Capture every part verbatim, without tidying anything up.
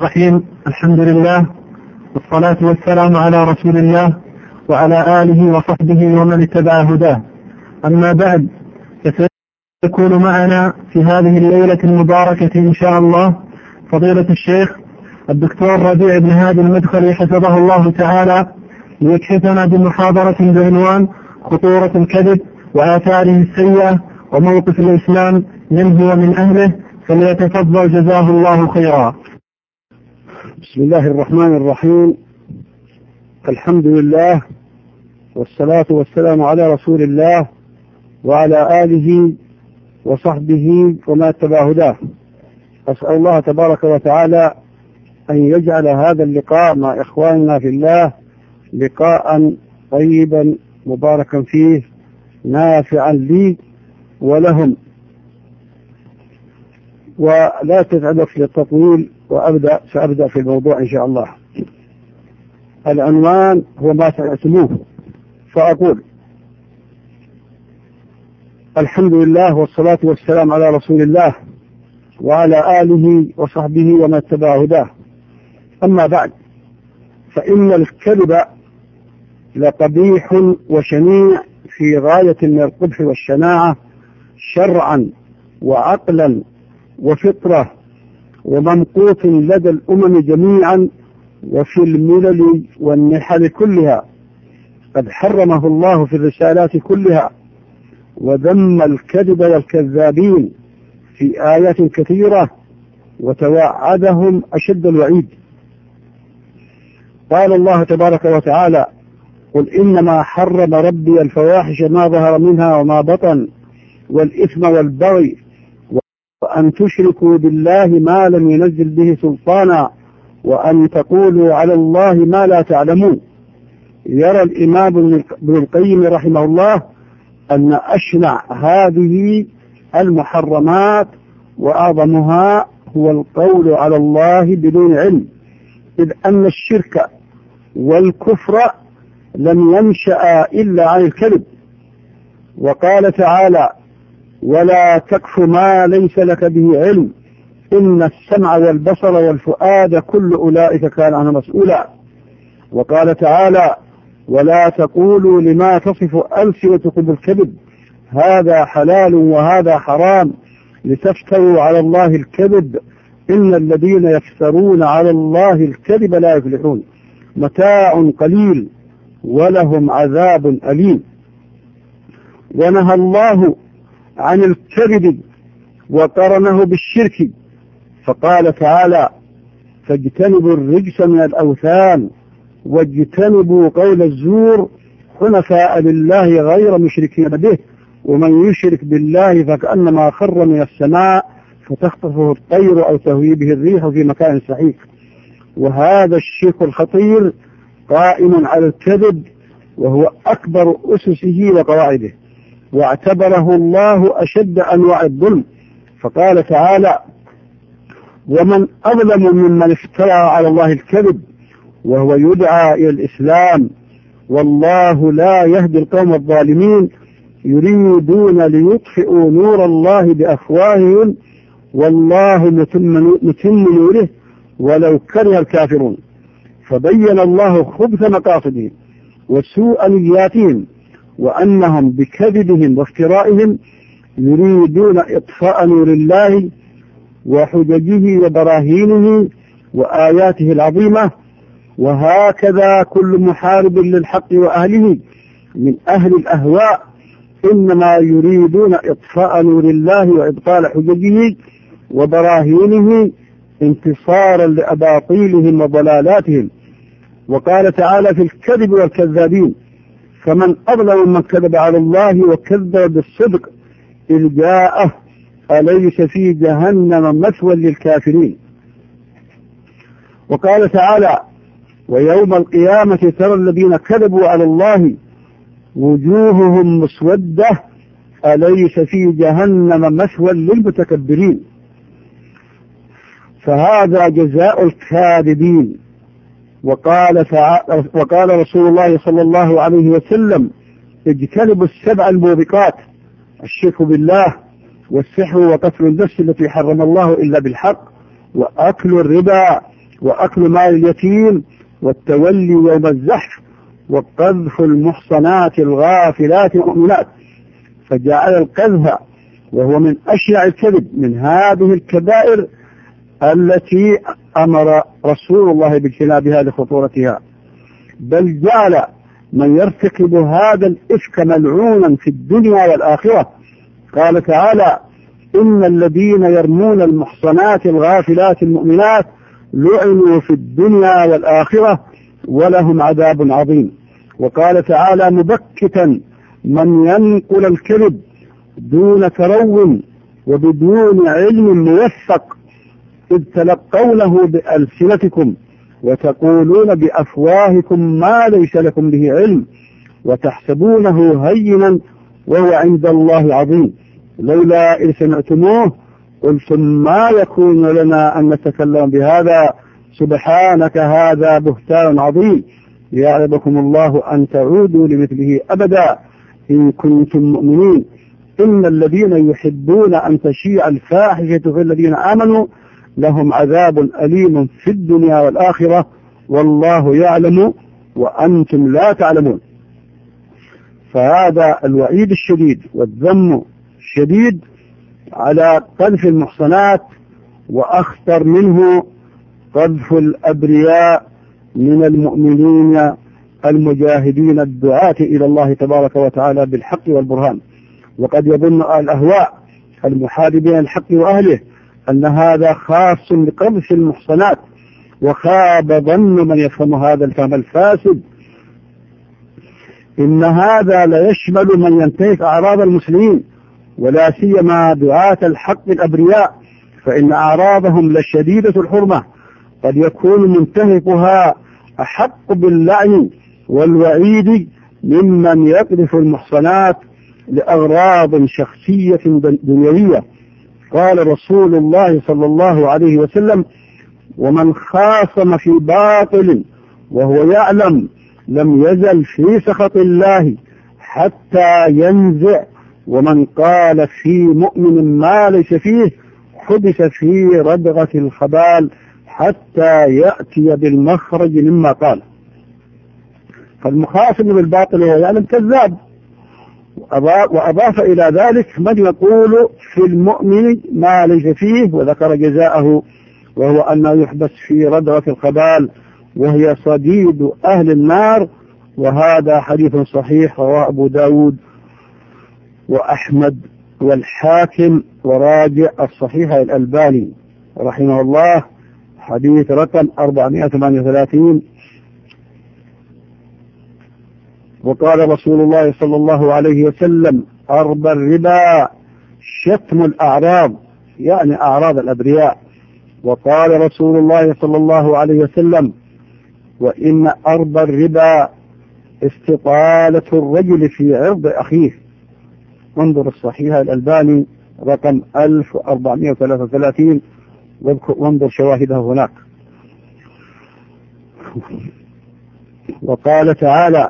الرحيم. الحمد لله والصلاة والسلام على رسول الله وعلى آله وصحبه ومن اتبع هداه. أما بعد، فسيكون معنا في هذه الليلة المباركة إن شاء الله فضيلة الشيخ الدكتور ربيع بن هادي المدخلي حفظه الله تعالى، ليكشفنا بمحاضرة بعنوان خطورة الكذب وآثاره السيئة وموقف الإسلام منه ومن أهله، فليتفضل جزاه الله خيرا. بسم الله الرحمن الرحيم. الحمد لله والصلاة والسلام على رسول الله وعلى آله وصحبه وما اتبع هداه. أسأل الله تبارك وتعالى أن يجعل هذا اللقاء مع إخواننا في الله لقاء طيبا مباركا فيه نافعا لي ولهم. ولا تتعبك للتطويل، وأبدأ سأبدأ في الموضوع إن شاء الله. العنوان هو ما سمعتموه، فأقول: الحمد لله والصلاة والسلام على رسول الله وعلى آله وصحبه وما اتبع هداه. أما بعد، فإن الكذب لقبيح وشنيع في غاية من القبح والشناعة شرعا وعقلا وفطرة، وممقوت لدى الأمم جميعا وفي الملل والنحل كلها. قد حرمه الله في الرسالات كلها، وذم الكذب والكذابين في آيات كثيرة، وتوعدهم أشد الوعيد. قال الله تبارك وتعالى: قل إنما حرم ربي الفواحش ما ظهر منها وما بطن والإثم والبغي وأن تشركوا بالله ما لم ينزل به سلطانا وأن تقولوا على الله ما لا تعلمون. يرى الإمام ابن القيم رحمه الله أن أشنع هذه المحرمات وأعظمها هو القول على الله بدون علم، إذ أن الشرك والكفر لم ينشأ إلا عن الكذب. وقال تعالى: ولا تكف ما ليس لك به علم إن السمع والبصر والفؤاد كل أولئك كان عنه مسؤولا. وقال تعالى: ولا تقولوا لما تصف ألسنتكم الكذب هذا حلال وهذا حرام لتفتروا على الله الكذب إن الذين يفترون على الله الكذب لا يفلحون، متاع قليل ولهم عذاب أليم. ونهى الله عن الكذب وقرنه بالشرك، فقال تعالى: فاجتنبوا الرجس من الأوثان واجتنبوا قول الزور حنفاء لله غير مشركين به ومن يشرك بالله فكأنما خر من السماء فتخطفه الطير أو تهوي به الريح في مكان سحيق. وهذا الشرك الخطير قائم على الكذب، وهو أكبر أسسه وقواعده، واعتبره الله أشد أنواع الظلم، فقال تعالى: ومن أظلم ممن افترى على الله الكذب وهو يدعى إلى الإسلام والله لا يهدي القوم الظالمين يريدون ليطفئوا نور الله بأفواههم والله متم نوره ولو كره الكافرون. فبين الله خبث مقاصدهم وسوء نياتهم، وأنهم بكذبهم وافترائهم يريدون إطفاء نور الله وحججه وبراهينه وآياته العظيمة. وهكذا كل محارب للحق وأهله من أهل الأهواء إنما يريدون إطفاء نور الله وإبطال حججه وبراهينه انتصارا لأباطيلهم وضلالاتهم. وقال تعالى في الكذب والكذابين: فمن أظلم من كذب على الله وكذب بالصدق إذ جاءه أليس في جهنم مثوى للكافرين. وقال تعالى: ويوم القيامة ترى الذين كذبوا على الله وجوههم مسودة أليس في جهنم مثوى للمتكبرين. فهذا جزاء الكاذبين. وقال, وقال رسول الله صلى الله عليه وسلم: اجتنبوا السبع الموبقات: الشرك بالله والسحر وقتل النفس التي حرم الله إلا بالحق وأكل الربا وأكل مال اليتيم والتولي يوم الزحف وقذف المحصنات الغافلات المؤمنات، فجعل القذف وهو من أشيع الكذب من هذه الكبائر التي أمر رسول الله باجتنابها لخطورتها، بل جعل من يرتكب هذا الإفك ملعونا في الدنيا والآخرة. قال تعالى: إن الذين يرمون المحصنات الغافلات المؤمنات لعنوا في الدنيا والآخرة ولهم عذاب عظيم. وقال تعالى مبكتا من ينقل الكذب دون ترو وبدون علم موثق، إذ تلقونه بألسنتكم وتقولون بأفواهكم ما ليس لكم به علم وتحسبونه هينا وهو عند الله عظيم، لولا إذ سمعتموه قلتم ما يكون لنا أن نتكلم بهذا سبحانك هذا بهتان عظيم، يعظكم الله أن تعودوا لمثله أبدا إن كنتم مؤمنين. إن الذين يحبون أن تشيع الفاحشة في الذين آمنوا لهم عذاب أليم في الدنيا والآخرة والله يعلم وأنتم لا تعلمون. فهذا الوعيد الشديد والذم الشديد على قذف المحصنات، وأخطر منه قذف الأبرياء من المؤمنين المجاهدين الدعاة إلى الله تبارك وتعالى بالحق والبرهان. وقد يظن الأهواء المحاربين الحق وأهله أن هذا خاص بقذف المحصنات، وخاب ظن من يفهم هذا الفهم الفاسد. إن هذا لا يشمل من ينتهك أعراض المسلمين ولا سيما دعاة الحق الأبرياء، فإن أعراضهم لشديدة الحرمة، قد يكون منتهكها أحق باللعن والوعيد ممن يقذف المحصنات لأغراض شخصية دنيوية. قال رسول الله صلى الله عليه وسلم: ومن خاصم في باطل وهو يعلم لم يزل في سخط الله حتى ينزع، ومن قال في مؤمن ما ليس فيه حبس في ردغة الخبال حتى يأتي بالمخرج مما قال. فالمخاصم بالباطل وهو يعلم كذاب. وأضاف إلى ذلك من يقول في المؤمن ما ليس فيه، وذكر جزاءه وهو أنه يحبس في ردغة الخبال وهي صديد أهل النار. وهذا حديث صحيح رواه أبو داود وأحمد والحاكم وراجع الصحيح الألباني رحمه الله، حديث رقم أربعمائة وثمانية وثلاثين. وقال رسول الله صلى الله عليه وسلم: أربى الربا شتم الأعراض، يعني أعراض الأبرياء. وقال رسول الله صلى الله عليه وسلم: وإن أربى الربا استطالة الرجل في عرض أخيه. انظر الصحيح الألباني رقم ألف وأربعمائة وثلاثة وثلاثين، وانظر شواهده هناك. وقال تعالى: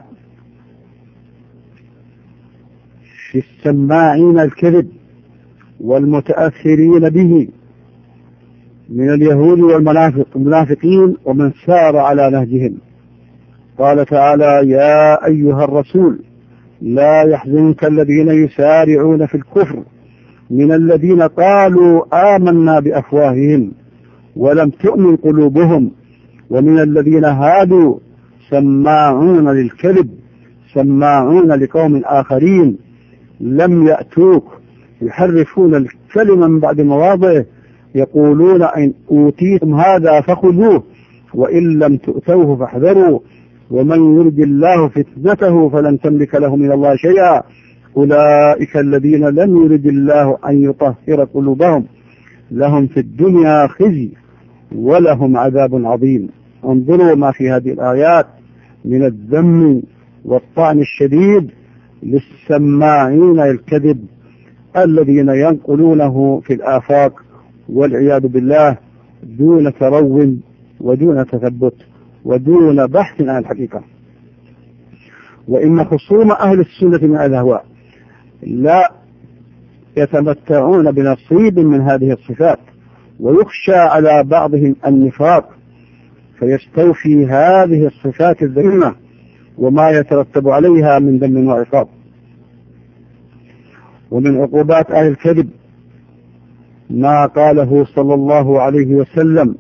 في السماعين الكذب والمتأثرين به من اليهود والمنافقين ومن سار على نهجهم. قال تعالى: يا أيها الرسول لا يحزنك الذين يسارعون في الكفر من الذين قالوا آمنا بأفواههم ولم تؤمن قلوبهم ومن الذين هادوا سماعون للكذب سماعون لقوم آخرين لم يأتوك يحرفون الكلمة من بعد مواضعه يقولون إن أوتيتم هذا فخذوه وإن لم تؤتوه فاحذروا ومن يرد الله فتنته فلن تملك له من الله شيئا أولئك الذين لم يرد الله أن يطهر قلوبهم لهم في الدنيا خزي ولهم عذاب عظيم. انظروا ما في هذه الآيات من الذم والطعن الشديد للسماعين الكذب الذين ينقلونه في الآفاق والعياذ بالله دون ترو ودون تثبت ودون بحث عن الحقيقة. وإن خصوم أهل السنة من الأهواء لا يتمتعون بنصيب من هذه الصفات، ويخشى على بعضهم النفاق فيستوفي هذه الصفات الذميمة وما يترتب عليها من ذم وعقاب. ومن عقوبات أهل الكذب ما قاله صلى الله عليه وسلم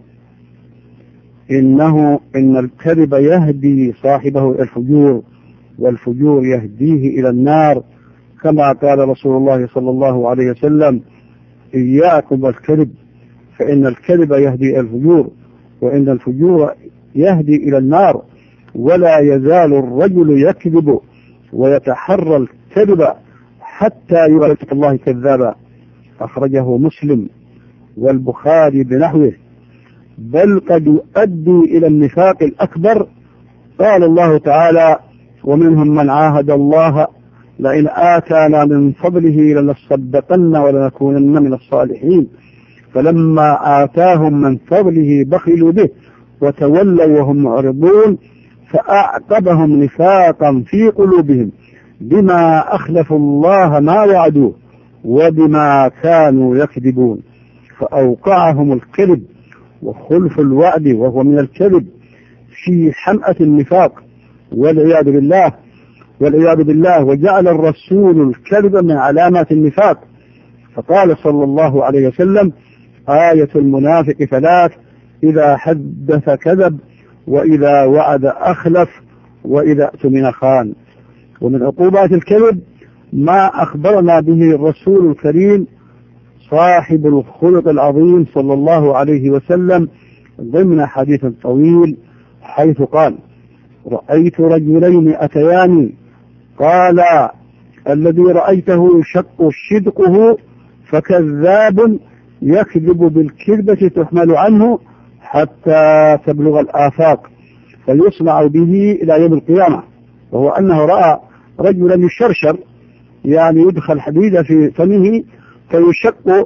إنه إن الكذب يهدي صاحبه إلى الفجور والفجور يهديه إلى النار، كما قال رسول الله صلى الله عليه وسلم: إياكم والكذب فإن الكذب يهدي إلى الفجور وإن الفجور يهدي إلى النار، ولا يزال الرجل يكذب ويتحرى الكذب حتى يغلق الله كذابا. أخرجه مسلم والبخاري بنحوه. بل قد يؤدي إلى النفاق الأكبر. قال الله تعالى: ومنهم من عاهد الله لئن آتانا من فضله لنصدقن ولنكونن من الصالحين، فلما آتاهم من فضله بخلوا به وتولوا وهم معرضون، فأعقبهم نفاقا في قلوبهم بما أخلفوا الله ما وعدوه وبما كانوا يكذبون، فأوقعهم الكذب وخلف الوعد وهو من الكذب في حمأة النفاق والعياذ بالله والعياذ بالله وجعل الرسول الكذب من علامات النفاق. فقال صلى الله عليه وسلم: آية المنافق ثلاث: إذا حدث كذب وإذا وعد أخلف وإذا اؤتمن خان. ومن عقوبات الكذب ما أخبرنا به الرسول الكريم صاحب الخلق العظيم صلى الله عليه وسلم ضمن حديث طويل، حيث قال: رأيت رجلين أتياني، قال: الذي رأيته يشق شدقه فكذاب يكذب بالكذبة تحمل عنه حتى تبلغ الآفاق فيصنع به إلى يوم القيامة. وهو أنه رأى رجلا يشرشر، يعني يدخل حديد في فمه فيشق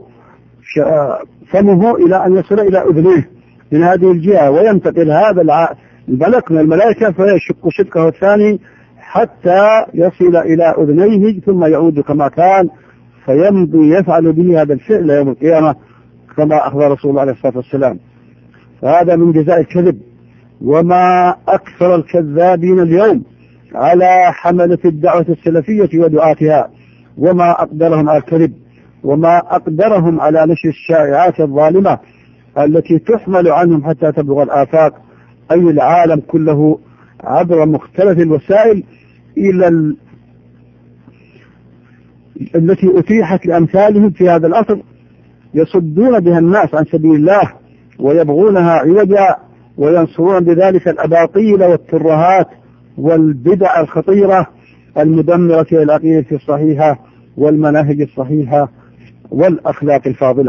فمه إلى أن يصل إلى أذنيه من هذه الجهة، وينتقل هذا الملك من الملائكة فيشق شدقه الثاني حتى يصل إلى أذنيه ثم يعود كما كان، فيمضي يفعل به هذا الفعل يوم القيامة كما أخبر رسول الله عليه الصلاة والسلام. فهذا من جزاء الكذب. وما أكثر الكذابين اليوم على حملة الدعوة السلفية ودعاتها، وما أقدرهم على الكذب، وما أقدرهم على نشر الشائعات الظالمة التي تحمل عنهم حتى تبلغ الآفاق، أي العالم كله، عبر مختلف الوسائل إلى ال... التي أتيحت لأمثالهم في هذا العصر، يصدون بها الناس عن سبيل الله ويبغونها عوجا، وينصرون بذلك الأباطيل والترهات والبدع الخطيرة المدمرة للعقيدة الصحيحة والمناهج الصحيحة والأخلاق الفاضلة.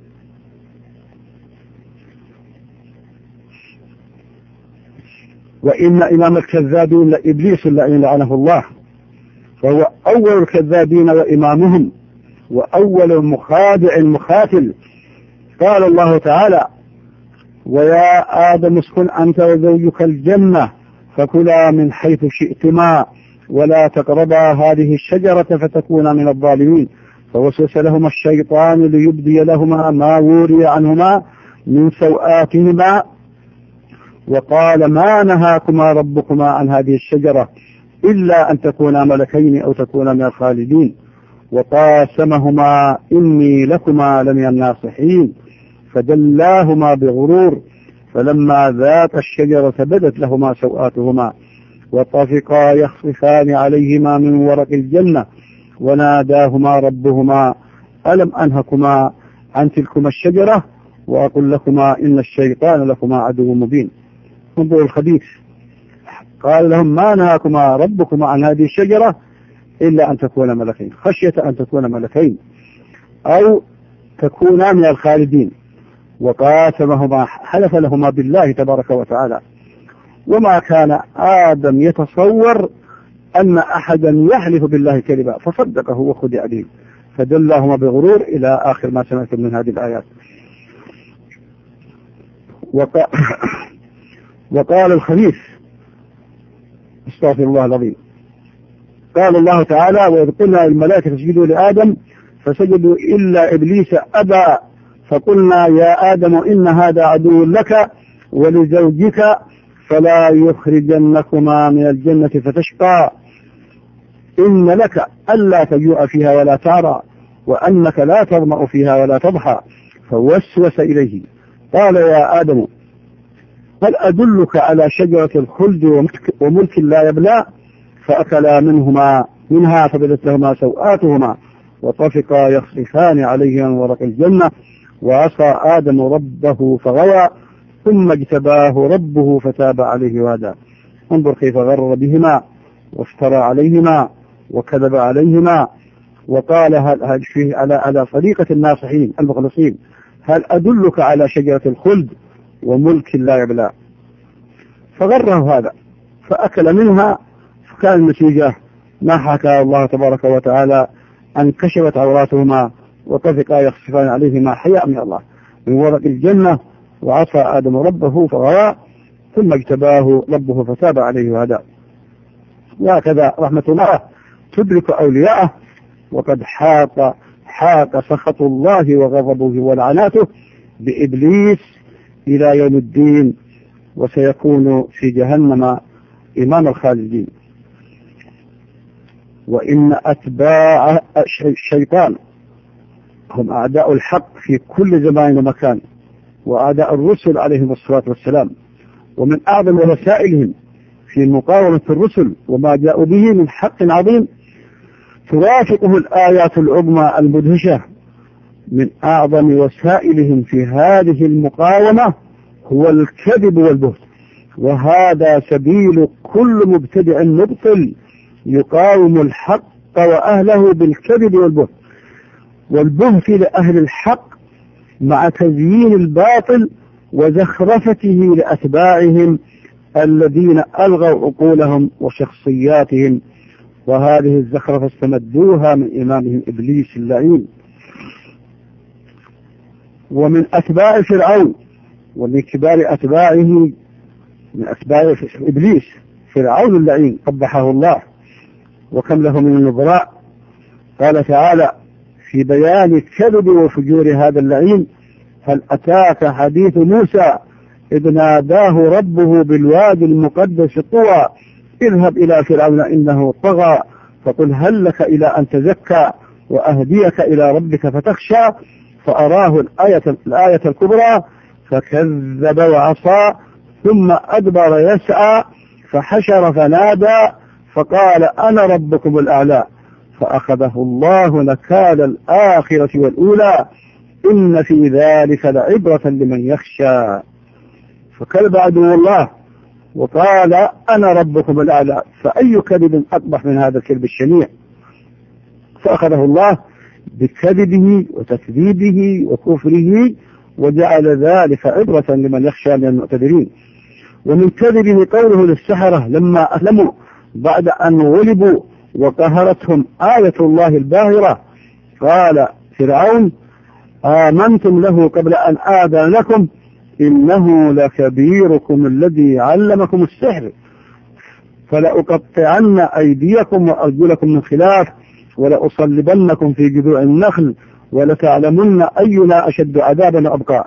وإن إمام الكذابين لإبليس اللعين لعنه الله، فهو أول الكذابين وإمامهم وأول مخادع مخاتل. قال الله تعالى: ويا آدم اسكن أنت وزوجك الجنة فكلا من حيث شئتما ولا تقربا هذه الشجرة فتكونا من الظالمين، فوسوس لهما الشيطان ليبدي لهما ما وري عنهما من سوآتهما وقال ما نهاكما ربكما عن هذه الشجرة إلا أن تكونا ملكين أو تكونا من الخالدين، وقاسمهما إني لكما لمن الناصحين، فدلاهما بغرور، فلما ذاق الشجرة بدت لهما سوآتهما وطفقا يخصفان عليهما من ورق الجنة، وناداهما ربهما ألم أنهكما عن تلكما الشجرة وأقول لكما إن الشيطان لكما عدو مبين. انظروا الخبيث، قال لهم ما نهاكما ربكما عن هذه الشجرة إلا أن تكونا ملكين، خشية أن تكونا ملكين أو تكونا من الخالدين، وقاسمهما حلف لهما بالله تبارك وتعالى. وما كان آدم يتصور أن أحدا يحلف بالله كذبا فصدقه وخدع به، فدلهما بغرور إلى آخر ما سمعتم من هذه الآيات. وقال, وقال الخبيث استغفر الله العظيم، قال الله تعالى وإذ قلنا الملائكة اسجدوا لآدم فسجدوا إلا إبليس أبى فقلنا يا آدم إن هذا عدو لك ولزوجك فلا يخرجنكما من الجنة فتشقى إن لك ألا تجوع فيها ولا تعرى وأنك لا تظمأ فيها ولا تضحى. فوسوس إليه قال يا آدم هل أدلك على شجرة الخلد وملك لا يبلى؟ فأكلا منهما منها فبدت لهما سوآتهما وطفقا يخصفان عليهما من ورق الجنة وعصى آدم ربه فغوى ثم اجتباه ربه فتاب عليه وهدى. انظر كيف غرر بهما وافترى عليهما وكذب عليهما وقال هل فيه على على طريقة الناصحين المخلصين هل أدلك على شجرة الخلد وملك لا يبلى؟ فغره هذا فأكل منها فكان النتيجة ما حكى الله تبارك وتعالى أن كشفت عوراتهما وطفقا يخصفان عليهما حياء من الله من ورق الجنة وعصى آدم ربه فغوى ثم اجتباه ربه فتاب عليه وهدى. وهكذا رحمة الله تدرك أولياءه وقد حاق حاق سخط الله وغضبه ولعناته بإبليس إلى يوم الدين وسيكون في جهنم إمام الخالدين. وإن أتباع الشيطان هم أعداء الحق في كل زمان ومكان وأعداء الرسل عليهم الصلاة والسلام ومن أعظم وسائلهم في مقاومة الرسل وما جاءوا به من حق عظيم ترافقه الآيات العظمى المدهشة. من أعظم وسائلهم في هذه المقاومة هو الكذب والبهت وهذا سبيل كل مبتدع مبطل يقاوم الحق وأهله بالكذب والبهت والبهت لأهل الحق مع تزيين الباطل وزخرفته لأتباعهم الذين ألغوا عقولهم وشخصياتهم وهذه الزخرفة استمدوها من إمامهم إبليس اللعين. ومن أتباع فرعون ومن كبار أتباعه من أتباع إبليس فرعون اللعين قبحه الله وكم له من النظراء. قال تعالى في بيان كذب وفجور هذا اللعين هل أتاك حديث موسى إذ ناداه ربه بالوادي المقدس طوى اذهب إلى فرعون إنه طغى فقل هل لك إلى أن تزكى وأهديك إلى ربك فتخشى فأراه الآية, الآية الكبرى فكذب وعصى ثم أدبر يسعى فحشر فنادى فقال أنا ربكم الأعلى فأخذه الله نكال الآخرة والأولى إن في ذلك لعبرة لمن يخشى. فكذب عدو الله وقال أنا ربكم الأعلى فأي كذب أقبح من هذا الكذب الشنيع؟ فأخذه الله بكذبه وتكذيبه وكفره وجعل ذلك عبرة لمن يخشى من المعتذرين. ومن كذبه قوله للسحرة لما أسلموا بعد أن غلبوا وقهرتهم آية الله الباهرة قال فرعون آمنتم له قبل أن آذن لكم إنه لكبيركم الذي علمكم السحر فلأقطعن أيديكم وأرجلكم من خلاف ولأصلبنكم في جذوع النخل ولتعلمن أينا أشد عذابا وأبقى.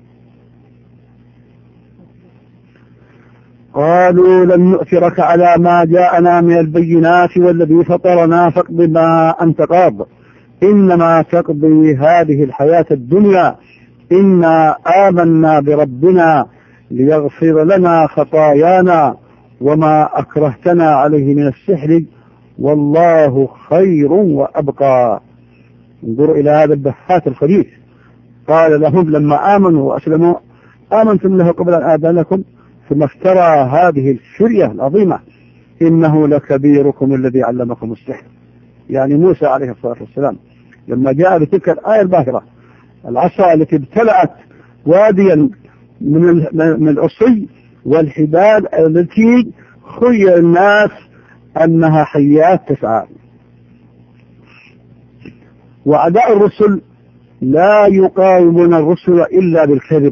قالوا لن نؤثرك على ما جاءنا من البينات والذي فطرنا فاقض ما أنت قاض إنما تقضي هذه الحياة الدنيا إنا آمنا بربنا ليغفر لنا خطايانا وما أكرهتنا عليه من السحر والله خير وأبقى. انظروا إلى هذا البحث الخبيث قال لهم لما آمنوا وأسلموا آمنتم له قبل أن آذن لكم ثم افترى هذه الفرية العظيمة إنه لكبيركم الذي علمكم السحر. يعني موسى عليه الصلاة والسلام لما جاء بتلك الآية الباهرة العصا التي ابتلعت واديا من العصي والحبال التي خير الناس أنها حيات تسعى. وأعداء الرسل لا يقاومون الرسل إلا بالكذب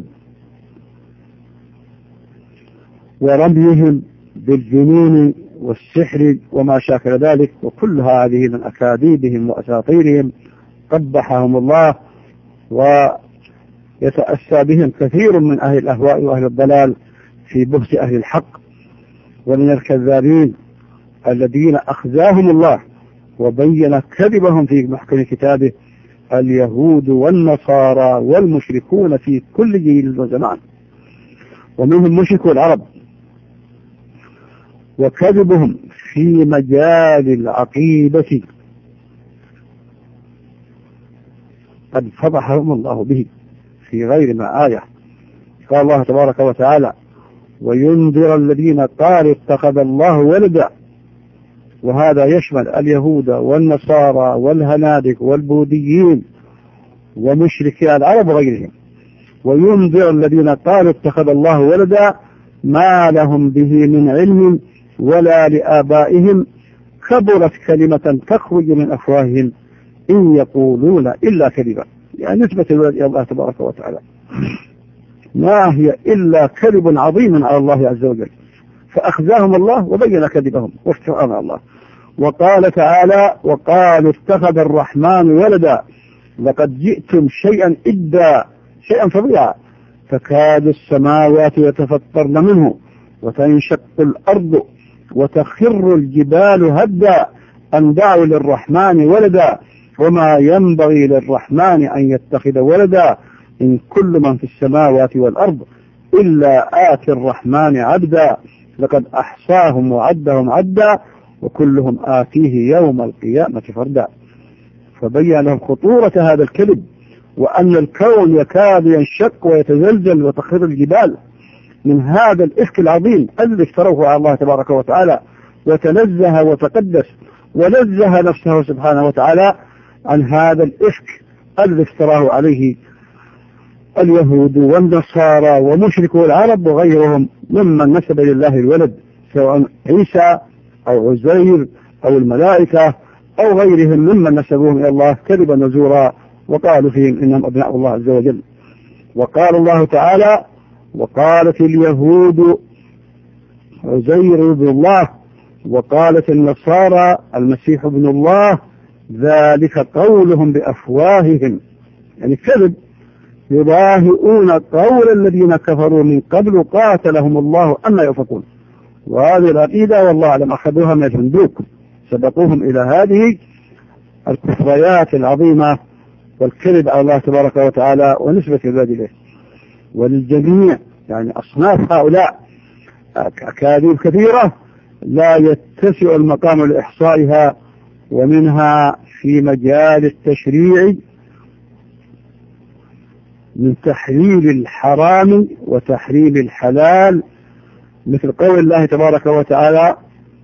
ورميهم بالجنون والسحر وما شاكل ذلك وكل هذه من أكاذيبهم وأساطيرهم قبحهم الله يتأسى بهم كثير من أهل الأهواء وأهل الضلال في بهت أهل الحق، ومن الكذابين الذين أخزاهم الله وبين كذبهم في محكم كتابه اليهود والنصارى والمشركون في كل جيل وزمان، ومنهم مشركو العرب، وكذبهم في مجال العقيدة قد فضحهم الله به في غير ما آية. قال الله تبارك وتعالى: وينذر الذين قالوا اتخذ الله ولدا، وهذا يشمل اليهود والنصارى والهنادك والبوذيين ومشركي العرب وغيرهم. وينذر الذين قالوا اتخذ الله ولدا ما لهم به من علم ولا لآبائهم كبرت كلمة تخرج من أفواههم إن يقولون إلا كذبا. يعني نسبة الولد إلى الله تبارك وتعالى ما هي إلا كذب عظيم على الله عز وجل، فأخزاهم الله وبين كذبهم وافتراء على الله. وقال تعالى: وقالوا اتخذ الرحمن ولدا لقد جئتم شيئا إدا، شيئا فظيعا، تكاد السماوات يتفطرن منه وتنشق الأرض وتخر الجبال هدا أن دعوا للرحمن ولدا وما ينبغي للرحمن أن يتخذ ولدا إن كل من في السماوات والأرض إلا آتي الرحمن عبدا لقد أحصاهم وعدهم عدا وكلهم آتيه يوم القيامة فردا. فبين لهم خطورة هذا الكذب، وأن الكون يكاد ينشق ويتزلزل وتخر الجبال من هذا الإفك العظيم الذي افتروه على الله تبارك وتعالى، وتنزه وتقدس ونزه نفسه سبحانه وتعالى عن هذا الإفك الذي افتراه عليه اليهود والنصارى ومشركو العرب وغيرهم ممن نسب لله الولد، سواء عيسى أو عزير أو الملائكة أو غيرهم ممن نسبوهم إلى الله كذبا وزورا وقالوا فيهم إنهم أبناء الله عز وجل. وقال الله تعالى: وقالت اليهود عزير ابن الله وقالت النصارى المسيح ابن الله ذلك قولهم بأفواههم، يعني كذب، يضاهئون قول الذين كفروا من قبل قاتلهم الله أن يؤفكون. وهذه العقيدة والله أعلم أخذوها من الهندوك، سبقوهم إلى هذه الكفريات العظيمة والكذب على الله تبارك وتعالى ونسبة العباد إليه. وللجميع يعني أصناف هؤلاء أكاذيب كثيرة لا يتسع المقام لإحصائها، ومنها في مجال التشريع من تحليل الحرام وتحريم الحلال، مثل قول الله تبارك وتعالى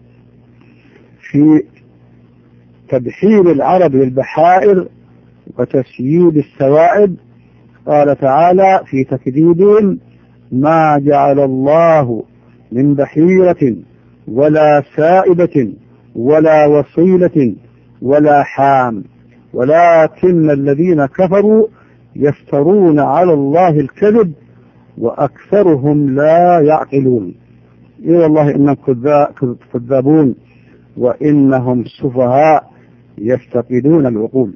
في تبحير العرب للبحائر وتسييد السوائب، قال تعالى في تكذيبهم: ما جعل الله من بحيرة ولا سائبة ولا وصيلة ولا حام ولكن الذين كفروا يفترون على الله الكذب وأكثرهم لا يعقلون. إيه والله إنهم كذابون وإنهم سفهاء يفتقدون العقول.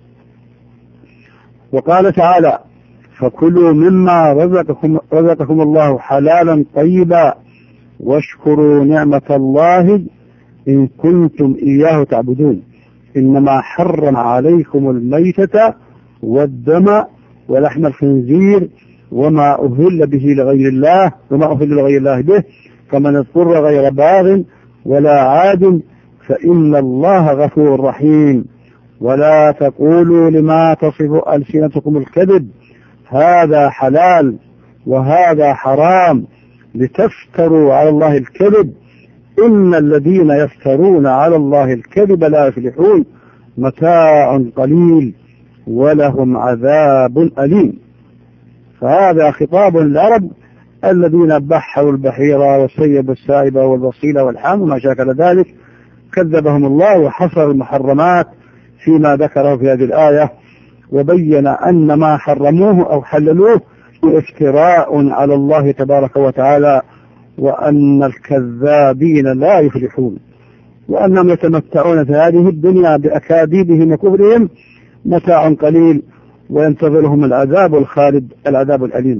وقال تعالى: فكلوا مما رزقكم, رزقكم الله حلالا طيبا واشكروا نعمة الله إن كنتم إياه تعبدون إنما حرم عليكم الميتة والدم ولحم الخنزير وما أهل به لغير الله وما أهل لغير الله به فمن اضطر غير باغ ولا عاد فإن الله غفور رحيم. ولا تقولوا لما تصف ألسنتكم الكذب هذا حلال وهذا حرام لتفتروا على الله الكذب إن الذين يفترون على الله الكذب لا يفلحون متاع قليل ولهم عذاب أليم. فهذا خطاب للعرب الذين بحروا البحيرة وسيبوا السائبة والوصيلة والحام وما شاكل ذلك، كذبهم الله وحصر المحرمات فيما ذكره في هذه الآية، وبين أن ما حرموه أو حللوه افتراء على الله تبارك وتعالى، وأن الكذابين لا يفلحون، وأنهم يتمتعون في هذه الدنيا بأكاذيبهم وكفرهم متاع قليل وينتظرهم العذاب الخالد العذاب الأليم.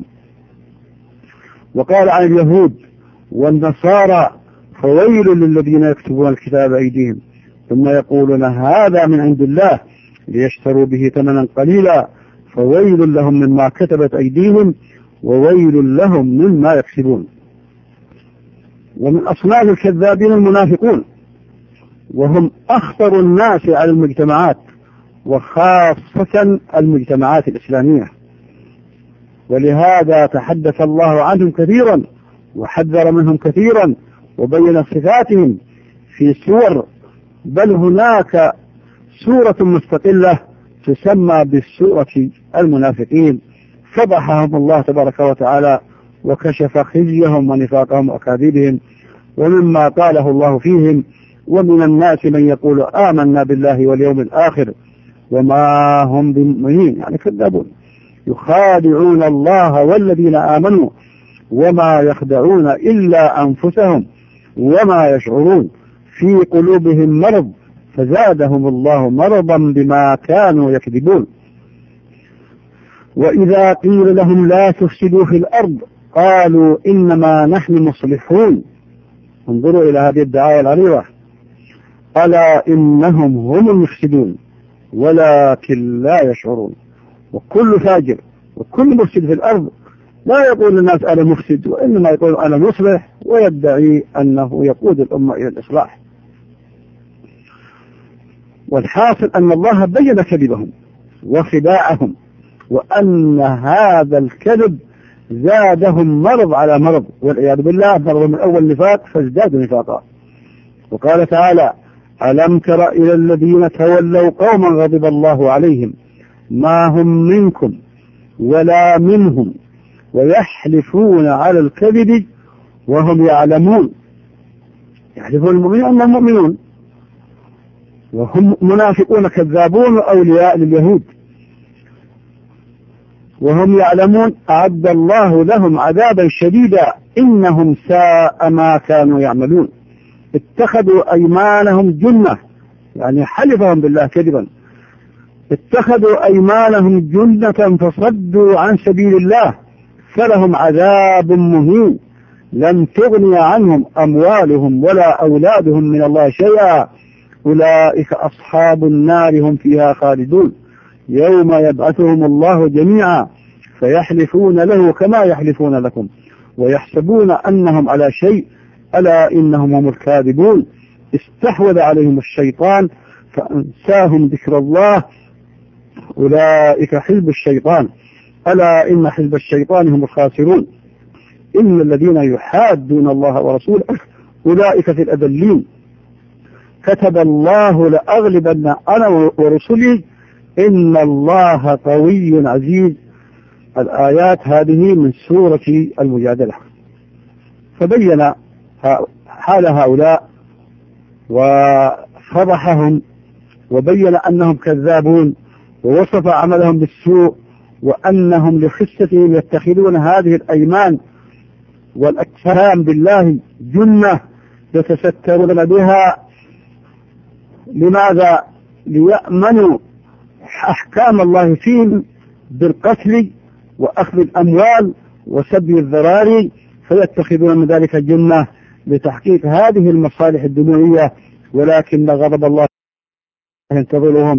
وقال عن اليهود والنصارى فويل للذين يكتبون الكتاب بأيديهم ثم يقولون هذا من عند الله ليشتروا به ثمنا قليلا فويل لهم مما كتبت أيديهم وويل لهم مما يكسبون. ومن أصناف الكذابين المنافقون، وهم أخطر الناس على المجتمعات وخاصة المجتمعات الإسلامية، ولهذا تحدث الله عنهم كثيرا وحذر منهم كثيرا وبين صفاتهم في سور، بل هناك سورة مستقلة تسمى بالسورة المنافقين، فضحهم الله تبارك وتعالى وكشف خزيهم ونفاقهم وأكاذيبهم ومما قاله الله فيهم: ومن الناس من يقول آمنا بالله واليوم الآخر وما هم بمؤمنين، يعني كذابون، يخادعون الله والذين آمنوا وما يخدعون إلا أنفسهم وما يشعرون، في قلوبهم مرض فزادهم الله مرضا بما كانوا يكذبون. وإذا قيل لهم لا تفسدوا في الأرض قالوا إنما نحن مصلحون. انظروا إلى هذه الدعاية العريضة: ألا إنهم هم المفسدون ولكن لا يشعرون. وكل فاجر وكل مفسد في الأرض لا يقول الناس أنا مفسد، وإنما يقول أنا مصلح، ويدعي أنه يقود الأمة إلى الإصلاح. والحاصل أن الله بين كذبهم وخداعهم، وأن هذا الكذب زادهم مرض على مرض والعياذ بالله، مرض من أول نفاق فازدادوا نفاقا. وقال تعالى: ألم تر إلى الذين تولوا قوما غضب الله عليهم ما هم منكم ولا منهم ويحلفون على الكذب وهم يعلمون. يحلفون المؤمنين أنهم مؤمنون وهم منافقون كذابون وأولياء لليهود، وهم يعلمون أعد الله لهم عذابا شديدا إنهم ساء ما كانوا يعملون. اتخذوا أيمانهم جنة، يعني حلفهم بالله كذبا، اتخذوا أيمانهم جنة فصدوا عن سبيل الله فلهم عذاب مهين لن تغني عنهم أموالهم ولا أولادهم من الله شيئا أولئك أصحاب النار هم فيها خالدون يوم يبعثهم الله جميعا فيحلفون له كما يحلفون لكم ويحسبون أنهم على شيء ألا إنهم هم الكاذبون. استحوذ عليهم الشيطان فأنساهم ذكر الله أولئك حزب الشيطان ألا إن حزب الشيطان هم الخاسرون. إن الذين يحادون الله ورسوله أولئك في الأذلين كتب الله لأغلبن أنا ورسلي إن الله قوي عزيز. الآيات هذه من سورة المجادلة. فبين حال هؤلاء وفضحهم وبين أنهم كذابون ووصف عملهم بالسوء وأنهم لخستهم يتخذون هذه الأيمان والأكفان بالله جنة يتسترون بها. لماذا؟ ليأمنوا أحكام الله فيهم بالقتل وأخذ الأموال وسبي الذراري، فيتخذون من ذلك جنة لتحقيق هذه المصالح الدنيوية، ولكن غضب الله ينتظرهم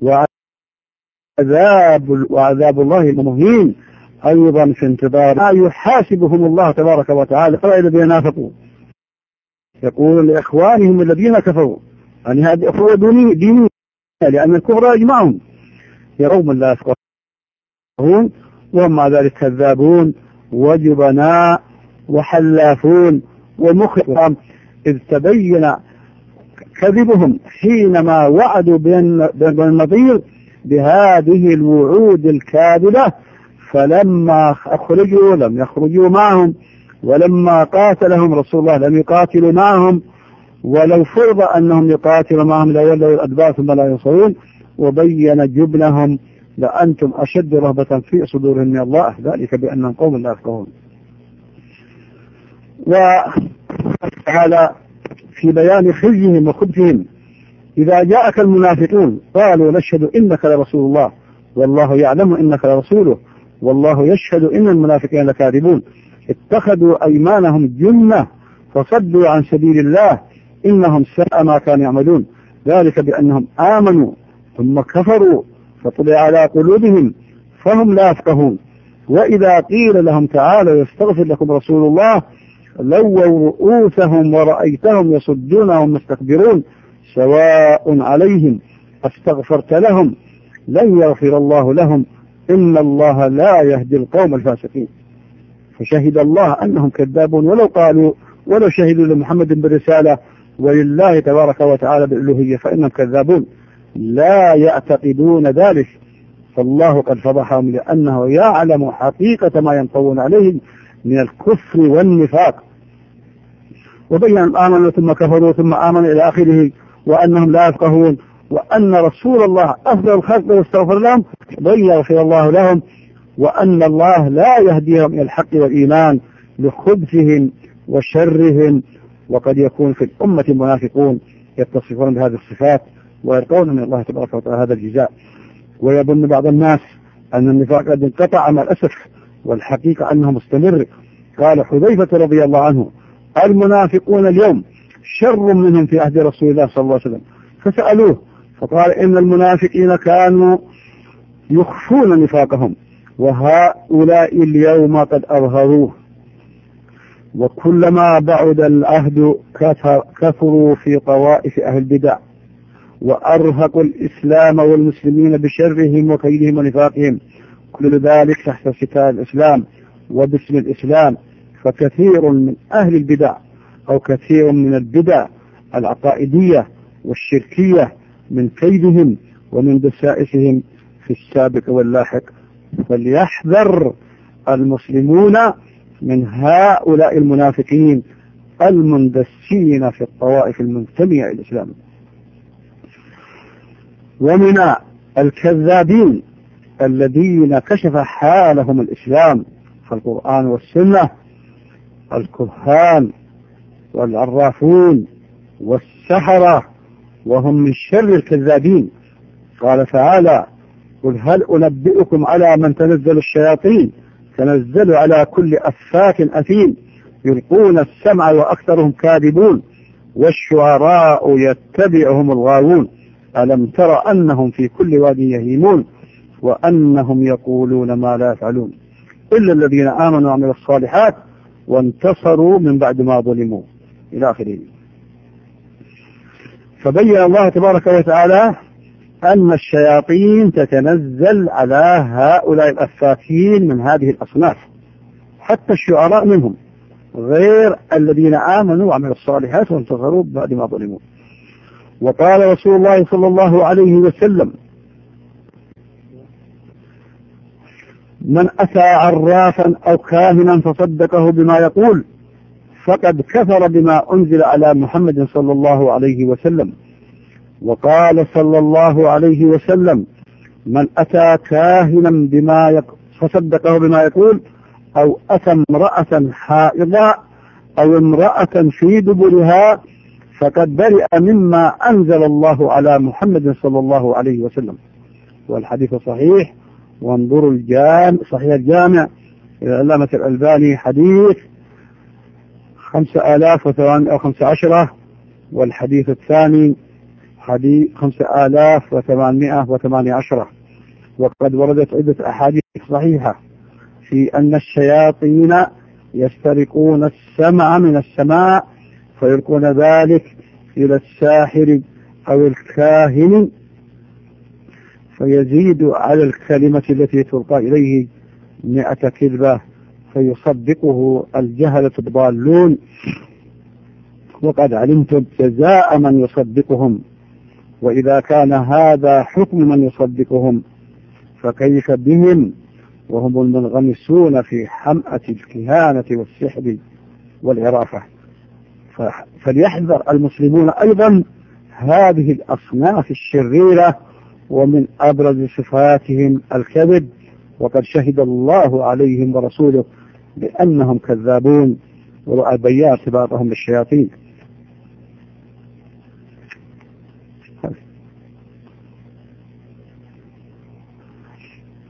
وعذاب, وعذاب الله مهين أيضا في انتظار ما يحاسبهم الله تبارك وتعالى. الذين نافقوا يقول لإخوانهم الذين كفروا، يعني هذه أخوة دينية لأن الكفر يجمعهم، يرون لا يفقهون وهم مع ذلك كذابون وجبناء وحلافون ومخطئون، إذ تبين كذبهم حينما وعدوا بين النظير بهذه الوعود الكاذبة، فلما أخرجوا لم يخرجوا معهم، ولما قاتلهم رسول الله لم يقاتلوا معهم، ولو فرض أنهم يقاتلوا معهم لولوا الأدبار ثم لا ينصرون. وبين جبنهم لأنتم أشد رهبة في صدورهم من الله ذلك بأنهم قوم لا يفقهون. وتعالى في بيان خزيهم وخبثهم: إذا جاءك المنافقون قالوا نشهد إنك لرسول الله والله يعلم إنك لرسوله والله يشهد إن المنافقين لكاذبون اتخذوا أيمانهم جنة فصدوا عن سبيل الله إنهم ساء ما كانوا يعملون ذلك بأنهم آمنوا ثم كفروا فطلع على قلوبهم فهم لا يفقهون وإذا قيل لهم تعالوا يستغفر لكم رسول الله لووا رؤوسهم ورأيتهم يصدون وهم مستكبرون سواء عليهم استغفرت لهم لن يغفر الله لهم إن الله لا يهدي القوم الفاسقين. فشهد الله أنهم كذابون ولو قالوا ولو شهدوا لمحمد بالرسالة ولله تبارك وتعالى بالألوهية فإنهم كذابون لا يعتقدون ذلك فالله قد فضحهم لأنه يعلم حقيقة ما ينطون عليه من الكفر والنفاق وبين آمنوا ثم كفروا ثم آمنوا إلى آخره وأنهم لا يفقهون وأن رسول الله أفضل الخلق واستغفر لهم لن يغفر الله لهم وأن الله لا يهديهم إلى الحق والإيمان لخبثهم وشرهم. وقد يكون في الأمة منافقون يتصفون بهذه الصفات ويلقون من الله تبارك وتعالى هذا الجزاء ويظن بعض الناس أن النفاق قد انقطع مع الأسف والحقيقة أنه مستمر. قال حذيفة رضي الله عنه المنافقون اليوم شر منهم في عهد رسول الله صلى الله عليه وسلم فسألوه فقال إن المنافقين كانوا يخفون نفاقهم وهؤلاء اليوم قد أظهروه وكلما بعد العهد كثروا في طوائف أهل البدع وأرهقوا الإسلام والمسلمين بشرهم وكيدهم ونفاقهم كل ذلك تحت ستار الإسلام وباسم الإسلام. فكثير من أهل البدع أو كثير من البدع العقائدية والشركية من كيدهم ومن دسائسهم في السابق واللاحق فليحذر المسلمون من هؤلاء المنافقين المندسين في الطوائف المنتمية إلى الإسلام. ومن الكذابين الذين كشف حالهم الإسلام فالقرآن والسنة الكهان والعرافون والسحرة وهم من شر الكذابين. قال تعالى قل هل أنبئكم على من تنزل الشياطين تنزل على كل أفاك أثيم يلقون السمع وأكثرهم كاذبون والشعراء يتبعهم الغاوون ألم تر أنهم في كل واد يهيمون وأنهم يقولون ما لا يفعلون إلا الذين آمنوا وعملوا الصالحات وانتصروا من بعد ما ظلموا إلى آخره. فبين الله تبارك وتعالى أن الشياطين تتنزل على هؤلاء الأفاكين من هذه الأصناف حتى الشعراء منهم غير الذين آمنوا وعملوا الصالحات وانتصروا بعد ما ظلموا. وقال رسول الله صلى الله عليه وسلم من أتى عرافا أو كاهنا فصدقه بما يقول فقد كفر بما أنزل على محمد صلى الله عليه وسلم. وقال صلى الله عليه وسلم من أتى كاهنا بما يق... فصدقه بما يقول أو أتى امرأة حائضة أو امرأة في دبرها فقد برئ مما أنزل الله على محمد صلى الله عليه وسلم. والحديث صحيح وانظروا الجامع صحيح الجامع إلى علامة الألباني حديث خمسة آلاف وثمانية أو خمسة عشرة والحديث الثاني حديث خمسة آلاف وثمانمائة وثمانية عشرة. وقد وردت عدة أحاديث صحيحة في أن الشياطين يسترقون السمع من السماء فيلقون ذلك إلى الساحر أو الكاهن فيزيد على الكلمة التي تلقى إليه مئة كذبة فيصدقه الجهلة الضالون. وقد علمتم جزاء من يصدقهم وإذا كان هذا حكم من يصدقهم فكيف بهم وهم المنغمسون في حمأة الكهانة والسحر والعرافة. فليحذر المسلمون أيضا هذه الأصناف الشريرة ومن أبرز صفاتهم الكذب وقد شهد الله عليهم ورسوله بأنهم كذابون ورأى بيان ارتباطهم بالشياطين.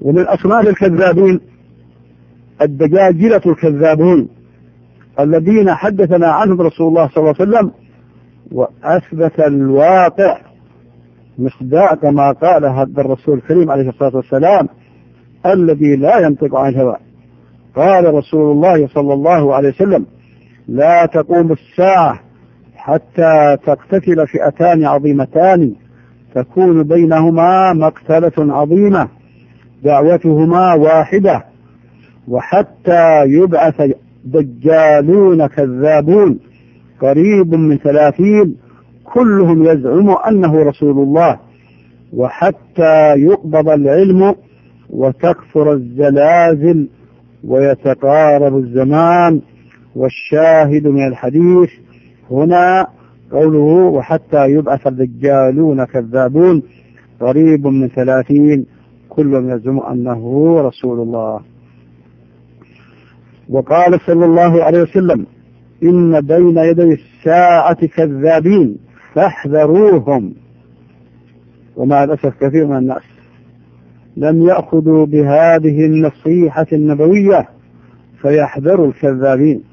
ومن أصناف الكذابين الدجاجلة الكذابون الذين حدثنا عنهم رسول الله صلى الله عليه وسلم وأثبت الواقع مصداق ما قال هذا الرسول الكريم عليه الصلاة والسلام الذي لا ينطق عن الهوى. قال رسول الله صلى الله عليه وسلم: لا تقوم الساعة حتى تقتتل فئتان عظيمتان تكون بينهما مقتلة عظيمة دعوتهما واحدة، وحتى يبعث دجالون كذابون قريب من ثلاثين كلهم يزعم أنه رسول الله، وحتى يقبض العلم وتكثر الزلازل ويتقارب الزمان. والشاهد من الحديث هنا قوله: وحتى يبعث الدجالون كذابون قريب من ثلاثين كلهم يزعم أنه رسول الله. وقال صلى الله عليه وسلم: إن بين يدي الساعة كذابين فاحذروهم. ومع الأسف كثير من الناس لم يأخذوا بهذه النصيحة النبوية فيحذروا الكذابين.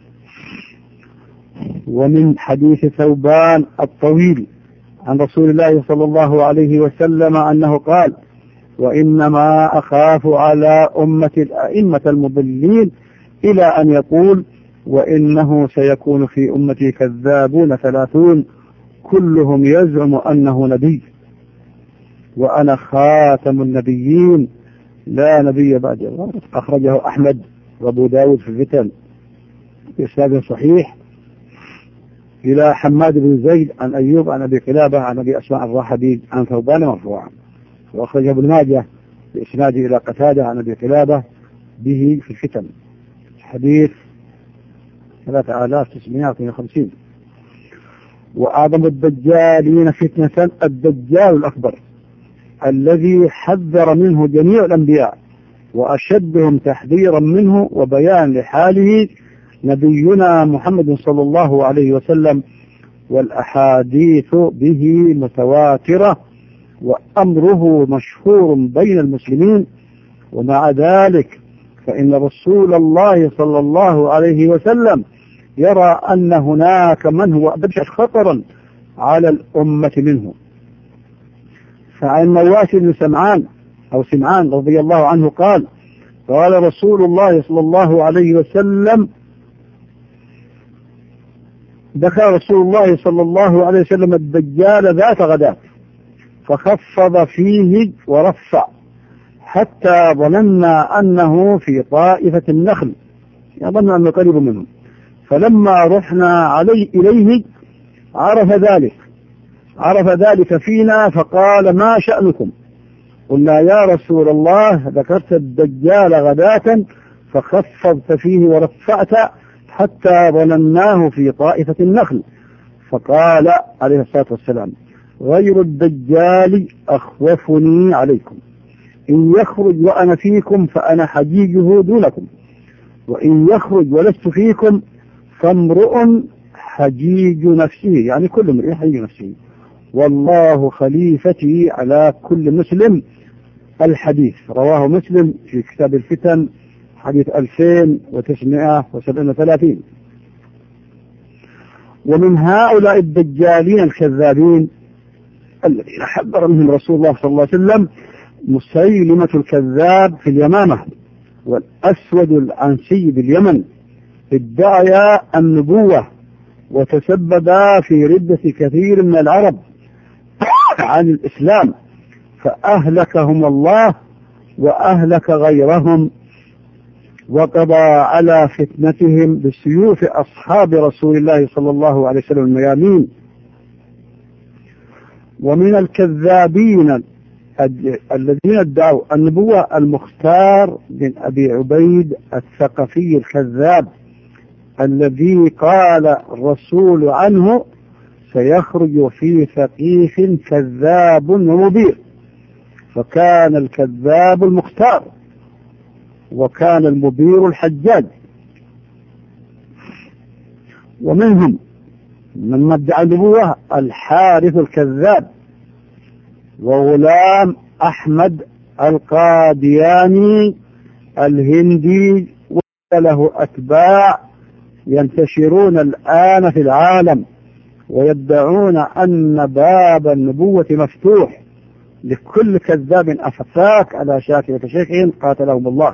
ومن حديث ثوبان الطويل عن رسول الله صلى الله عليه وسلم أنه قال: وإنما أخاف على أمة الأئمة المضلين، إلى أن يقول: وإنه سيكون في أمتي كذابون ثلاثون كلهم يزعم أنه نبي وأنا خاتم النبيين لا نبي بعد. أخرجه أحمد وأبو داود في الفتن بإسناد صحيح إلى حماد بن زيد عن أيوب عن أبي قلابة عن أبي أسماء الراحبي عن ثوبان مرفوعا. وأخرجه ابن ماجه بإسناد إلى قتادة عن أبي قلابة به في الفتن حديث ثلاثة آلاف وتسعمائة وخمسين. وأعظم الدجالين فتنة الدجال الأكبر الذي حذر منه جميع الأنبياء وأشدهم تحذيرا منه وبيان لحاله نبينا محمد صلى الله عليه وسلم، والأحاديث به متواترة وأمره مشهور بين المسلمين. ومع ذلك فإن رسول الله صلى الله عليه وسلم يرى أن هناك من هو أشد خطرا على الأمة منه. فعن نواس بن سمعان أو سمعان رضي الله عنه قال: قال رسول الله صلى الله عليه وسلم دخل رسول الله صلى الله عليه وسلم الدجال ذات غداة فخفض فيه ورفع حتى ظننا أنه في طائفة النخل، يظن أنه قريب منهم، فلما رحنا عليه إليه عرف ذلك عرف ذلك فينا فقال: ما شأنكم؟ قلنا: يا رسول الله ذكرت الدجال غداة فخفضت فيه ورفعت حتى ظنناه في طائفة النخل. فقال عليه الصلاة والسلام: غير الدجال أخوفني عليكم، إن يخرج وأنا فيكم فأنا حجيجه دونكم، وإن يخرج ولست فيكم فامرؤ حجيج نفسه، يعني كل امرئ حجيج نفسه، والله خليفتي على كل مسلم. الحديث رواه مسلم في كتاب الفتن حديث ألفين وتسعمائة وثلاثين. ومن هؤلاء الدجالين الكذابين الذين حذر منهم رسول الله صلى الله عليه وسلم مسيلمة الكذاب في اليمامة، والأسود العنسي باليمن، ادعيا النبوة وتسببا في ردة كثير من العرب عن الإسلام، فأهلكهم الله وأهلك غيرهم، وقضى على فتنتهم بسيوف أصحاب رسول الله صلى الله عليه وسلم الميامين. ومن الكذابين الذين ادعوا النبوة المختار بن أبي عبيد الثقفي الكذاب، الذي قال الرسول عنه: سيخرج في ثقيف كذاب ومبير، فكان الكذاب المختار وكان المبير الحجاج. ومنهم من ادعى النبوة الحارث الكذاب، وغلام أحمد القادياني الهندي، وله أتباع ينتشرون الآن في العالم ويدعون أن باب النبوة مفتوح لكل كذاب أفاك على شاكلة شيخهم قاتلهم الله.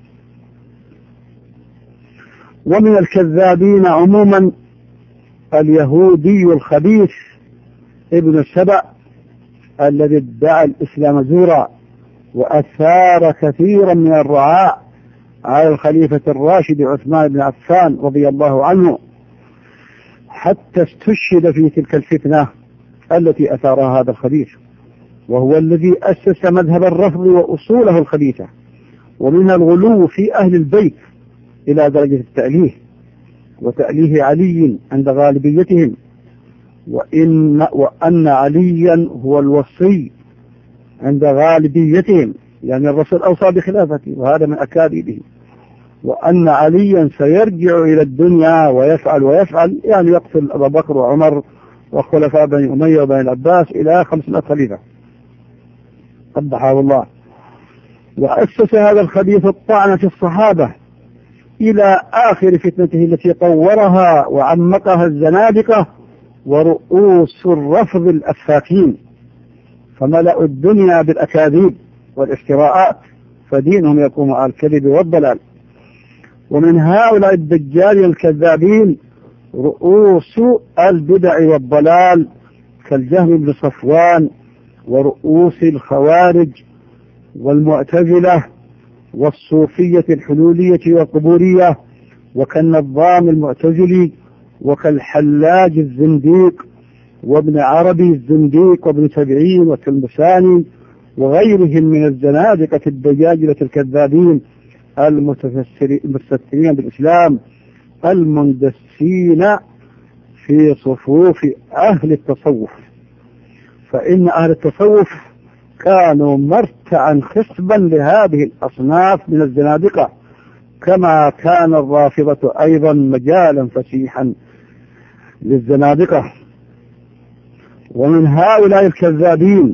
ومن الكذابين عموما اليهودي الخبيث ابن سبأ الذي ادعى الإسلام زورا وأثار كثيرا من الرعاع على الخليفة الراشد عثمان بن عفان رضي الله عنه، حتى استشهد في تلك الفتنة التي أثارها هذا الخبيث، وهو الذي أسس مذهب الرفض وأصوله الخبيثة، ومنها الغلو في أهل البيت إلى درجة التأليه وتأليه علي عند غالبيتهم، وإن وأن عليا هو الوصي عند غالبيتهم، يعني الرسول أوصى بخلافته وهذا من أكاذيبهم، وأن عليا سيرجع إلى الدنيا ويفعل ويفعل، يعني يقتل أبا بكر وعمر وخلفاء بني أمية وبني العباس إلى خمسمائة خليفة قبحه الله. وأسس هذا الخبيث الطعن في الصحابة إلى آخر فتنته التي طورها وعمقها الزنادقة ورؤوس الرفض الأفاكين، فملأوا الدنيا بالأكاذيب والافتراءات، فدينهم يقوم على الكذب والضلال. ومن هؤلاء الدجال الكذابين رؤوس البدع والضلال كالجهم بن صفوان، ورؤوس الخوارج والمعتزلة والصوفية الحلولية والقبورية، وكالنظام المعتزلي وكالحلاج الزنديق وابن عربي الزنديق وابن سبعين والتلمساني وغيرهم من الزنادقة الدجاجلة الكذابين المستثمرين بالإسلام المندسين في صفوف أهل التصوف. فإن أهل التصوف كانوا مرتعا خصبا لهذه الأصناف من الزنادقة، كما كان الرافضة أيضا مجالا فسيحا للزنادقة. ومن هؤلاء الكذابين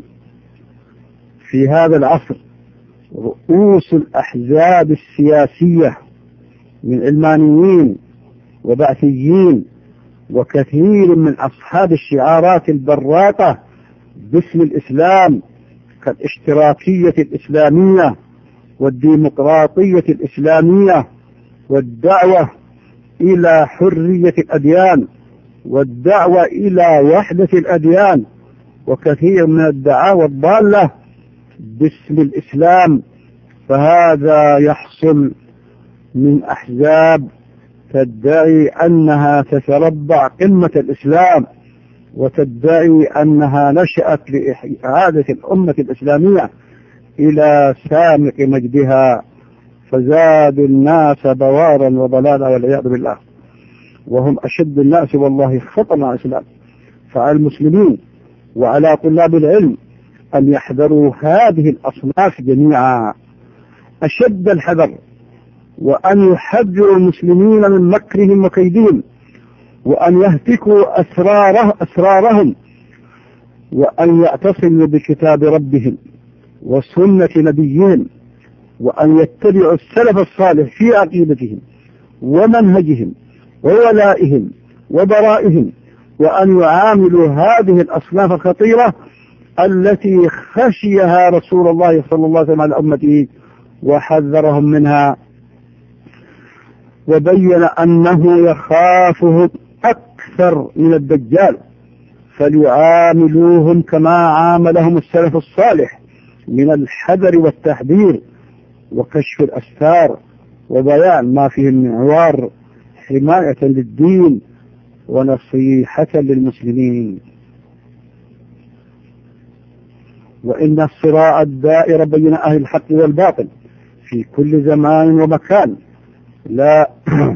في هذا العصر رؤوس الأحزاب السياسية من علمانيين وبعثيين وكثير من أصحاب الشعارات البراقة باسم الإسلام كالاشتراكية الإسلامية والديمقراطية الإسلامية والدعوة إلى حرية الأديان والدعوة إلى وحدة الأديان، وكثير من الدعاوى الضالة باسم الإسلام. فهذا يحصل من أحزاب تدعي أنها تتربع قمة الإسلام وتدعي أنها نشأت لإعادة الأمة الإسلامية إلى سامق مجدها، فزاد الناس بوارا وضلالا والعياذ بالله، وهم أشد الناس والله خطرا على الإسلام. فعلى المسلمين وعلى طلاب العلم أن يحذروا هذه الأصناف جميعا أشد الحذر، وأن يحذروا المسلمين من مكرهم وكيدهم، وأن يهتكوا أسراره أسرارهم، وأن يعتصموا بكتاب ربهم وسنة نبيهم، وأن يتبعوا السلف الصالح في عقيدتهم ومنهجهم وولائهم وبرائهم، وأن يعاملوا هذه الأصناف الخطيرة التي خشيها رسول الله صلى الله عليه وسلم على أمته وحذرهم منها، وبين أنه يخافهم أكثر من الدجال، فليعاملوهم كما عاملهم السلف الصالح من الحذر والتحذير وكشف الأستار وبيان ما فيه من عوار، حماية للدين ونصيحة للمسلمين. وإن الصراع الدائر بين أهل الحق والباطل في كل زمان ومكان لا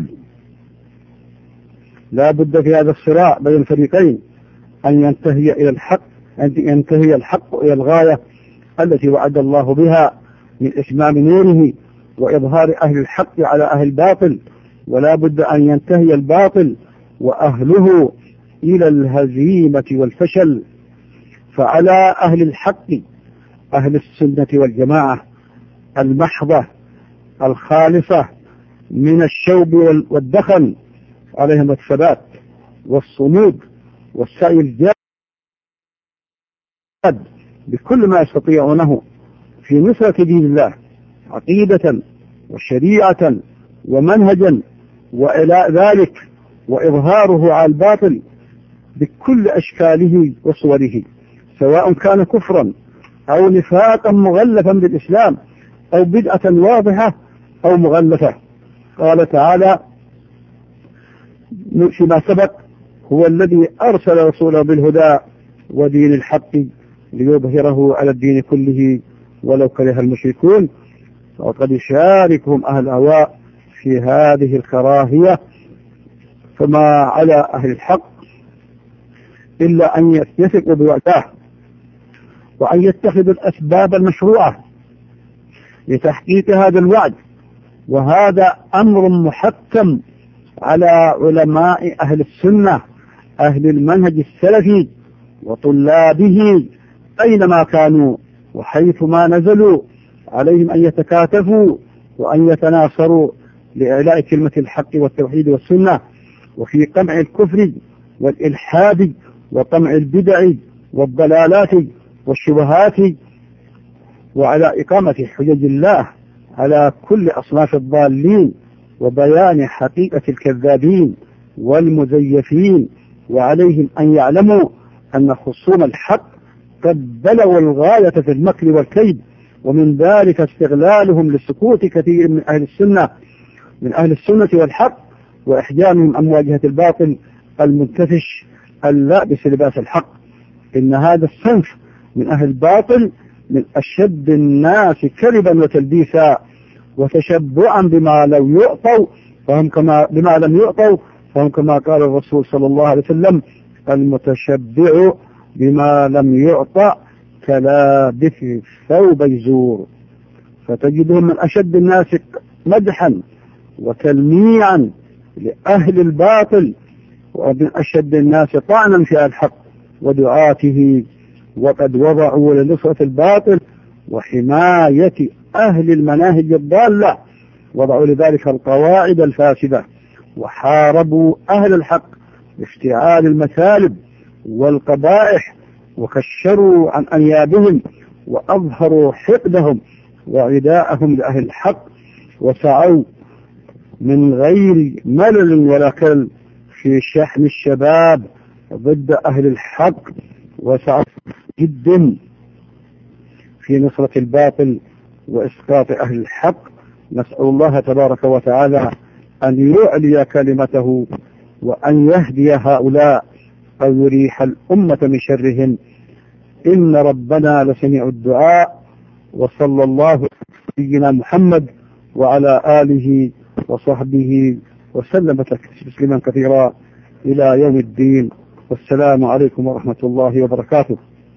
لا بد في هذا الصراع بين الفريقين أن ينتهي إلى الحق أن ينتهي الحق إلى الغاية التي وعد الله بها من إتمام نوره وإظهار أهل الحق على أهل الباطل، ولا بد أن ينتهي الباطل وأهله إلى الهزيمة والفشل. فعلى أهل الحق أهل السنة والجماعة المحضة الخالصة من الشوب والدخن، عليهم الثبات والصمود والسعي الجاد بكل ما يستطيعونه في نصرة دين الله عقيدة وشريعة ومنهجا، وإلى ذلك وإظهاره على الباطل بكل أشكاله وصوره، سواء كان كفرا أو نفاقا مغلفا بالإسلام أو بدعة واضحة أو مغلفة. قال تعالى فيما سبق: هو الذي أرسل رسوله بالهدى ودين الحق ليظهره على الدين كله ولو كره المشركون. وقد يشاركهم أهل الأهواء في هذه الكراهية، فما على أهل الحق إلا أن يثقوا بوعده وأن يتخذوا الأسباب المشروعة لتحقيق هذا الوعد، وهذا أمر محكم على علماء أهل السنة أهل المنهج السلفي وطلابه أينما كانوا وحيث ما نزلوا، عليهم أن يتكاتفوا وأن يتناصروا لإعلاء كلمة الحق والتوحيد والسنة، وفي قمع الكفر والإلحاد وقمع البدع والضلالات والشبهات، وعلى إقامة حجج الله على كل أصناف الضالين وبيان حقيقة الكذابين والمزيفين. وعليهم أن يعلموا أن خصوم الحق قد بلغوا الغاية في المكر والكيد، ومن ذلك استغلالهم لسكوت كثير من أهل السنة من أهل السنة والحق، وإحجامهم عن مواجهة الباطل المنتفش اللابس لباس الحق. إن هذا الصنف من أهل الباطل من أشد الناس كذبا وتلبيسا وتشبعا بما لو يعطوا فهم كما بما لم يعطوا فهم كما قال الرسول صلى الله عليه وسلم: المتشبع بما لم يعطى كلابث ثوب يزور. فتجدهم من أشد الناس مدحا وتلميعا لأهل الباطل، ومن أشد الناس طعنا في الحق ودعاته، وقد وضعوا لنصرة الباطل وحماية أهل المناهج الضالة وضعوا لذلك القواعد الفاسدة، وحاربوا أهل الحق بافتعال المثالب والقبائح، وكشروا عن أنيابهم وأظهروا حقدهم وعداءهم لأهل الحق، وسعوا من غير ملل ولا كل في شحن الشباب ضد أهل الحق، وسعوا جدا في نصرة الباطل وإسقاط أهل الحق. نسأل الله تبارك وتعالى أن يعلي كلمته وأن يهدي هؤلاء أو يريح الأمة من شرهم، إن ربنا لسميع الدعاء. وصلى الله على سيدنا محمد وعلى آله وصحبه وسلم تسليما كثيرا إلى يوم الدين. والسلام عليكم ورحمة الله وبركاته.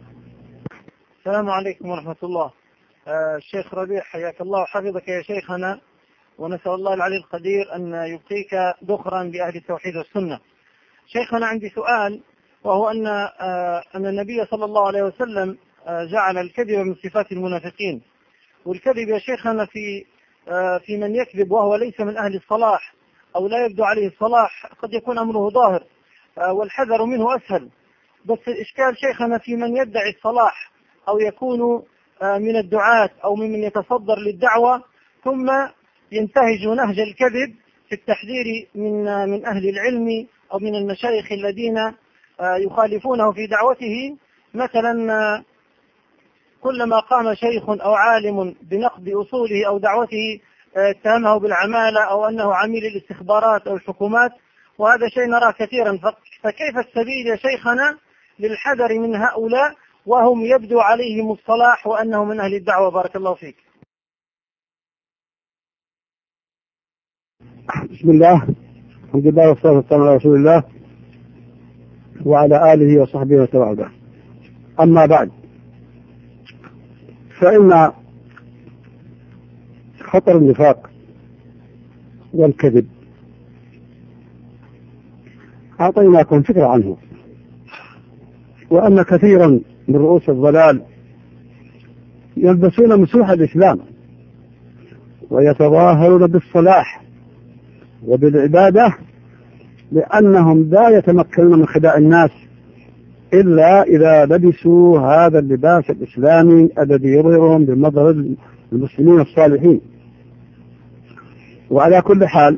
السلام عليكم ورحمة الله. آه الشيخ ربيع حياك الله وحفظك يا شيخنا، ونسأل الله العلي القدير أن يبقيك ذخرا بأهل التوحيد والسنة. شيخنا عندي سؤال، وهو أن آه أن النبي صلى الله عليه وسلم آه جعل الكذب من صفات المنافقين، والكذب يا شيخنا في آه في من يكذب وهو ليس من أهل الصلاح أو لا يبدو عليه الصلاح قد يكون أمره ظاهر آه والحذر منه أسهل. بس الإشكال شيخنا في من يدعي الصلاح أو يكون آه من الدعاة أو ممن يتصدر للدعوة ثم ينتهج نهج الكذب في التحذير من آه من أهل العلم أو من المشايخ الذين آه يخالفونه في دعوته. مثلا آه كلما قام شيخ أو عالم بنقد أصوله أو دعوته اتهمه بالعمالة أو أنه عميل الاستخبارات أو الحكومات، وهذا شيء نراه كثيرا. فكيف السبيل يا شيخنا للحذر من هؤلاء وهم يبدو عليهم الصلاح وأنهم من أهل الدعوة؟ بارك الله فيك. بسم الله، الحمد لله والصلاة والسلام على رسول الله وعلى آله وصحبه وتوابه. أما بعد، فإن خطر النفاق والكذب أعطيناكم فكرة عنه، وأن كثيرا من رؤوس الضلال يلبسون مسوح الإسلام ويتظاهرون بالصلاح وبالعبادة، لأنهم لا يتمكنون من خداع الناس إلا إذا لبسوا هذا اللباس الإسلامي الذي يظهرهم بمظهر المسلمين الصالحين. وعلى كل حال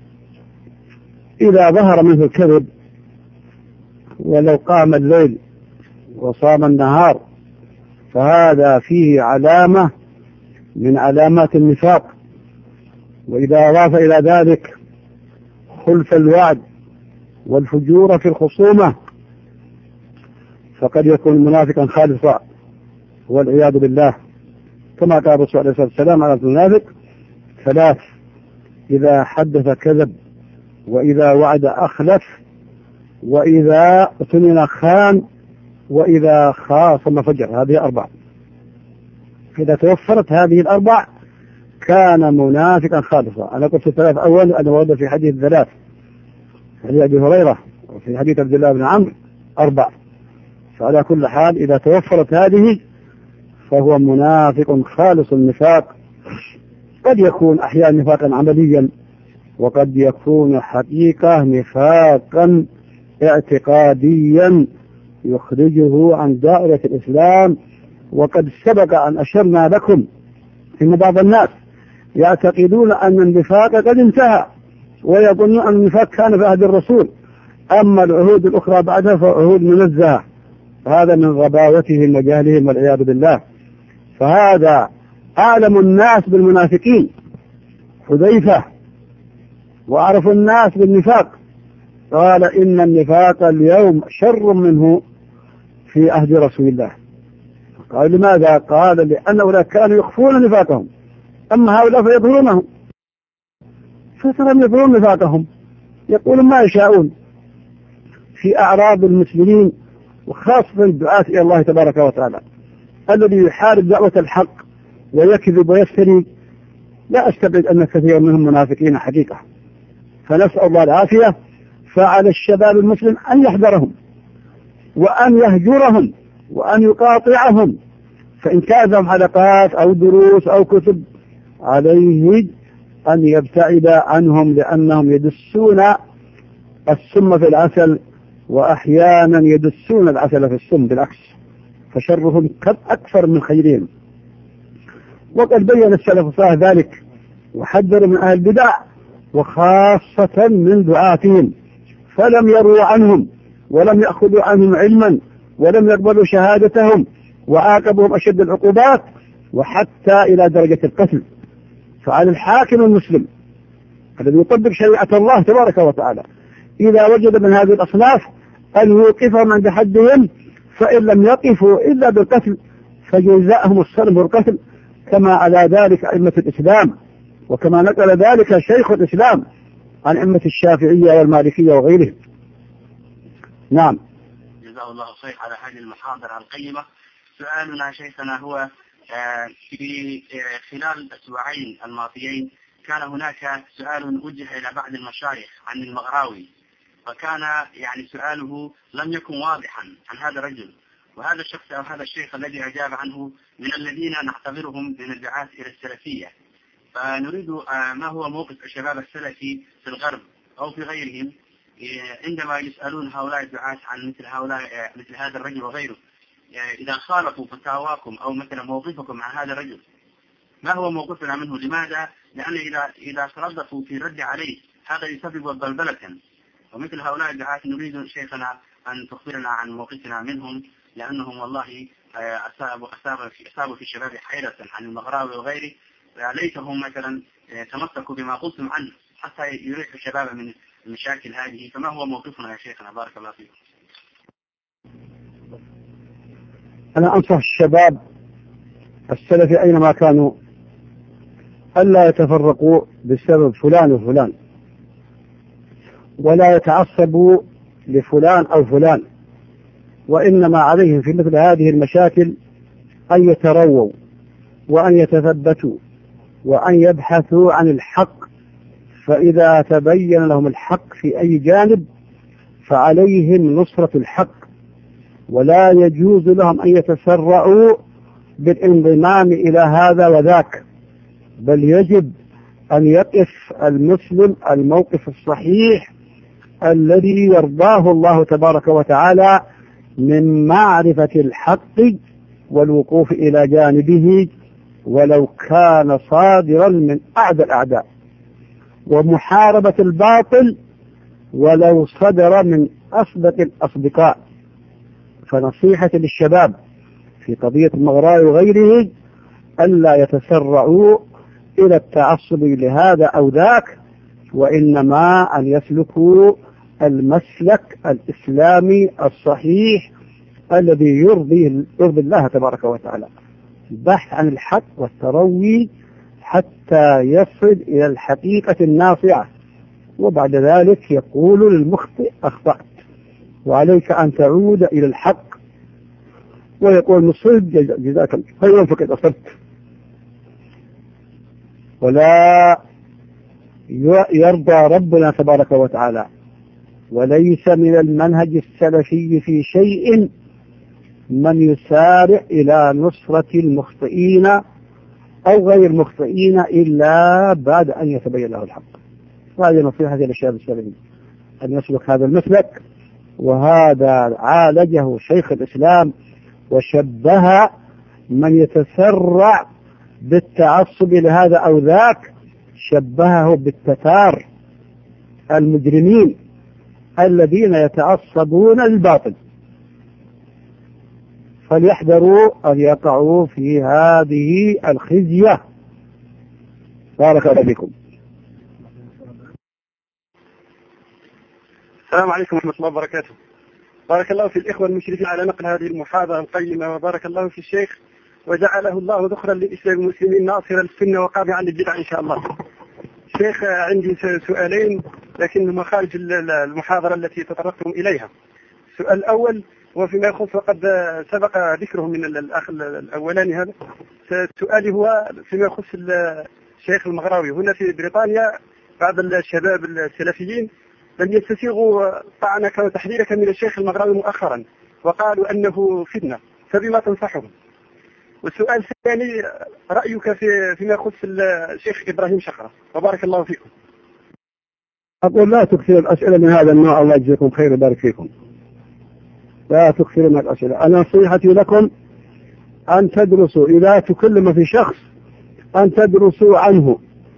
إذا ظهر منه الكذب ولو قام الليل وصام النهار فهذا فيه علامة من علامات النفاق. وإذا أضاف إلى ذلك خلف الوعد والفجور في الخصومة فقد يكون منافقا خالصا والعياذ بالله، كما قال الرسول عليه الصلاة والسلام على المنافق ثلاث: إذا حدث كذب، وإذا وعد أخلف، وإذا اؤتمن خان، وإذا خاصم فجر. هذه أربع. إذا توفرت هذه الأربع كان منافقا خالصا. أنا قلت الثلاث أول أنا ورد في حديث ثلاث، حديث أبي هريرة، وفي حديث عبد الله بن عمرو أربع. فعلى كل حال إذا توفرت هذه فهو منافق خالص النفاق. قد يكون أحيانا نفاقا عمليا، وقد يكون حقيقة نفاقا اعتقاديا يخرجه عن دائرة الإسلام. وقد سبق أن أشرنا لكم إن بعض الناس يعتقدون أن النفاق قد انتهى، ويظنون أن النفاق كان في عهد الرسول، أما العهود الأخرى بعدها فعهود منزهة. هذا من غباوتهم وجهلهم والعياذ بالله. فهذا أعلم الناس بالمنافقين حذيفة، وأعرف الناس بالنفاق، قال إن النفاق اليوم شر منه في عهد رسول الله. قال لماذا؟ قال لأن هؤلاء كانوا يخفون نفاقهم، أما هؤلاء فيظهرونه. فترى يظهرون نفاقهم، يقولون ما يشاءون في أعراض المسلمين، وخاصة الدعاة إلى الله تبارك وتعالى الذي يحارب دعوة الحق ويكذب ويفتري. لا أستبعد أن كثير منهم منافقين حقيقة، فنسأل الله العافية. فعلى الشباب المسلم أن يحذرهم وأن يهجرهم وأن يقاطعهم، فإن كان لهم حلقات أو دروس أو كتب عليه أن يبتعد عنهم، لأنهم يدسون السم في العسل، وأحيانا يدسون العسل في السم بالعكس، فشرهم قد أكثر من خيرهم. وقد بين السلف الصالح ذلك وحذروا من أهل البدع وخاصة من دعاتهم، فلم يروا عنهم ولم يأخذوا عنهم علما ولم يقبلوا شهادتهم، وعاقبهم أشد العقوبات وحتى إلى درجة القتل. فعلى الحاكم المسلم الذي يطبق شريعة الله تبارك وتعالى إذا وجد من هذه الأصناف أن يوقفهم عند حدهم، فإن لم يقفوا إلا بالقتل فجزاءهم الصلب والقتل، كما على ذلك أئمة الإسلام، وكما نقل ذلك شيخ الإسلام عن أئمة الشافعية والمالكية وغيرهم. نعم. جزاه الله خير على هذه المحاضرة القيمة. سؤالنا شيخنا هو في خلال الأسبوعين الماضيين كان هناك سؤال وجه إلى بعض المشايخ عن المغراوي، فكان يعني سؤاله لم يكن واضحا عن هذا الرجل، وهذا الشخص أو هذا الشيخ الذي أجاب عنه من الذين نعتبرهم من الدعاة إلى السلفية. فنريد ما هو موقف الشباب السلفي في الغرب أو في غيرهم عندما يسألون هؤلاء الدعاة عن مثل هؤلاء مثل هذا الرجل وغيره، إذا خالفوا فتاواكم أو مثل موقفكم مع هذا الرجل ما هو موقفنا منه؟ لماذا؟ لأن إذا إذا تردفوا في الرد عليه هذا يسبب بلبلة، ومثل هؤلاء الدعاة نريد شيخنا أن تخبرنا عن موقفنا منهم، لأنهم والله أصابوا أصابوا في الشباب حيرة عن المغراوي وغيره، ليتهم مثلا تمسكوا بما قلتم عنه حتى يريحوا الشباب من المشاكل هذه. فما هو موقفنا يا شيخنا؟ بارك الله فيكم. أنا أنصح الشباب السلفي أينما كانوا ألا يتفرقوا بسبب فلان وفلان، ولا يتعصبوا لفلان أو فلان، وإنما عليهم في مثل هذه المشاكل أن يترووا وأن يتثبتوا وأن يبحثوا عن الحق، فإذا تبين لهم الحق في أي جانب فعليهم نصرة الحق، ولا يجوز لهم أن يتسرعوا بالانضمام إلى هذا وذاك، بل يجب أن يقف المسلم الموقف الصحيح الذي يرضاه الله تبارك وتعالى من معرفة الحق والوقوف إلى جانبه ولو كان صادرا من أعدى الأعداء، ومحاربة الباطل ولو صدر من أصدق الأصدقاء. فنصيحة للشباب في قضية المغراء وغيره ألا يتسرعوا إلى التعصب لهذا أو ذاك، وإنما أن يسلكوا المسلك الإسلامي الصحيح الذي يرضي يرضي الله تبارك وتعالى، البحث عن الحق والتروي حتى يصل إلى الحقيقة الناصعة، وبعد ذلك يقول للمخطئ أخطأت وعليك أن تعود إلى الحق، ويقول مصيب جزاك الله خيرا فقد أصبت. ولا يرضى ربنا تبارك وتعالى وليس من المنهج السلفي في شيء من يسارع إلى نصرة المخطئين أو غير مخطئين إلا بعد أن يتبين له الحق. وهذه نصيحة للشباب السلفي أن يسلك هذا المسلك، وهذا عالجه شيخ الإسلام وشبه من يتسرع بالتعصب لهذا أو ذاك، شبهه بالتتار المجرمين الذين يتعصبون للباطل، فليحذروا أن يقعوا في هذه الخزية. بارك الله فيكم. السلام عليكم ورحمة الله وبركاته. بارك الله في الإخوة المشرفين على نقل هذه المحاضرة القيمة، وبارك الله في الشيخ وجعله الله ذخرا للإسلام والمسلمين ناصرا للسنة وقابعا للبدع إن شاء الله. شيخ عندي سؤالين لكنهما خارج المحاضرة التي تطرقتم إليها. السؤال الأول وفيما يخص وقد سبق ذكره من الأخ الأولاني هذا، سؤالي هو فيما يخص الشيخ المغراوي. هنا في بريطانيا بعض الشباب السلفيين لم يستسيغوا طعنك وتحذيرك من الشيخ المغراوي مؤخرا وقالوا أنه فتنة، فبما تنصحهم؟ والسؤال الثاني رأيك في فيما يخص الشيخ إبراهيم شقرة، وبارك الله فيكم. أقول لا تكثر الأسئلة من هذا النوع، الله يجزيكم خير ويبارك فيكم. لا تكثر من الأسئلة. أنا نصيحتي لكم أن تدرسوا إذا تكلم في شخص أن تدرسوا عنه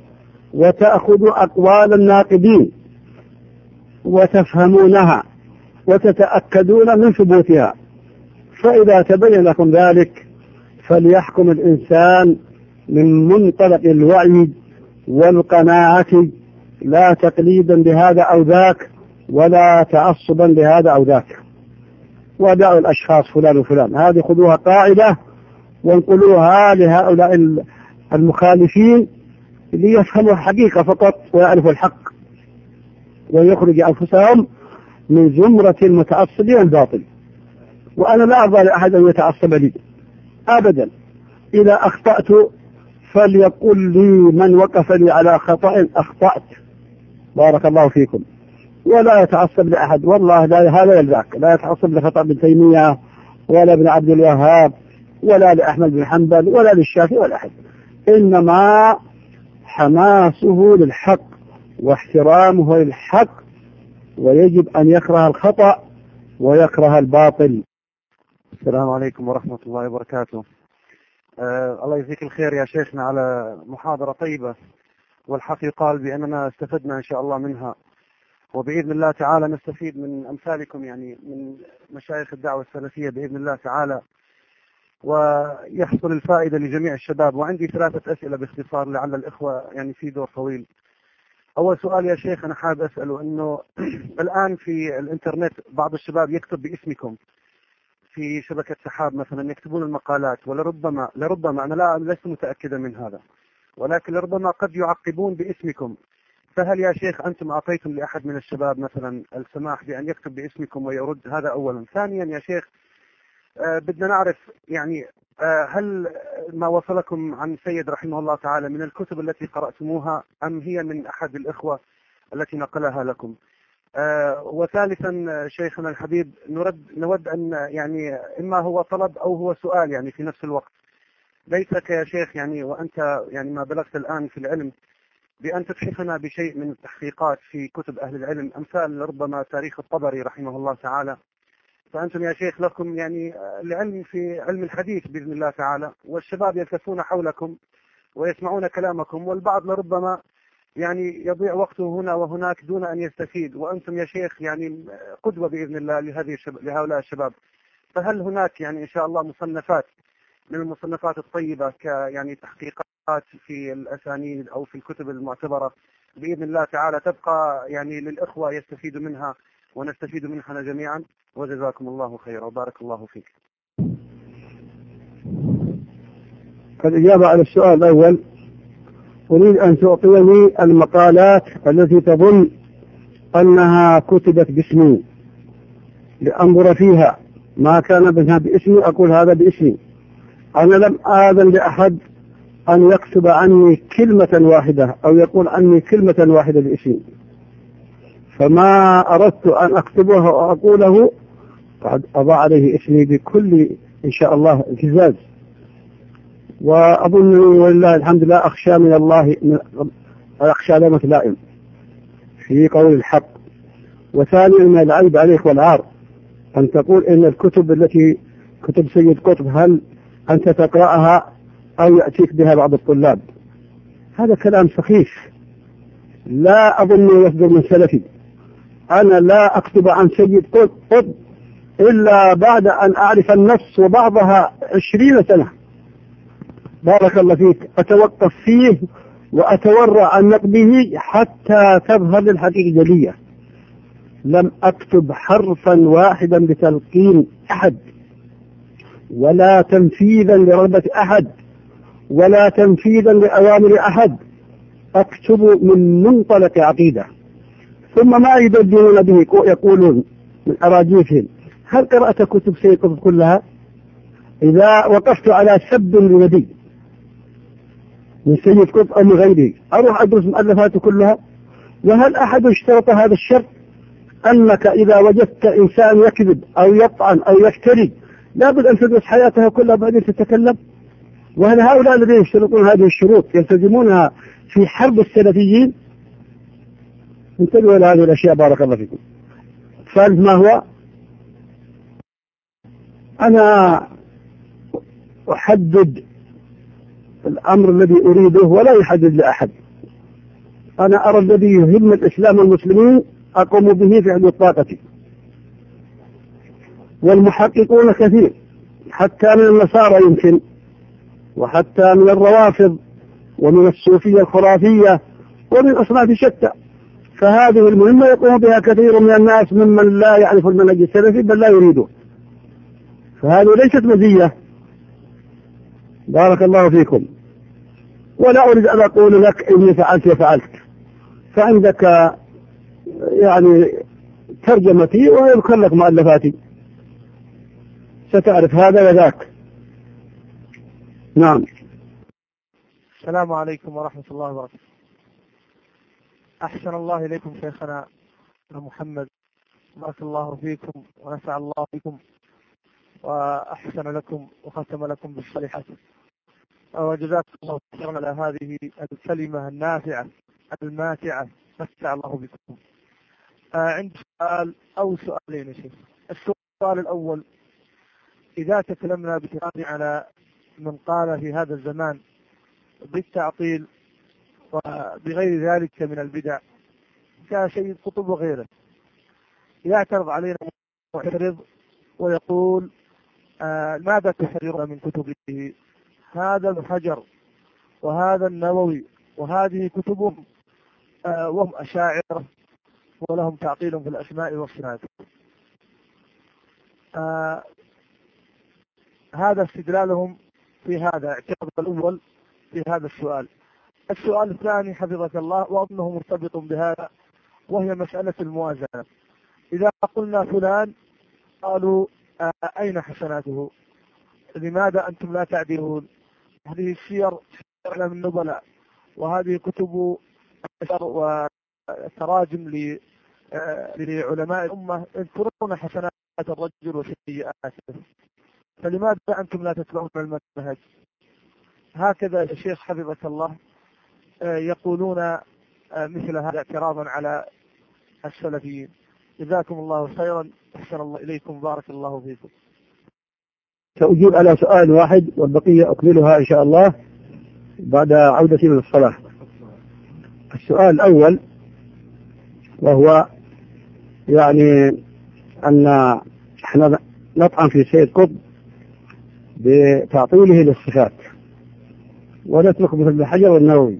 وتأخذوا أقوال الناقدين وتفهمونها وتتأكدون من ثبوتها، فإذا تبين لكم ذلك فليحكم الإنسان من منطلق الوعي والقناعة، لا تقليدا لهذا أو ذاك ولا تعصبا لهذا أو ذاك. ودعوا الأشخاص فلان وفلان، هذه خذوها قاعدة وانقلوها لهؤلاء المخالفين ليفهموا الحقيقة فقط ويعرفوا الحق ويخرج أنفسهم من زمرة المتعصبين الباطل. وأنا لا أرضى لأحد أن يتعصب لي أبدا. إذا أخطأت فليقل لي من وقف لي على خطأ أخطأت، بارك الله فيكم، ولا يتعصب لأحد. والله لا هذا يلزعك، لا يتعصب لخطأ ابن تيمية ولا ابن عبد الوهاب ولا لأحمد بن حنبل ولا للشافعي ولا أحد، إنما حماسه للحق واحترامه للحق، ويجب أن يكره الخطأ ويكره الباطل. السلام عليكم ورحمة الله وبركاته. آه الله يجزيك الخير يا شيخنا على محاضرة طيبة، والحق يقال بأننا استفدنا إن شاء الله منها، وبإذن الله تعالى نستفيد من أمثالكم، يعني من مشايخ الدعوة السلفية بإذن الله تعالى، ويحصل الفائدة لجميع الشباب. وعندي ثلاثة أسئلة باختصار لعل الإخوة يعني في دور طويل. أول سؤال يا شيخ أنا حابب أسأله، أنه الآن في الإنترنت بعض الشباب يكتب باسمكم في شبكة سحاب مثلا، يكتبون المقالات، ولربما لربما أنا لا لست متأكدا من هذا، ولكن لربما قد يعقبون باسمكم. فهل يا شيخ أنتم أعطيتم لأحد من الشباب مثلا السماح بأن يكتب باسمكم ويرد؟ هذا أولا. ثانيا يا شيخ آه بدنا نعرف يعني آه هل ما وصلكم عن سيد رحمه الله تعالى من الكتب التي قرأتموها، أم هي من أحد الإخوة التي نقلها لكم؟ آه وثالثا شيخنا الحبيب نرد نود أن يعني إما هو طلب أو هو سؤال يعني في نفس الوقت. ليسك يا شيخ يعني وأنت يعني ما بلغت الآن في العلم بأن تتحفنا بشيء من التحقيقات في كتب أهل العلم أمثال ربما تاريخ الطبري رحمه الله تعالى. فأنتم يا شيخ لكم يعني العلم في علم الحديث بإذن الله تعالى، والشباب يلتفون حولكم ويسمعون كلامكم، والبعض لربما يعني يضيع وقته هنا وهناك دون أن يستفيد، وأنتم يا شيخ يعني قدوة بإذن الله لهذه الشباب لهؤلاء الشباب. فهل هناك يعني إن شاء الله مصنفات من المصنفات الطيبة ك يعني تحقيقات في الأسانيد أو في الكتب المعتبرة بإذن الله تعالى تبقى يعني للإخوة يستفيدوا منها ونستفيد منها جميعا؟ وجزاكم الله خيرا وبارك الله فيك. الإجابة على السؤال الأول، أريد أن تعطيني المقالات التي تظن أنها كتبت باسمي لأنظر فيها، ما كان بها باسمي أقول هذا باسمي. أنا لم آذن لأحد أن يكتب عني كلمة واحدة أو يقول عني كلمة واحدة باسمي، فما أردت أن أكتبه وأقوله قد أضع عليه اسمي بكل إن شاء الله التزاز. وأظن ولله الحمد لا أخشى من الله أخشى لومة لائم في قول الحق. وثانيا من العيب عليك والعار أن تقول إن الكتب التي كتب سيد قطب هل أنت تقرأها أو يأتيك بها بعض الطلاب، هذا كلام سخيف لا أظن يصدر من سلفي. أنا لا أكتب عن سيد قطب إلا بعد أن أعرف النص وبعضها عشرين سنة بارك الله فيك، أتوقف فيه وأتورع عن نقده حتى تظهر للحقيقة جلية. لم أكتب حرفا واحدا بتلقين أحد ولا تنفيذا لرغبة أحد ولا تنفيذا لأوامر أحد، أكتب من منطلق عقيدة. ثم ما يدلون به يقولون من أراجيفهم هل قرأت كتب سيد قطب كلها؟ إذا وقفت على سب لنبي من سيد قطب أو من غيره أروح أدرس مؤلفاته كلها؟ وهل أحد اشترط هذا الشرط أنك إذا وجدت إنسان يكذب أو يطعن أو يفتري لابد أن تدرس حياته كلها بعدين تتكلم؟ وهل هؤلاء الذين يشترطون هذه الشروط يلتزمونها في حرب السلفيين؟ انتبهوا لهذه الأشياء بارك الله فيكم. ثالث ما هو، أنا أحدد الأمر الذي أريده ولا يحدد لأحد. أنا أرى الذي يهم الإسلام والمسلمين أقوم به في حدود طاقتي، والمحققون كثير حتى من النصارى يمكن، وحتى من الروافض ومن الصوفية الخرافية ومن أصناف شتى، فهذه المهمة يقوم بها كثير من الناس ممن لا يعرف المنهج السلفي بل لا يريده، فهذه ليست مزية بارك الله فيكم. ولا أريد أن أقول لك إني فعلت وفعلت، فعندك يعني ترجمتي ويذكر لك مؤلفاتي ستعرف هذا وذاك. نعم. السلام عليكم ورحمة الله وبركاته. أحسن الله إليكم شيخنا محمد، بارك الله فيكم ونفع الله بكم وأحسن لكم وختم لكم بالصالحات، وجزاكم الله خيرا على هذه الكلمة النافعة الماتعة، متع الله بكم. آه عندي سؤال أو سؤالين يا شيخ. السؤال الأول، إذا تكلمنا بتقام على من قال في هذا الزمان بالتعطيل وبغير ذلك من البدع كسيد قطب وغيره، يعترض علينا معترض ويقول آه ماذا تحررون من كتبه؟ هذا الحجر وهذا النووي وهذه كتبهم آه وهم أشاعرة ولهم تعطيل في الأسماء والصفات. آه هذا استدلالهم في هذا، اعتراض الأول في هذا السؤال. السؤال الثاني حفظك الله وأظنه مرتبط بهذا، وهي مسألة الموازنة. إذا قلنا فلان قالوا آه أين حسناته؟ لماذا أنتم لا تعدلون؟ هذه السير من النبلاء وهذه كتب وتراجم لعلماء الأمة يذكرون حسنات الرجل وسيئاته، فلماذا أنتم لا تتبعون المنهج؟ هكذا الشيخ حفظك الله يقولون مثل هذا اعتراضا على السلفيين. جزاكم الله خيرا، أحسن الله إليكم، بارك الله فيكم. سأجيب على سؤال واحد والبقية أكملها إن شاء الله بعد عودتي من الصلاة. السؤال الأول وهو يعني أن احنا نطعن في سيد قطب بتعطيله للصفات ونترك مثل ابن حجر والنووي،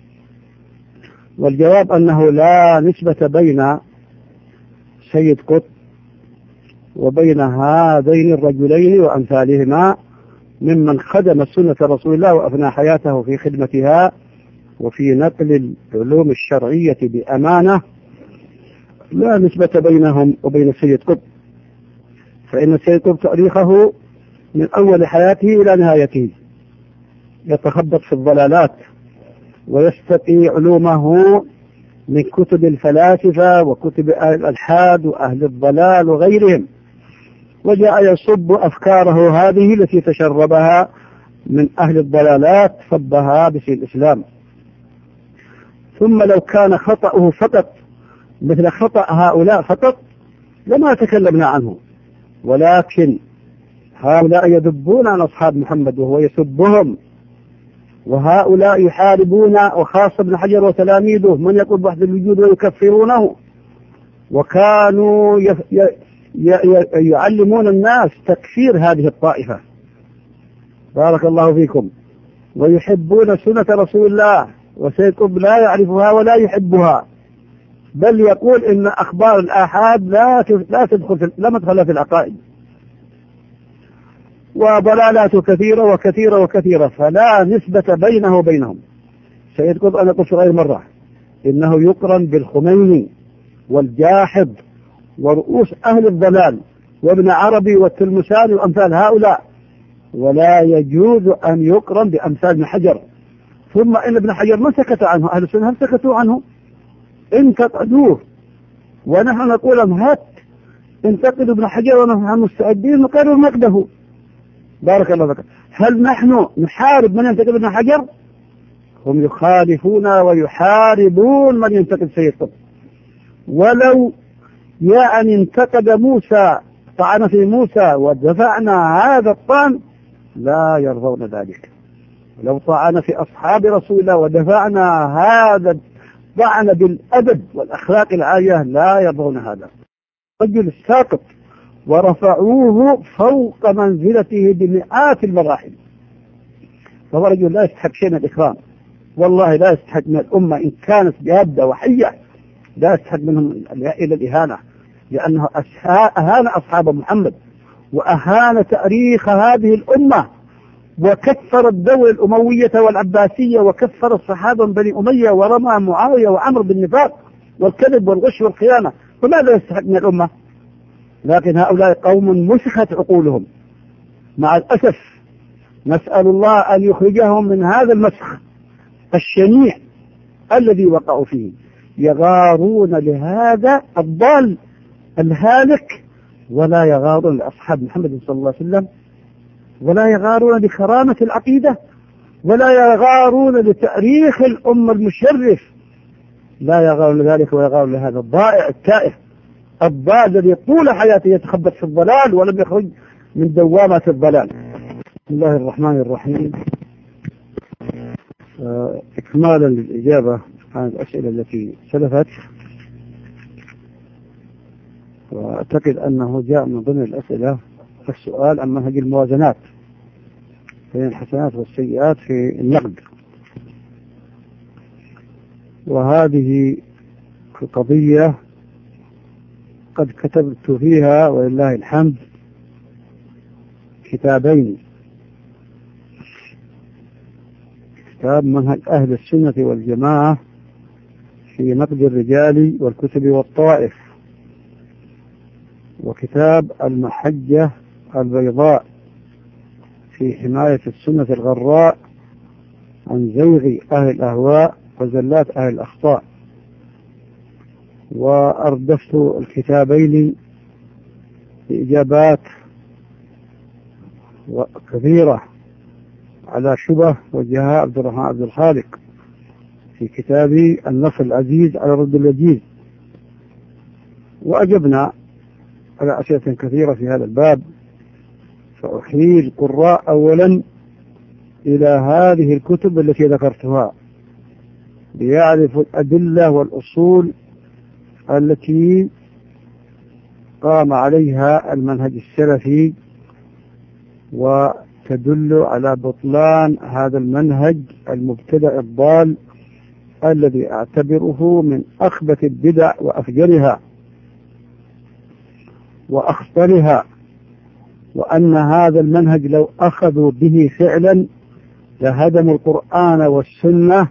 والجواب أنه لا نسبة بين سيد قطب وبين هذين الرجلين وأمثالهما ممن خدم سنة رسول الله وأفنى حياته في خدمتها وفي نقل العلوم الشرعية بأمانة. لا نسبة بينهم وبين سيد قطب، فإن سيد قطب تاريخه من أول حياته إلى نهايته يتخبط في الضلالات ويستقي علومه من كتب الفلاسفة وكتب أهل الألحاد وأهل الضلال وغيرهم، وجاء يصب أفكاره هذه التي تشربها من أهل الضلالات صبها باسم الإسلام. ثم لو كان خطأه فقط مثل خطأ هؤلاء فقط لما تكلمنا عنه، ولكن هؤلاء يذبون عن أصحاب محمد وهو يسبهم، وهؤلاء يحاربون وخاصة ابن حجر وتلاميذه من يقول بحث الوجود ويكفرونه، وكانوا ي... ي... ي... يعلمون الناس تكفير هذه الطائفة بارك الله فيكم، ويحبون سنة رسول الله، وسيد قطب لا يعرفها ولا يحبها، بل يقول إن أخبار الآحاد لا لا تدخل في... لا مدخل في العقائد، وضلالات كثيرة وكثيرة وكثيرة، فلا نسبة بينه وبينهم. سيد قطب أنا قلت غير مرة إنه يقرن بالخميني والجاحظ ورؤوس أهل الضلال وابن عربي والتلمساني وأمثال هؤلاء، ولا يجوز أن يقرن بأمثال ابن حجر. ثم إن ابن حجر ما سكت عنه أهل السنة، هل سكتوا عنه؟ انتقدوه، ونحن نقول لهم هات انتقدوا ابن حجر ونحن مستعدين نقرر نقده بارك الله فيك. هل نحن نحارب من ينتقد ابن حجر؟ هم يخالفون ويحاربون من ينتقد سيد قطب. ولو يعني انتقد موسى طعن في موسى ودفعنا هذا الطعن لا يرضون ذلك، لو طعن في أصحاب رسول الله ودفعنا هذا الطعن بالأدب والأخلاق العالية لا يرضون هذا. رجل ساقط ورفعوه فوق منزلته بمئات المراحل، فهو رجل لا يستحق شيء من الإكرام، والله لا يستحق من الأمة إن كانت جادة وحية، لا يستحق منهم إلى الإهانة، لأنه أهان أصحاب محمد وأهان تاريخ هذه الأمة وكفر الدولة الأموية والعباسية وكفر الصحابة من بني أمية ورمى معاوية وعمر بالنفاق والكذب والغش والخيانة، فماذا يستحق من الأمة؟ لكن هؤلاء قوم مسخت عقولهم مع الأسف، نسأل الله أن يخرجهم من هذا المسخ الشنيع الذي وقعوا فيه. يغارون لهذا الضال الهالك ولا يغارون لأصحاب محمد صلى الله عليه وسلم، ولا يغارون لكرامة العقيدة، ولا يغارون لتاريخ الأمة المشرف، لا يغارون لذلك ويغارون لهذا الضائع التائه الضال الذي طول حياته يتخبط في الضلال ولم يخرج من دوامة الضلال. بسم الله الرحمن الرحيم. إكمالا للإجابة عن الأسئلة التي سلفت، وأعتقد أنه جاء من ضمن الأسئلة السؤال عن منهج الموازنات بين الحسنات والسيئات في النقد، وهذه القضية قد كتبت فيها ولله الحمد كتابين، كتاب منهج أهل السنة والجماعة في نقد الرجال والكتب والطائف، وكتاب المحجة البيضاء في حماية السنة الغراء عن زيغ أهل الأهواء وزلات أهل الأخطاء. وأردفت الكتابين بإجابات كثيرة على شبه وجهها عبد الرحمن عبد الخالق في كتاب النصر العزيز على رد الوجيز، وأجبنا على أسئلة كثيرة في هذا الباب. فأحيل القراء أولا إلى هذه الكتب التي ذكرتها ليعرفوا الأدلة والأصول التي قام عليها المنهج السلفي، وتدل على بطلان هذا المنهج المبتدع الضال الذي أعتبره من أخبث البدع وأفجرها وأخطرها، وأن هذا المنهج لو أخذوا به فعلا لهدموا القرآن والسنة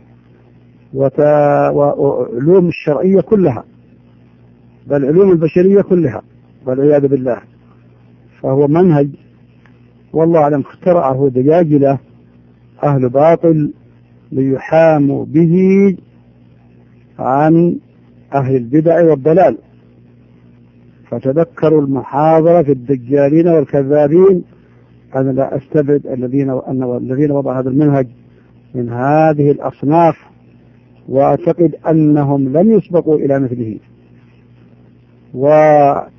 وعلوم الشرعية كلها، بل علوم البشرية كلها والعياذ بالله. فهو منهج والله أعلم اخترعه دجاجلة أهل باطل ليحاموا به عن أهل البدع والضلال. فتذكروا المحاضرة في الدجالين والكذابين، أنا لا أستبعد الذين أن الذين وضعوا هذا المنهج من هذه الأصناف، وأعتقد أنهم لن يسبقوا إلى مثله. وأقتصر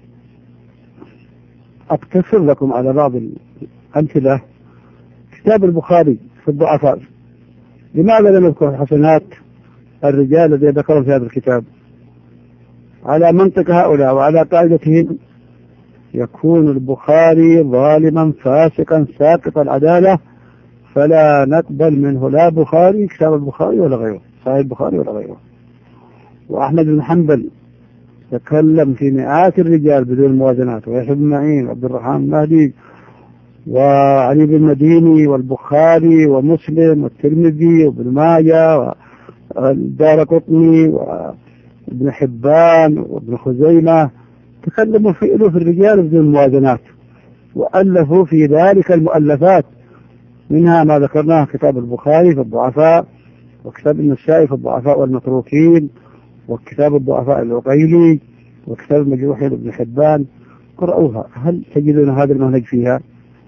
لكم على بعض الأمثلة. كتاب البخاري في الضعفاء، لماذا لم يذكر حسنات الرجال الذين ذكروا في هذا الكتاب؟ على منطق هؤلاء وعلى قاعدتهم يكون البخاري ظالما فاسقا ساقط العدالة، فلا نقبل منه لا بخاري كتاب البخاري ولا غيره، صحيح البخاري ولا غيره. وأحمد بن حنبل تكلم في مئات الرجال بدون موازنات، ويحيى بن معين وعبد الرحمن المهدي وعلي بن المديني والبخاري ومسلم والترمذي وابن ماجه والدارقطني وابن حبان وابن خزيمة، تكلموا في ألوف الرجال بدون موازنات، وألفوا في ذلك المؤلفات، منها ما ذكرناه كتاب البخاري في الضعفاء، وكتاب النسائي في الضعفاء والمتروكين، وكتاب الضعفاء العقيلي، وكتاب المجروحين ابن حبان. قرأوها، هل تجدون هذا المنهج فيها؟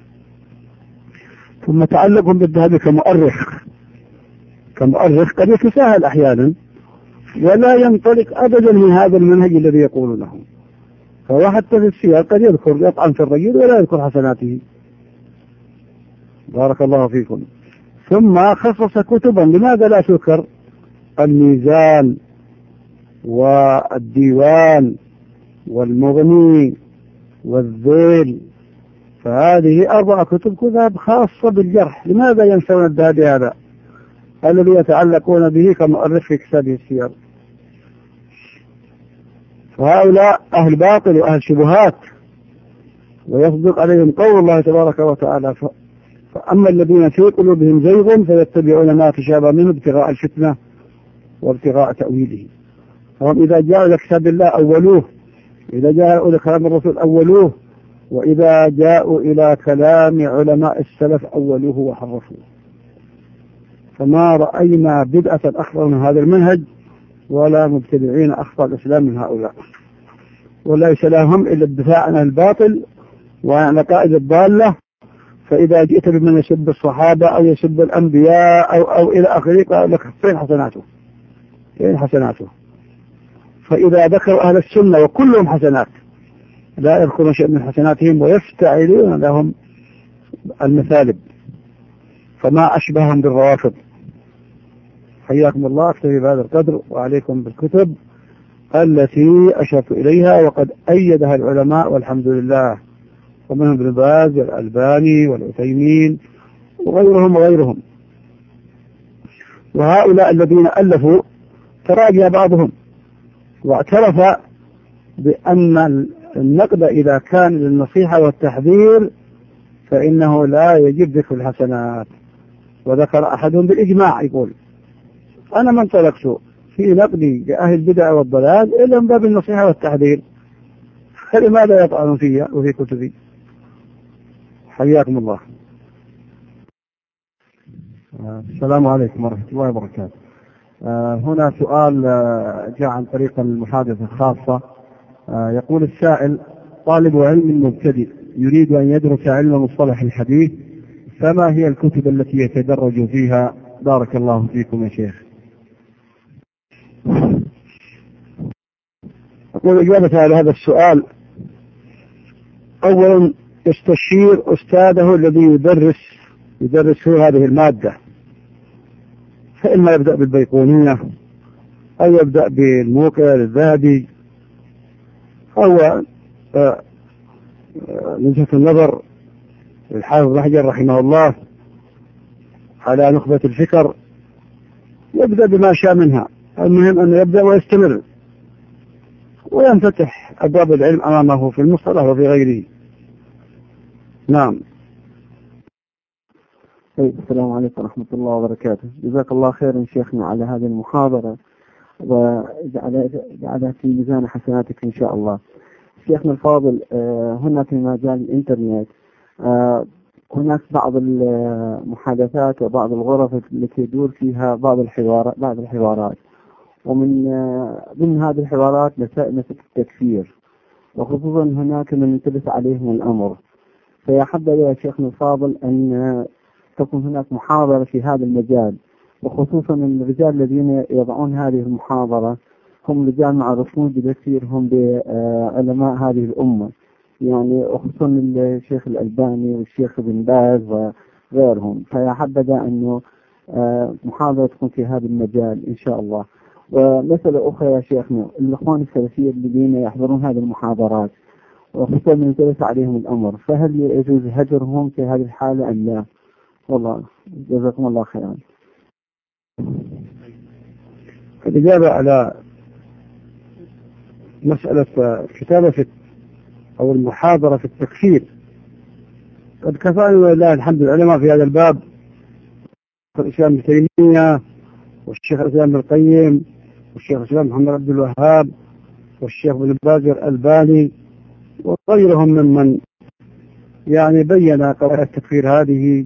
ثم تعلقهم بالذهب كمؤرخ كمؤرخ قد يتساهل أحيانا ولا ينطلق أبدا من هذا المنهج الذي يقولونه. فهو حتى في السياق قد يذكر يطعن في الرجل ولا يذكر حسناته. بارك الله فيكم. ثم خصص كتبا، لماذا لا تذكر الميزان والديوان والمغني والذيل؟ فهذه أربع كتب كتاب خاصة بالجرح، لماذا ينسون الذهبي هذا الذي يتعلقون به كمؤرخ في كتابه السير؟ فهؤلاء أهل باطل وأهل شبهات، ويصدق عليهم قول الله تبارك وتعالى: فأما الذين في قلوبهم زيغ فيتبعون ما تشابه منه ابتغاء الفتنة وابتغاء تأويله. فهم إذا جاءوا إلى كتاب الله أولوه، إذا جاءوا إلى كلام الرسول أولوه، وإذا جاءوا إلى كلام علماء السلف أولوه وحرفوه. فما رأينا بدعة أخطر من هذا المنهج ولا مبتدعين أخطر الإسلام من هؤلاء، ولا يسلاهم إلا الدفاع عن الباطل وعن عقائد الضالة. فإذا جئت بمن يسب الصحابة أو يسب الأنبياء أو, أو إلى آخره قال لك فين حسناته؟ فين حسناته؟ فإذا ذكروا أهل السنة وكلهم حسنات لا يذكرون شيء من حسناتهم ويفتعلون لهم المثالب، فما أشبههم بالروافض. حياكم الله. أكتفي بهذا القدر، وعليكم بالكتب التي أشرت إليها وقد أيدها العلماء والحمد لله، ومنهم ابن باز والألباني والعثيمين وغيرهم وغيرهم. وهؤلاء الذين ألفوا تراجع بعضهم واعترف بأن النقد إذا كان للنصيحة والتحذير فإنه لا يجب ذكر الحسنات. وذكر أحدهم بالإجماع يقول: أنا ما انطلقت في نقدي لأهل البدع والضلال إلا من باب النصيحة والتحذير، فلماذا يطعنون فيها وفي كتبي؟ حياكم الله. السلام عليكم ورحمة الله وبركاته. هنا سؤال جاء عن طريق المحادثة الخاصة. يقول السائل: طالب علم مبتدئ يريد أن يدرس علم مصطلح الحديث فما هي الكتب التي يتدرج فيها؟ بارك الله فيكم يا شيخ. أقول إجابة على هذا السؤال: أولا يستشير أستاذه الذي يدرس يدرس هذه المادة، فإما يبدأ بالبيقونية أو يبدأ بالموقع الذهبي أو نزهة النظر للحافظ بن حجر رحمه الله على نخبة الفكر. يبدأ بما شاء منها، المهم أن يبدأ ويستمر وينفتح أبواب العلم أمامه في المصطلح وفي غيره. نعم. السلام عليكم ورحمة الله وبركاته. جزاك الله خيرا شيخنا على هذه المحاضرة وجعلها في ميزان حسناتك إن شاء الله. شيخنا الفاضل، هنا في مجال الإنترنت هناك بعض المحادثات وبعض الغرف التي يدور فيها بعض الحوارات بعض الحوارات ومن من هذه الحوارات مسائل التكفير، وخصوصا هناك من يلتبس عليهم الأمر. فيا حبذا يا شيخنا الفاضل أن تكون هناك محاضرة في هذا المجال، وخصوصا الرجال الذين يضعون هذه المحاضرة هم رجال معروفون بتفسيرهم بعلماء هذه الأمة، يعني خصوصا الشيخ الألباني والشيخ ابن باز وغيرهم. فيا حبذا أنه محاضرة تكون في هذا المجال إن شاء الله. ومسألة أخرى يا شيخنا، الإخوان السلفية الذين يحضرون هذه المحاضرات وخصوصا من يلتبس عليهم الأمر، فهل يجوز هجرهم في هذه الحالة أم لا؟ والله جزاكم الله خيرا. الإجابة على مسألة كتابة في أو المحاضرة في التكفير، قد كفانا ولله الحمد العلماء في هذا الباب، الإسلام ابن تيمية والشيخ الإسلام ابن القيم والشيخ الإسلام محمد عبد الوهاب والشيخ ابن باز الألباني وغيرهم ممن يعني بين قواعد التكفير هذه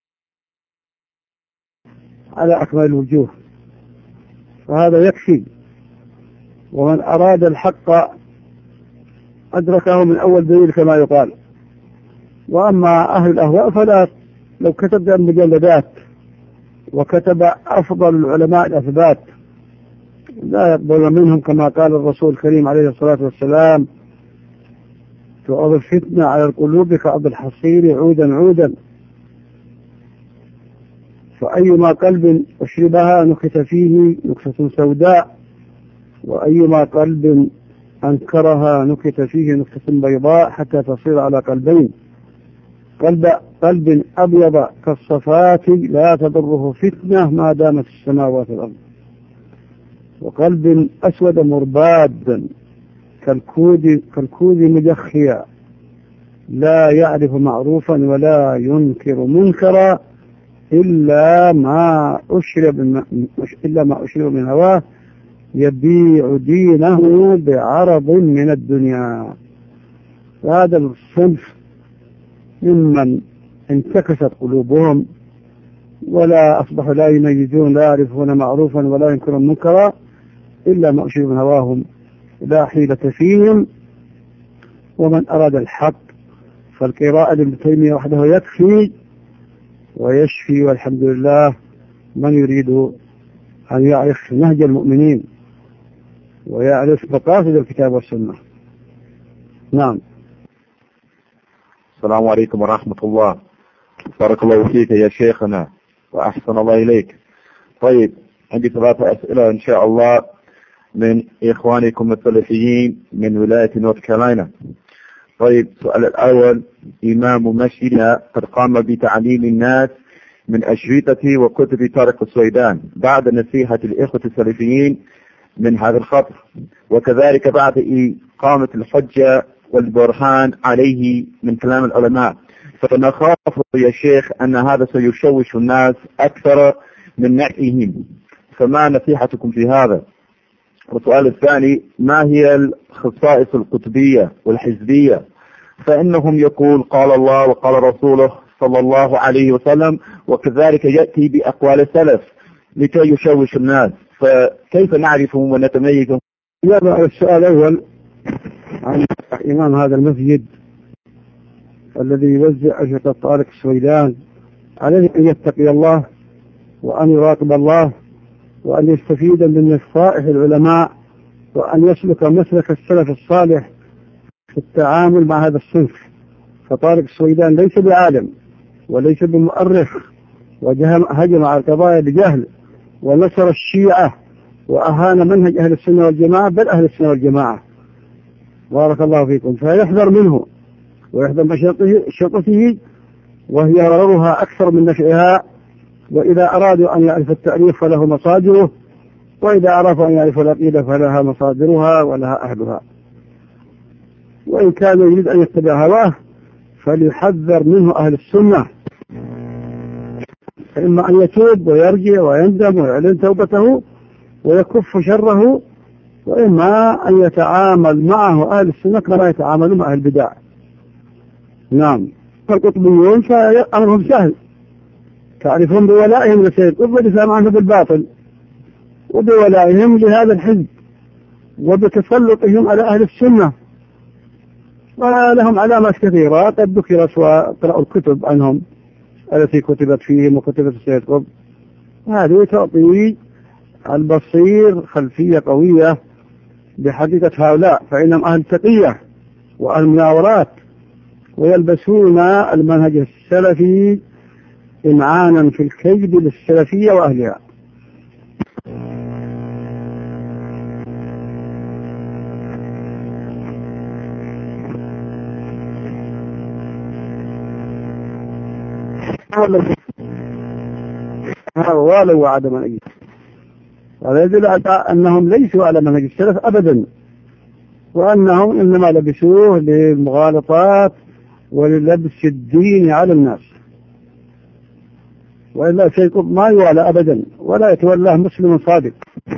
على أكمل الوجوه، فهذا يكفي. ومن أراد الحق أدركه من أول دليل كما يقال. وأما أهل الأهواء فلا، لو كتب المجلدات وكتب أفضل العلماء الأثبات لا يقبل منهم، كما قال الرسول الكريم عليه الصلاة والسلام: تعرض الفتنة على القلوب كعرض الحصير عودا عودا. فأيما قلب أشربها نكت فيه نكتة سوداء، وأيما قلب أنكرها نكت فيه نكتة بيضاء حتى تصير على قلبين: قلب قلب أبيض كالصفات لا تضره فتنة ما دامت السماوات والأرض، وقلب أسود مرباد كالكود كالكود مجخيا لا يعرف معروفا ولا ينكر منكرا إلا ما أشرب إلا ما أشرب من هواه يبيع دينه بعرض من الدنيا. هذا الصنف ممن انتكست قلوبهم ولا أصبحوا لا يميزون لا يعرفون معروفا ولا ينكرون منكرا إلا ما أشرب من هواهم لا حيلة فيهم. ومن أراد الحق فالقراءة لابن تيمية وحده يكفي ويشفي، والحمد لله. من يريد أن يعرف نهج المؤمنين ويعرف مقاصد الكتاب والسنة. نعم. السلام عليكم ورحمة الله. بارك الله فيك يا شيخنا وأحسن الله إليك. طيب، عندي ثلاثة أسئلة إن شاء الله من إخوانكم السلفيين من ولاية نورث كارولاينا. طيب، السؤال الأول: إمام مسجدنا قد قام بتعليم الناس من أشرطة وكتب طارق السويدان بعد نصيحة الإخوة السلفيين من هذا الخطر، وكذلك بعد إقامة الحجة والبرهان عليه من كلام العلماء، فنخاف يا شيخ أن هذا سيشوش الناس أكثر من نفعهم، فما نصيحتكم في هذا؟ والسؤال الثاني: ما هي الخصائص القطبية والحزبية؟ فإنهم يقول قال الله وقال رسوله صلى الله عليه وسلم، وكذلك يأتي بأقوال السلف لكي يشوش الناس، فكيف نعرفهم ونتميزهم؟ يبقى السؤال الأول عن إمام هذا المسجد الذي يوزع أشرطة طارق السويدان عليه أن يتقي الله وأن يراقب الله وأن يستفيد من نصائح العلماء وأن يسلك مسلك السلف الصالح في التعامل مع هذا الصنف. فطارق السويدان ليس بعالم وليس بمؤرخ، وهجم على القضايا بجهل ونصر الشيعة وأهان منهج أهل السنة والجماعة، بل أهل السنة والجماعة. بارك الله فيكم. فيحذر منه ويحذر مشقته، وهي ضررها أكثر من نفعها. وإذا أرادوا أن يعرف التأليف فله مصادره، وإذا أرادوا أن يعرف العقيدة فلها مصادرها ولها أهلها. وإن كان يريد أن يتبع هواه فليحذر منه أهل السنة، إما أن يتوب ويرجع ويندم ويعلن توبته ويكف شره، وإما أن يتعامل معه أهل السنة كما يتعامل مع أهل البدع. نعم. فالقطبيون فأمرهم سهل، تعرفون بولائهم لسيد قطب والدفاع عنه بالباطل، وبولائهم لهذا الحزب، وبتسلطهم على أهل السنة، ولهم علامات كثيرة قد ذكرت وقرأوا الكتب عنهم التي كتبت فيهم وكتبت السيد قطب. هذه تعطي البصير خلفية قوية بحقيقة هؤلاء، فإنهم أهل تقية وأهل مناورات، ويلبسون المنهج السلفي إمعانا في الكذب للسلفية وأهلها. ولو وعد من أجل، هذا يدل على أنهم ليسوا على منهج السلف أبدا، وأنهم إنما لبسوه للمغالطات وللبس الدين على الناس. وإلا شيء ما يوالى أبدا ولا يتولاه مسلم صادق.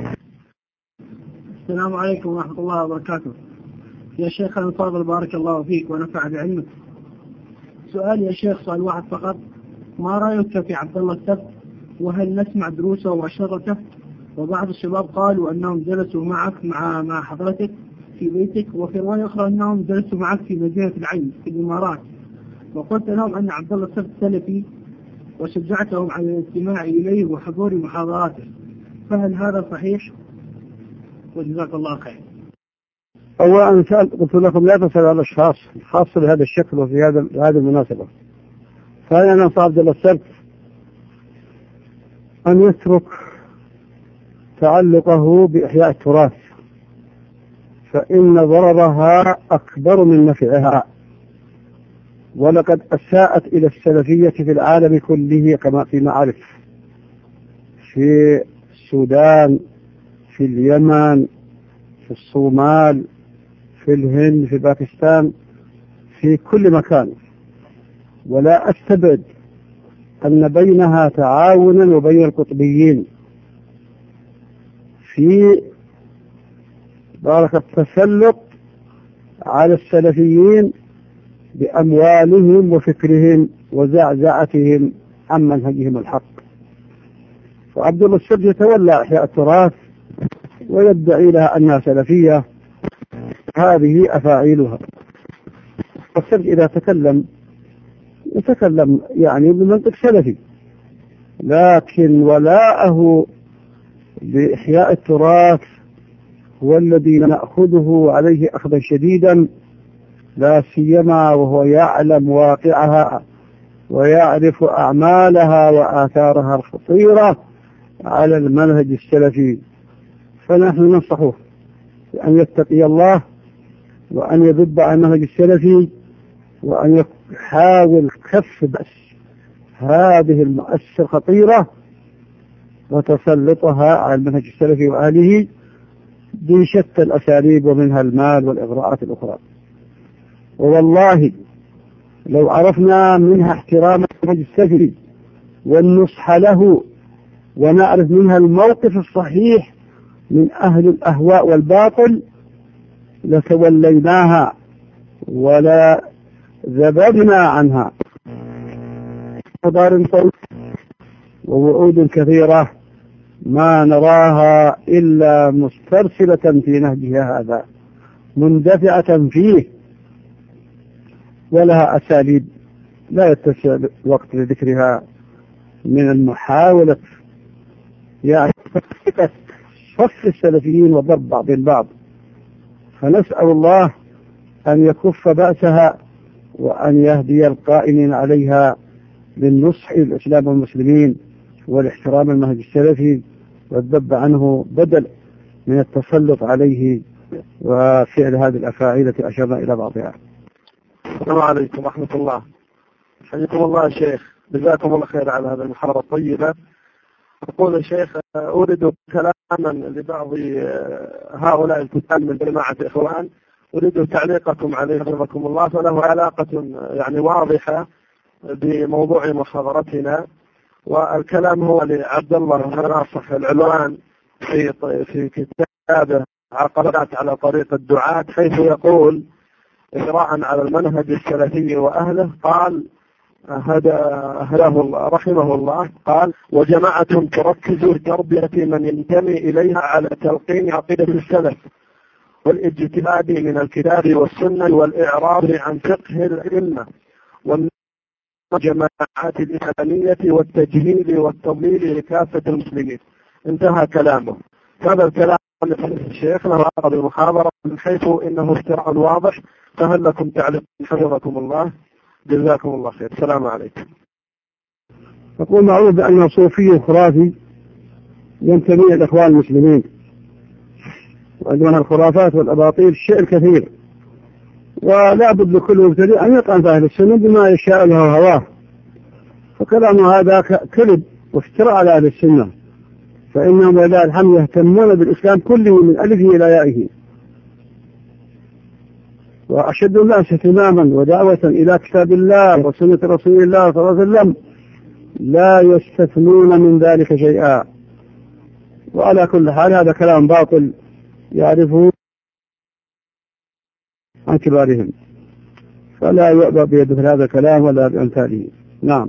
السلام عليكم ورحمة الله وبركاته. يا شيخ الفاضل بارك الله فيك ونفع بعلمك. سؤال يا شيخ، سؤال واحد فقط: ما رأيك في عبد الله السبت؟ وهل نسمع دروسه وأشرته؟ وبعض الشباب قالوا أنهم جلسوا معك مع مع حضرتك في بيتك، وفي رواية أخرى أنهم جلسوا معك في مدينة العين في الإمارات، وقلت لهم أن عبد الله السبت سلفي وشجعتهم على الاستماع إليه وحضور محاضراته، فهل هذا صحيح؟ وجزاك الله خير. أولا قلت لكم لا تسأل على الأشخاص خاصة بهذا الشكل وفي هذا هذه المناسبة. فأنا ننصح عبد الله السبت أن يترك تعلقه بإحياء التراث، فإن ضررها أكبر من نفعها، ولقد أساءت إلى السلفية في العالم كله كما في معرف، في السودان، في اليمن، في الصومال، في الهند، في باكستان، في كل مكان. ولا أستبعد أن بينها تعاونا وبين القطبيين في بارك التسلط على السلفيين بأموالهم وفكرهم وزعزعتهم عن منهجهم الحق. فعبد الله السبت يتولى إحياء التراث ويدعي لها أنها سلفية، هذه أفاعيلها. السبت إذا تكلم يتكلم يعني بمنطق سلفي، لكن ولاءه بإحياء التراث هو الذي نأخذه عليه أخذا شديدا، لا سيما وهو يعلم واقعها ويعرف أعمالها وآثارها الخطيرة على المنهج السلفي. فنحن ننصحه بأن يتقي الله وأن يذب عن المنهج السلفي، وأن يحاول كف بأس هذه المؤسسة الخطيرة وتسلطها على المنهج السلفي وأهله بشتى الأساليب، ومنها المال والإغراءات الأخرى. والله لو عرفنا منها احترام المنهج السلفي والنصح له، ونعرف منها الموقف الصحيح من أهل الأهواء والباطل، لتوليناها ولا ذببنا عنها. خبر طويل ووعود كثيرة ما نراها إلا مسترسلة في نهجها هذا، مندفعة فيه، ولها أساليب لا يتسع الوقت لذكرها، من المحاولة يعني صف السلفيين وضرب بعض البعض، فنسأل الله أن يكف بأسها وأن يهدي القائمين عليها للنصح للإسلام والمسلمين والاحترام المنهج السلفي والذب عنه بدل من التسلط عليه وفعل هذه الأفاعيل التي أشرنا إلى بعضها. السلام عليكم ورحمة الله. حياكم الله يا شيخ، جزاكم الله خير على هذه المحاضرة الطيبة. أقول يا شيخ أريد كلاما لبعض هؤلاء الكتاب من جماعة إخوان، أريد تعليقكم عليه حفظكم الله، فله علاقة يعني واضحة بموضوع محاضرتنا. والكلام هو لعبد الله ناصح العلوان في في كتابه عقبات على طريق الدعاة، حيث يقول إجراء على المنهج السلفي وأهله، قال هداه رحمه الله، قال: وجماعة تركز تربية من ينتمي إليها على تلقين عقيدة السلف والاجتهاد من الكتاب والسنة والإعراض عن فقه الأئمة والجماعات الإسلامية والتجهيل والتضليل لكافة المسلمين. انتهى كلامه. هذا الكلام الشيخ له علاقة بالمحاضرة من حيث إنه افتراء واضح، فهل لكم تعليق حفظكم الله؟ جزاكم الله خير. السلام عليكم. أقول معروف بأن صوفي خرافي ينتمي إلى الإخوان المسلمين، وأن الخرافات والأباطيل شيء كثير، ولا بد لكل مبتدئ أن يطعن في أهل السنة بما يشاء له هواه، فكلام هذا كذب وافتراء على أهل السنة، فإنهم لله الحمد يهتمون بالإسلام كله من ألفه إلى يائه، وأشد الناس اهتماما ودعوة إلى كتاب الله وسنة رسول الله صلى الله عليه وسلم لا يستثنون من ذلك شيئا. وعلى كل حال هذا كلام باطل يعرفه عن كبارهم، فلا يؤبى بيده هذا الكلام ولا بأمثاله. نعم.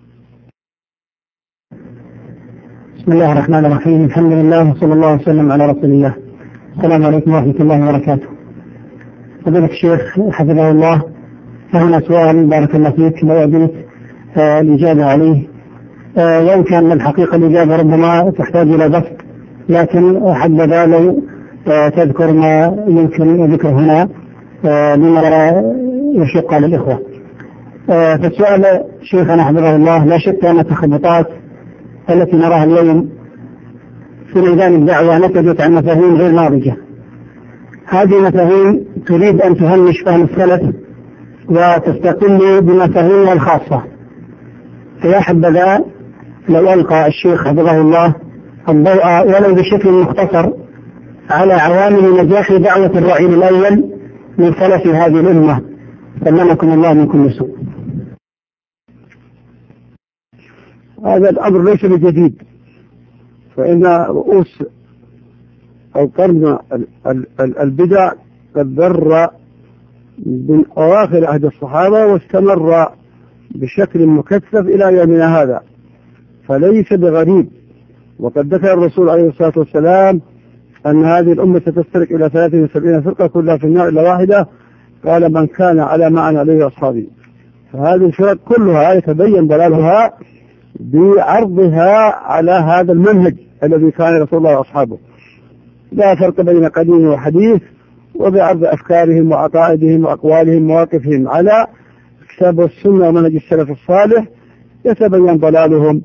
بسم الله الرحمن الرحيم، الحمد لله وصلى الله وسلم على رسول الله. السلام عليكم ورحمة الله وبركاته. فضيلة الشيخ حفظه الله، فهنا سؤال بارك الله فيك لو أجلت آه الإجابة عليه، آه وإن كان الحقيقة الإجابة ربما تحتاج إلى بسط، لكن حبذا لو آه تذكر ما يمكن ذكره هنا آه لما لا يشق على الإخوة. آه فالسؤال شيخنا حفظه الله، لا شك أن التخبطات التي نراها اليوم في ميدان الدعوة نتجت عن مفاهيم غير ناضجة. هذه مفاهيم تريد أن تهمش فهم السلف وتستقل بمفاهيمها الخاصة، فيا حبذا لو ألقى الشيخ حفظه الله الضوء ولو بشكل مختصر على عوامل نجاح دعوة الرعيل الأول من سلف هذه الأمة، سلمكم الله من كل سوء. هذا الأمر ليس بجديد، فإن رؤوس أو قرن البدع قد ذر من أواخر عهد الصحابة واستمر بشكل مكثف إلى يومنا هذا، فليس بغريب. وقد ذكر الرسول عليه الصلاة والسلام أن هذه الأمة ستفترق إلى ثلاث وسبعين فرقة كلها في النار إلا واحدة، قال: من كان على ما أنا عليه أصحابي. فهذه الفرق كلها يتبين ضلالها بعرضها على هذا المنهج الذي كان رسول الله وأصحابه، لا فرق بين قديم وحديث، وبعرض أفكارهم وعقائدهم وأقوالهم ومواقفهم على كتاب السنة ومنهج السلف الصالح يتبين ضلالهم،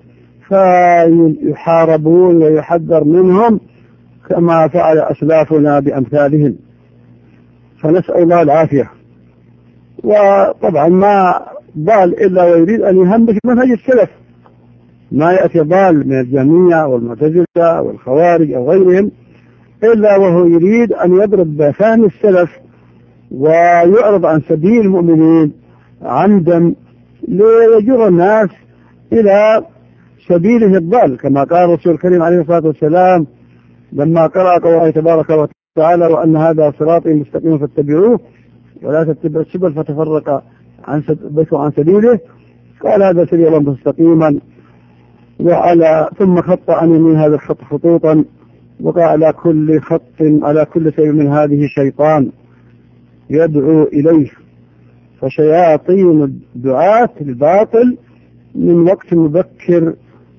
فيحاربون ويحذر منهم كما فعل أسلافنا بأمثالهم، فنسأل الله العافية. وطبعا ما ضال إلا ويريد أن يهمش منهج السلف، ما يأتي ضال من الجميع والمعتزلة والخوارج أو غيرهم إلا وهو يريد أن يضرب بفهم السلف ويعرض عن سبيل المؤمنين عمدا ليجر الناس إلى سبيله الضال، كما قال الرسول الكريم عليه الصلاة والسلام لما قرأ قوله تبارك وتعالى: وأن هذا صراطي مستقيم فاتبعوه ولا تتبعوا السبل فتفرق عن بكم عن سبيله، قال: هذا سبيل مستقيما، وعلى ثم خط عن يمين هذا الخط خطوطا، وقال: على كل خط على كل سبيل من هذه شيطان يدعو إليه. فشياطين الدعاة الباطل من وقت مبكر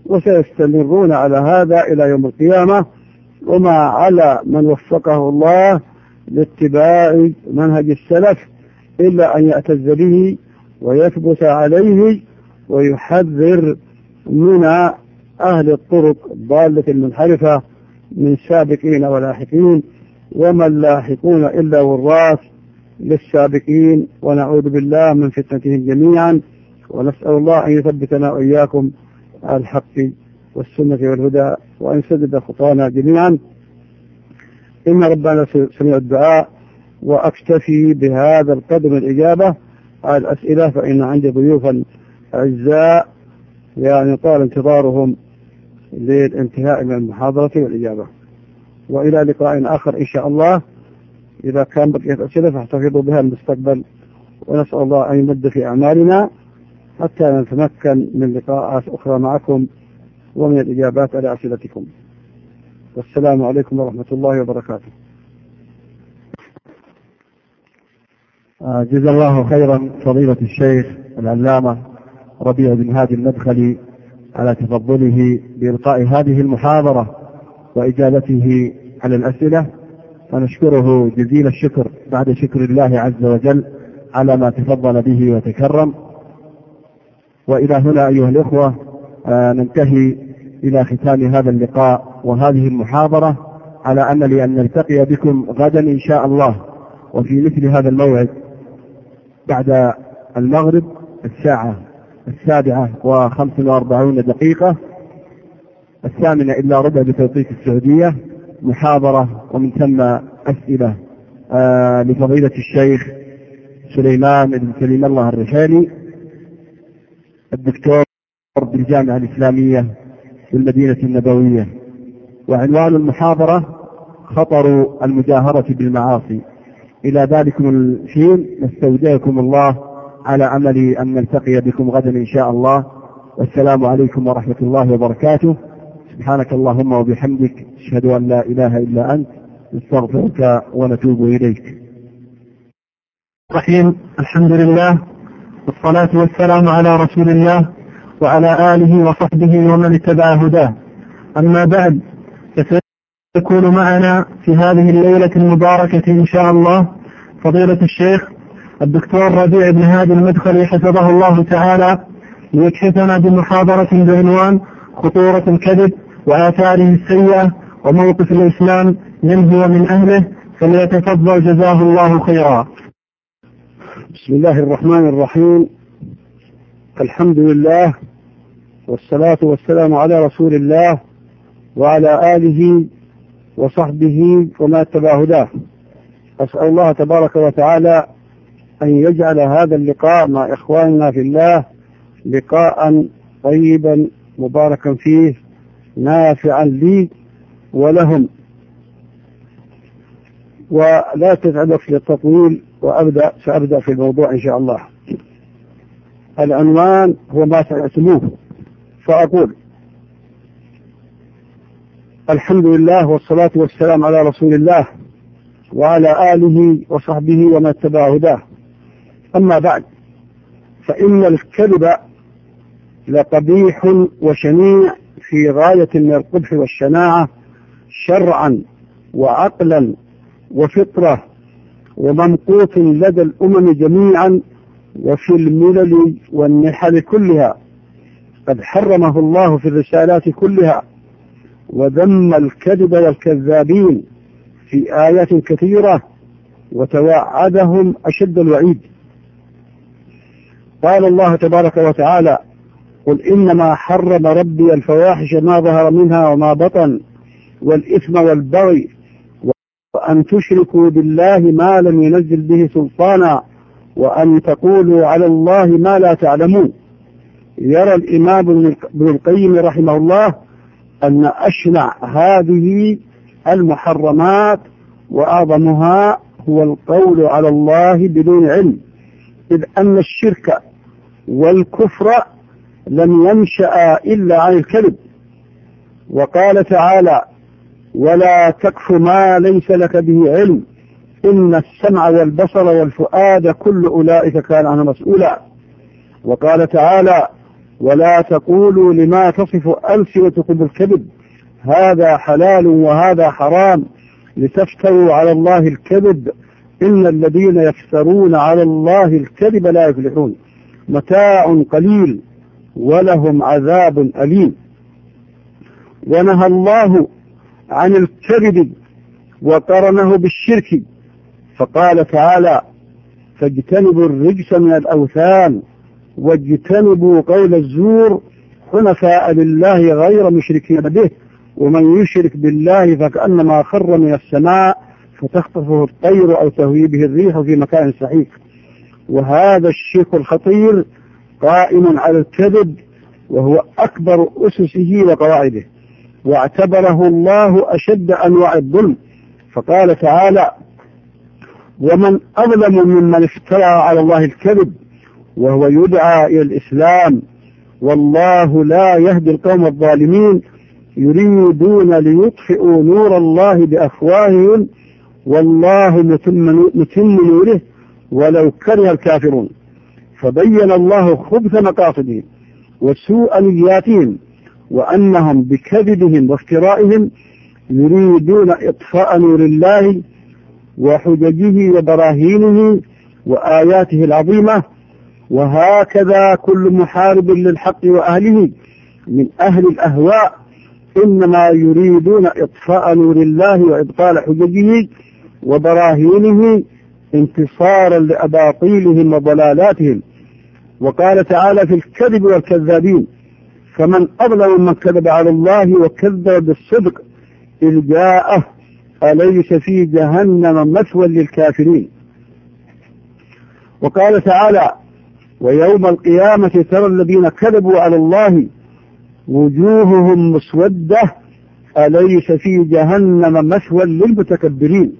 وسيستمرون على هذا إلى يوم القيامة، وما على من وفقه الله لاتباع منهج السلف إلا أن يعتز به ويثبت عليه ويحذر من أهل الطرق الضالة المنحرفة من سابقين ولاحقين، وما اللاحقون إلا وراث للسابقين، ونعوذ بالله من فتنتهم جميعا، ونسأل الله أن يثبتنا وإياكم على الحق والسنة والهدى، وأن يسدد خطانا جميعا. إن ربنا سميع الدعاء، وأكتفي بهذا القدر من الإجابة على الأسئلة، فإن عندي ضيوفا أعزاء يعني طال انتظارهم للانتهاء من المحاضرة والإجابة. وإلى لقاء آخر إن شاء الله. إذا كان بقية أسئلة فاحتفظوا بها المستقبل، ونسأل الله أن يمد في أعمالنا حتى نتمكن من لقاءات أخرى معكم ومن الإجابات على أسئلتكم. والسلام عليكم ورحمة الله وبركاته. جزا الله خيرا فضيلة الشيخ العلامة ربيع بن هادي المدخلي على تفضله بإلقاء هذه المحاضرة وإجابته على الأسئلة، ونشكره جزيل الشكر بعد شكر الله عز وجل على ما تفضل به وتكرم. وإلى هنا أيها الإخوة ننتهي إلى ختام هذا اللقاء وهذه المحاضرة، على أمل أن نلتقي بكم غدا إن شاء الله، وفي مثل هذا الموعد بعد المغرب الساعة السابعة وخمس وأربعون دقيقة، الثامنة إلا ربع بتوقيت السعودية، محاضرة ومن ثم أسئلة آه لفضيلة الشيخ سليمان بن سليم الله الرحالي الدكتور بالجامعة الإسلامية في المدينة النبوية. وعنوان المحاضرة خطر المجاهرة بالمعاصي. إلى ذلكم الحين نستودعكم الله على أمل أن نلتقي بكم غدا إن شاء الله، والسلام عليكم ورحمة الله وبركاته. سبحانك اللهم وبحمدك، أشهد أن لا إله إلا أنت، نستغفرك ونتوب إليك. رحيم. الحمد لله والصلاة والسلام على رسول الله وعلى آله وصحبه ومن اتبع هداه. أما بعد، فسيكون معنا في هذه الليلة المباركة إن شاء الله فضيلة الشيخ الدكتور ربيع بن هادي المدخلي حفظه الله تعالى، ليكشفنا بمحاضرة بعنوان خطورة الكذب وآثاره السيئة وموقف الإسلام منه ومن أهله، فليتفضل جزاه الله خيرا. بسم الله الرحمن الرحيم. الحمد لله والصلاة والسلام على رسول الله وعلى آله وصحبه وما اتبع هداه. أسأل الله تبارك وتعالى أن يجعل هذا اللقاء مع إخواننا في الله لقاء طيبا مباركا فيه نافعا لي ولهم. ولا تتعبك في التطويل، وأبدأ سأبدأ في الموضوع إن شاء الله. العنوان هو ما سمعتموه، فأقول الحمد لله والصلاة والسلام على رسول الله وعلى آله وصحبه ومن اتبع هداه. أما بعد، فإن الكذب لقبيح وشنيع في غاية من القبح والشناعة شرعا وعقلا وفطرة، وممقوت لدى الأمم جميعا وفي الملل والنحل كلها. قد حرمه الله في الرسالات كلها، وذم الكذب والكذابين في آيات كثيرة، وتوعدهم أشد الوعيد. قال الله تبارك وتعالى: قل إنما حرم ربي الفواحش ما ظهر منها وما بطن والإثم والبغي وأن تشركوا بالله ما لم ينزل به سلطانا وأن تقولوا على الله ما لا تعلمون. يرى الإمام ابن القيم رحمه الله أن أشنع هذه المحرمات وأعظمها هو القول على الله بدون علم، إذ أن الشرك والكفر لم ينشأ إلا عن الكذب. وقال تعالى: ولا تقف ما ليس لك به علم إن السمع والبصر والفؤاد كل أولئك كان عنه مسؤولا. وقال تعالى: ولا تقولوا لما تصف ألسنتكم الكذب هذا حلال وهذا حرام لتفتروا على الله الكذب إن الذين يفترون على الله الكذب لا يفلحون متاع قليل ولهم عذاب أليم. ونهى الله عن الكذب وقرنه بالشرك فقال تعالى فاجتنبوا الرجس من الأوثان واجتنبوا قول الزور حنفاء لله غير مشركين به ومن يشرك بالله فكأنما خر من السماء فتخطفه الطير أو تهوي به الريح في مكان سحيق. وهذا الشرك الخطير قائم على الكذب وهو أكبر أسسه وقواعده، واعتبره الله أشد أنواع الظلم فقال تعالى ومن أظلم ممن افترى على الله الكذب وهو يدعى إلى الإسلام والله لا يهدي القوم الظالمين يريدون ليطفئوا نور الله بأفواههم والله متم نوره ولو كره الكافرون. فبين الله خبث مقاصدهم وسوء نياتهم وأنهم بكذبهم وافترائهم يريدون إطفاء نور الله وحججه وبراهينه وآياته العظيمة. وهكذا كل محارب للحق وأهله من أهل الأهواء إنما يريدون إطفاء نور الله وإبطال حججه وبراهينه انتصارا لأباطيلهم وضلالاتهم. وقال تعالى في الكذب والكذابين فمن أظلم من كذب على الله وكذب بالصدق إذ جاءه أليس في جهنم مثوى للكافرين. وقال تعالى ويوم القيامة ترى الذين كذبوا على الله وجوههم مسودة أليس في جهنم مثوى للمتكبرين.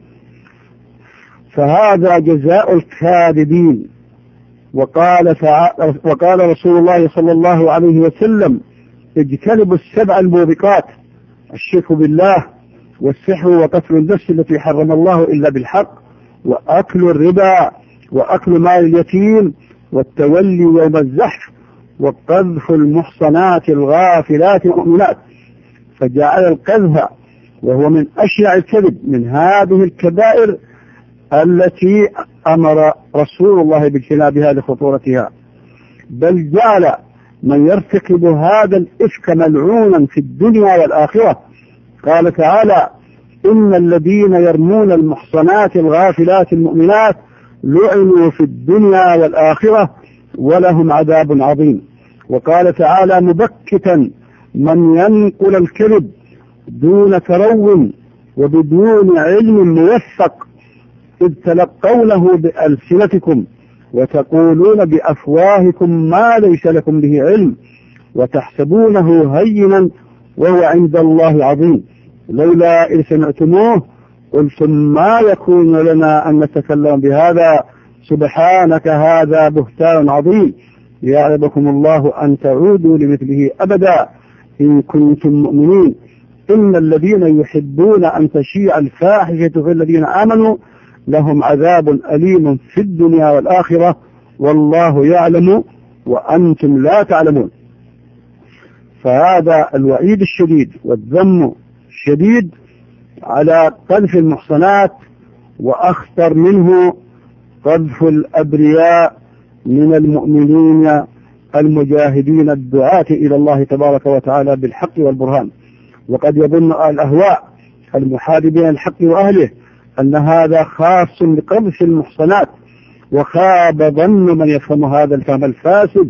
فهذا جزاء الكاذبين. وقال, وقال رسول الله صلى الله عليه وسلم اجتنبوا السبع الموبقات الشرك بالله والسحر وقتل النفس التي حرم الله إلا بالحق وأكل الربا وأكل مال اليتيم والتولي يوم الزحف وقذف المحصنات الغافلات المؤمنات. فجعل القذف وهو من أشيع الكذب من هذه الكبائر التي أمر رسول الله باجتنابها لخطورتها، بل جعل من يرتكب هذا الإفك ملعونا في الدنيا والآخرة. قال تعالى إن الذين يرمون المحصنات الغافلات المؤمنات لعنوا في الدنيا والآخرة ولهم عذاب عظيم. وقال تعالى مبكتا من ينقل الكذب دون ترو وبدون علم موثق إذ تلقونه بألسنتكم وتقولون بأفواهكم ما ليس لكم به علم وتحسبونه هينا وهو عند الله عظيم لولا إذ سمعتموه قلتم ما يكون لنا أن نتكلم بهذا سبحانك هذا بهتان عظيم يعظكم الله أن تعودوا لمثله أبدا إن كنتم مؤمنين. إن الذين يحبون أن تشيع الفاحشة في الذين آمنوا لهم عذاب أليم في الدنيا والآخرة والله يعلم وأنتم لا تعلمون. فهذا الوعيد الشديد والذم الشديد على قذف المحصنات، وأخطر منه قذف الأبرياء من المؤمنين المجاهدين الدعاة إلى الله تبارك وتعالى بالحق والبرهان. وقد يظن الأهواء المحاربين الحق وأهله أن هذا خاص بقذف المحصنات، وخاب ظن من يفهم هذا الفهم الفاسد.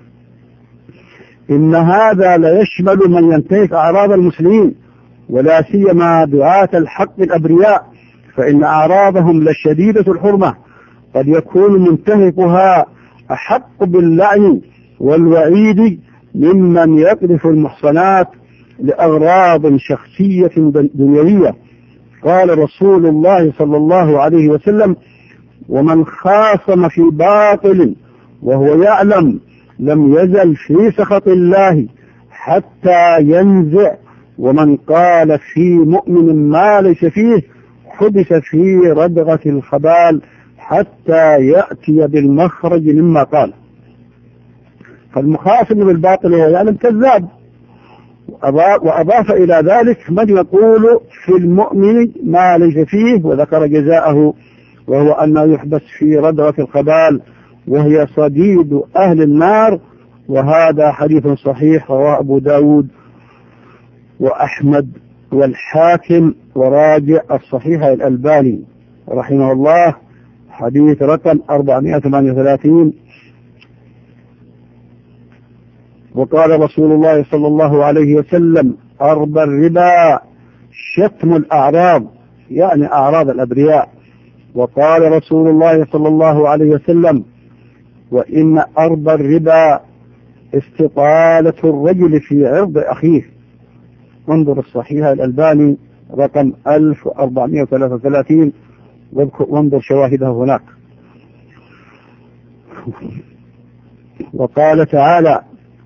إن هذا لا يشمل من ينتهك أعراض المسلمين ولا سيما دعاة الحق الأبرياء، فإن أعراضهم لشديدة الحرمة، قد يكون منتهكها أحق باللعن والوعيد ممن يقذف المحصنات لأغراض شخصية دنيوية. قال رسول الله صلى الله عليه وسلم ومن خاصم في باطل وهو يعلم لم يزل في سخط الله حتى ينزع، ومن قال في مؤمن ما ليس فيه حبس في ردغة الخبال حتى يأتي بالمخرج مما قال. فالمخاصم بالباطل هو يعلم كذاب. وأضاف إلى ذلك من يقول في المؤمن ما ليس فيه، وذكر جزاءه وهو أنه يحبس في ردرة الخبال وهي صديد أهل النار. وهذا حديث صحيح رواه أبو داود وأحمد والحاكم وراجع الصحيح الألباني رحمه الله، حديث رقم أربعمائة وثمانية وثلاثين. وقال رسول الله صلى الله عليه وسلم: أربى الربا شتم الأعراض، يعني أعراض الأبرياء. وقال رسول الله صلى الله عليه وسلم: وإن أربى الربا استطالة الرجل في عرض أخيه. انظر الصحيح الألباني رقم ألف وأربعمائة وثلاثة وثلاثين، وانظر شواهده هناك. وقال تعالى: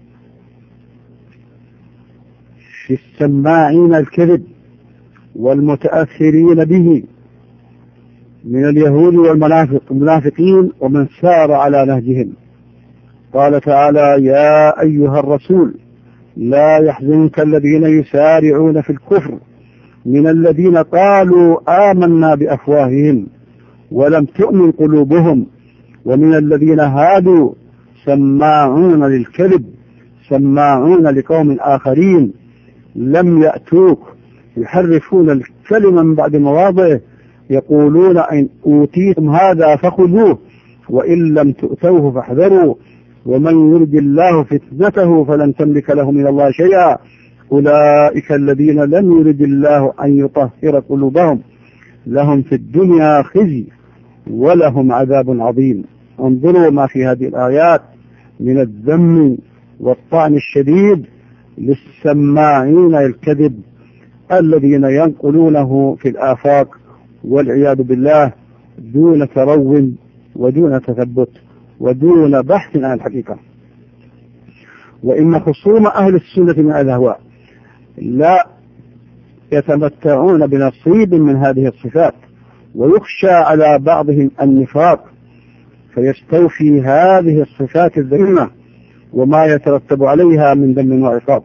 في السماعين الكذب والمتأثرين به من اليهود والمنافقين ومن سار على نهجهم. قال تعالى: يا أيها الرسول لا يحزنك الذين يسارعون في الكفر من الذين قالوا آمنا بأفواههم ولم تؤمن قلوبهم ومن الذين هادوا سماعون للكذب سماعون لقوم آخرين لم يأتوك يحرفون الكلمة من بعد مواضعه يقولون إن أوتيتم هذا فخذوه وإن لم تؤتوه فاحذروا ومن يرد الله فتنته فلن تملك له من الله شيئا أولئك الذين لم يرد الله أن يطهر قلوبهم لهم في الدنيا خزي ولهم عذاب عظيم. انظروا ما في هذه الآيات من الذم والطعن الشديد للسماعين الكذب الذين ينقلونه في الآفاق والعياذ بالله دون ترو ودون تثبت ودون بحث عن الحقيقة. وإن خصوم أهل السنة من الأهواء لا يتمتعون بنصيب من هذه الصفات، ويخشى على بعضهم النفاق فيستوفي هذه الصفات الذميمة وما يترتب عليها من ذم وعقاب.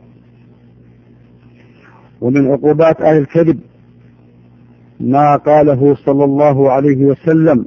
ومن عقوبات أهل الكذب ما قاله صلى الله عليه وسلم: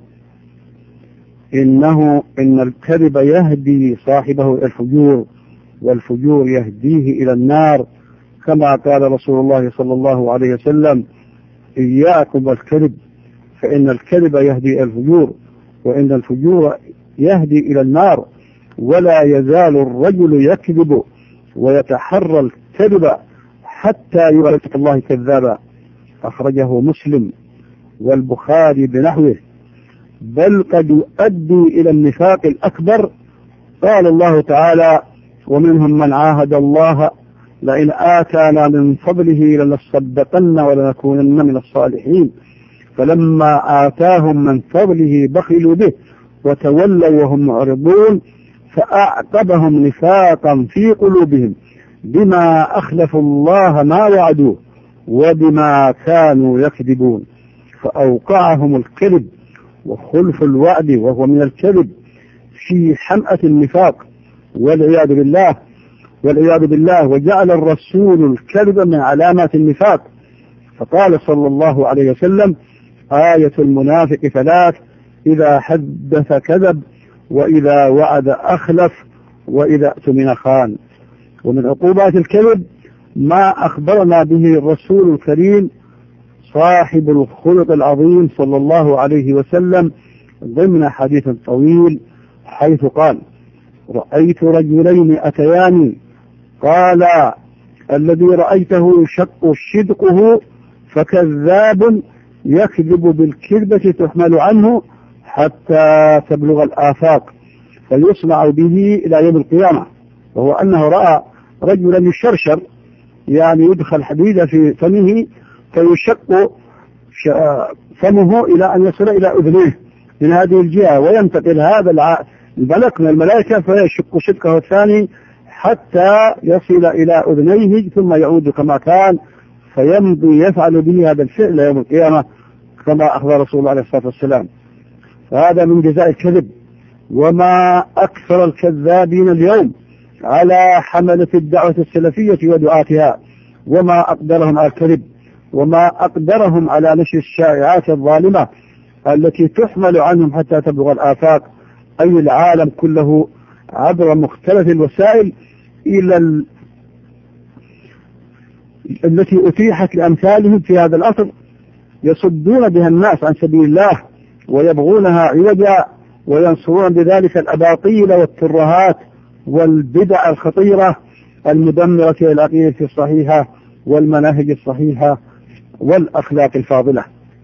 إنه إن الكذب يهدي صاحبه إلى الفجور والفجور يهديه إلى النار، كما قال رسول الله صلى الله عليه وسلم: إياكم والكذب فإن الكذب يهدي إلى الفجور وإن الفجور يهدي إلى النار، ولا يزال الرجل يكذب ويتحرى الكذب حتى يغلق الله كذابا. أخرجه مسلم والبخاري بنحوه، بل قد يؤدي إلى النفاق الأكبر. قال الله تعالى: ومنهم من عاهد الله لئن آتانا من فضله لنصدقن ولنكونن من الصالحين فلما آتاهم من فضله بخلوا به وتولوا وهم معرضون فأعقبهم نفاقا في قلوبهم بما أخلفوا الله ما وعدوه وبما كانوا يكذبون فأوقعهم الكذب وخلف الوعد وهو من الكذب في حمأة النفاق والعياذ بالله والعياذ بالله وجعل الرسول الكذب من علامات النفاق. فقال صلى الله عليه وسلم: آية المنافق ثلاث: إذا حدث كذب وإذا وعد أخلف وإذا اؤتمن خان. ومن عقوبات الكذب ما أخبرنا به الرسول الكريم صاحب الخلق العظيم صلى الله عليه وسلم ضمن حديث طويل، حيث قال: رأيت رجلين أتياني قال الذي رأيته يشق شدقه فكذاب يكذب بالكذبة تحمل عنه حتى تبلغ الآفاق فيصنع به إلى يوم القيامة. وهو أنه رأى رجلا يشرشر، يعني يدخل حديد في فمه فيشق فمه إلى أن يصل إلى أذنيه من هذه الجهة، وينتقل هذا الملك من الملائكة فيشق شدقه الثاني حتى يصل إلى أذنيه ثم يعود كما كان فيمضي يفعل به هذا الفعل يوم القيامة كما أخبر رسول الله عليه الصلاة والسلام. فهذا من جزاء الكذب. وما أكثر الكذابين اليوم على حملة الدعوة السلفية ودعاتها، وما أقدرهم على الكذب، وما أقدرهم على نشر الشائعات الظالمة التي تحمل عنهم حتى تبلغ الآفاق أي العالم كله عبر مختلف الوسائل إلى ال... التي أتيحت لأمثالهم في هذا العصر، يصدون بها الناس عن سبيل الله ويبغونها عوجا، وينصرون بذلك الأباطيل والترهات والبدع الخطيرة المدمرة للعقيدة الصحيحة والمناهج الصحيحة والأخلاق الفاضلة.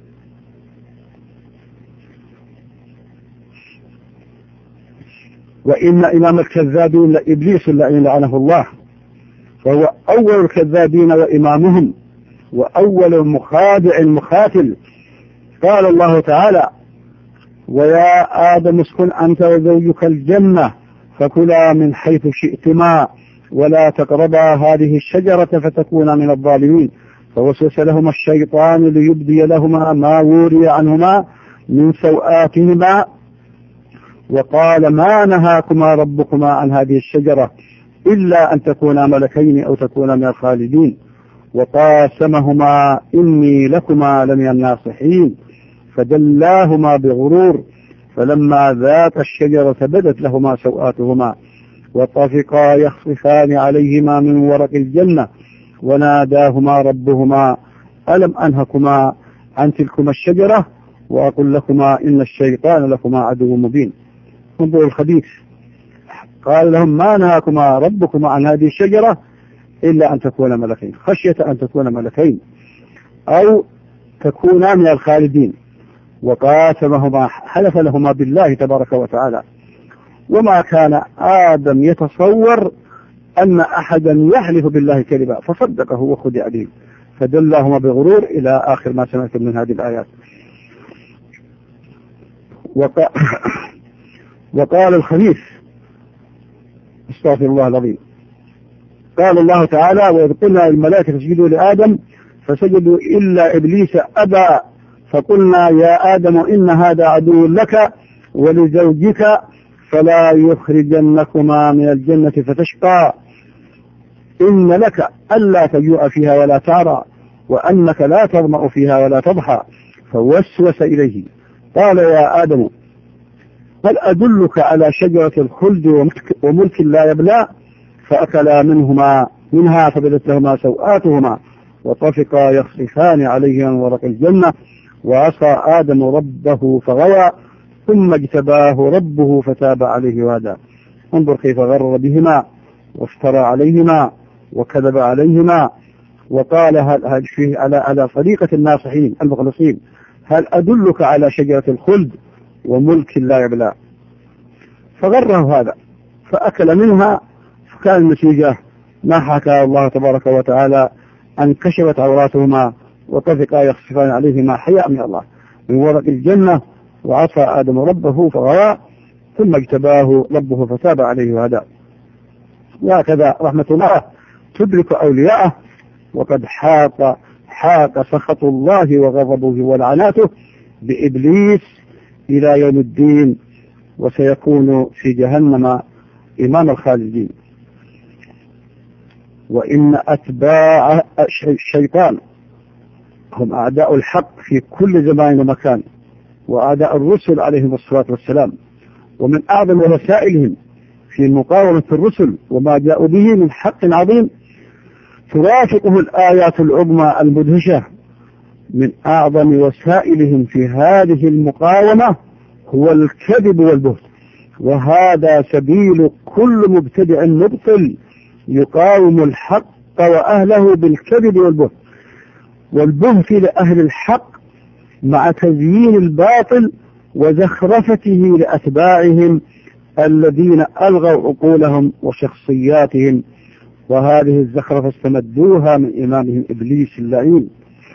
وإن إمام الكذابين لإبليس اللعين لعنه الله، فهو أول الكذابين وإمامهم وأول مخادع مخاتل. قال الله تعالى: ويا آدم اسكن أنت وزوجك الجنة فكلا من حيث شئتما ولا تقربا هذه الشجرة فتكونا من الظالمين. فوسوس لهما الشيطان ليبدي لهما ما وري عنهما من سوآتهما وقال ما نهاكما ربكما عن هذه الشجرة إلا أن تكونا ملكين أو تكونا من الخالدين. وقاسمهما إني لكما لمن الناصحين فدلاهما بغرور فلما ذاقا الشجرة بدت لهما سوآتهما وطفقا يخصفان عليهما من ورق الجنة وناداهما ربهما ألم أنهكما عن تلكما الشجرة وأقول لكما إن الشيطان لكما عدو مبين. انظروا الخبيث، قال لهم ما نهاكما ربكما عن هذه الشجرة إلا أن تكون ملكين، خشية أن تكون ملكين أو تكونا من الخالدين. وقاسمهما حلف لهما بالله تبارك وتعالى، وما كان آدم يتصور أن أحدا يحلف بالله كذبا فصدقه وخدع به فدلاهما بغرور إلى آخر ما سمعتم من هذه الآيات. وق... وقال الخبيث استغفر الله العظيم، قال الله تعالى: وإذ قلنا للملائكة اسجدوا لآدم فسجدوا إلا إبليس أبى فقلنا يا آدم إن هذا عدو لك ولزوجك فلا يخرجنكما من الجنة فتشقى إن لك ألا تجوع فيها ولا تعرى وأنك لا تظمأ فيها ولا تضحى. فوسوس إليه قال يا آدم هل أدلك على شجرة الخلد وملك لا يبلى؟ فأكلا منهما منها فبدت لهما سوآتهما وطفقا يخصفان عليهما من ورق الجنة وعصى آدم ربه فغوى ثم اجتباه ربه فتاب عليه وهدى. انظر كيف غر بهما وافترى عليهما وكذب عليهما وقال هل فيه على على طريقة الناصحين المخلصين هل أدلك على شجرة الخلد وملك لا يبلى؟ فغره هذا فأكل منها فكان النتيجة ما حكى الله تبارك وتعالى أن كشفت عوراتهما وطفقا يخصفان عليهما حياء من الله من ورق الجنة وعصى آدم ربه فغوى ثم اجتباه ربه فتاب عليه وهدى. وهكذا رحمة الله تدرك أولياءه وقد حاق حاق سخط الله وغضبه ولعناته بإبليس إلى يوم الدين وسيكون في جهنم إمام الخالدين. وإن أتباع الشيطان هم أعداء الحق في كل زمان ومكان وأعداء الرسل عليهم الصلاة والسلام، ومن أعظم وسائلهم في مقاومة الرسل وما جاءوا به من حق عظيم ترافقه الآيات العظمى المدهشة. من أعظم وسائلهم في هذه المقاومة هو الكذب والبهت، وهذا سبيل كل مبتدع مبطل يقاوم الحق وأهله بالكذب والبهت. والبهت لأهل الحق مع تزيين الباطل وزخرفته لأتباعهم الذين ألغوا عقولهم وشخصياتهم، وهذه الزخرفة استمدوها من إمامهم إبليس اللعين.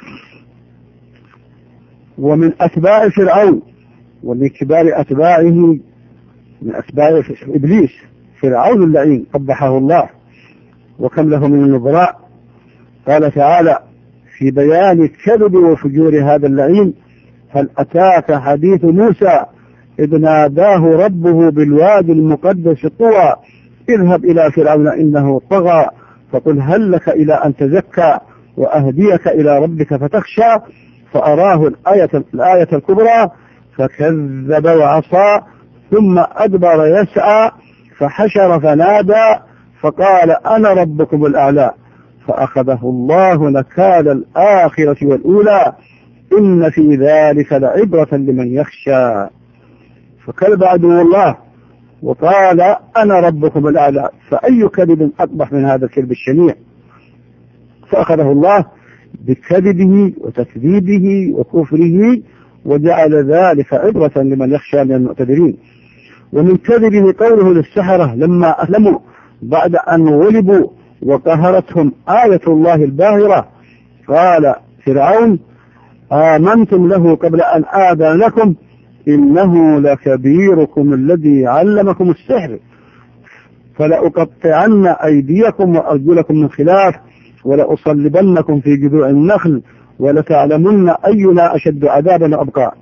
ومن أتباع فرعون ومن كبار أتباعه من أتباع إبليس فرعون اللعين قبحه الله وكم له من النظراء. قال تعالى في بيان كذب وفجور هذا اللعين: هل أتاك حديث موسى إذ ناداه ربه بالوادي المقدس طوى اذهب إلى فرعون إنه طغى فقل هل لك إلى أن تزكى وأهديك إلى ربك فتخشى فأراه الآية, الآية الكبرى فكذب وعصى ثم أدبر يسعى فحشر فنادى فقال أنا ربكم الأعلى فأخذه الله نكال الآخرة والأولى إن في ذلك لعبرة لمن يخشى. فكذب عدو الله وقال أنا ربكم الأعلى، فأي كذب أقبح من هذا الكذب الشنيع؟ فأخذه الله بكذبه وتكذيبه وكفره وجعل ذلك عبرة لمن يخشى من المعتذرين. ومن كذبه قوله للسحرة لما أسلموا بعد أن غلبوا وقهرتهم آية الله الباهرة، قال فرعون آمنتم له قبل أن آذن لكم إنه لكبيركم الذي علمكم السحر فلأقطعن أيديكم وأرجلكم من خلاف ولأصلبنكم في جذوع النخل ولتعلمن أينا أشد عذابا وأبقى.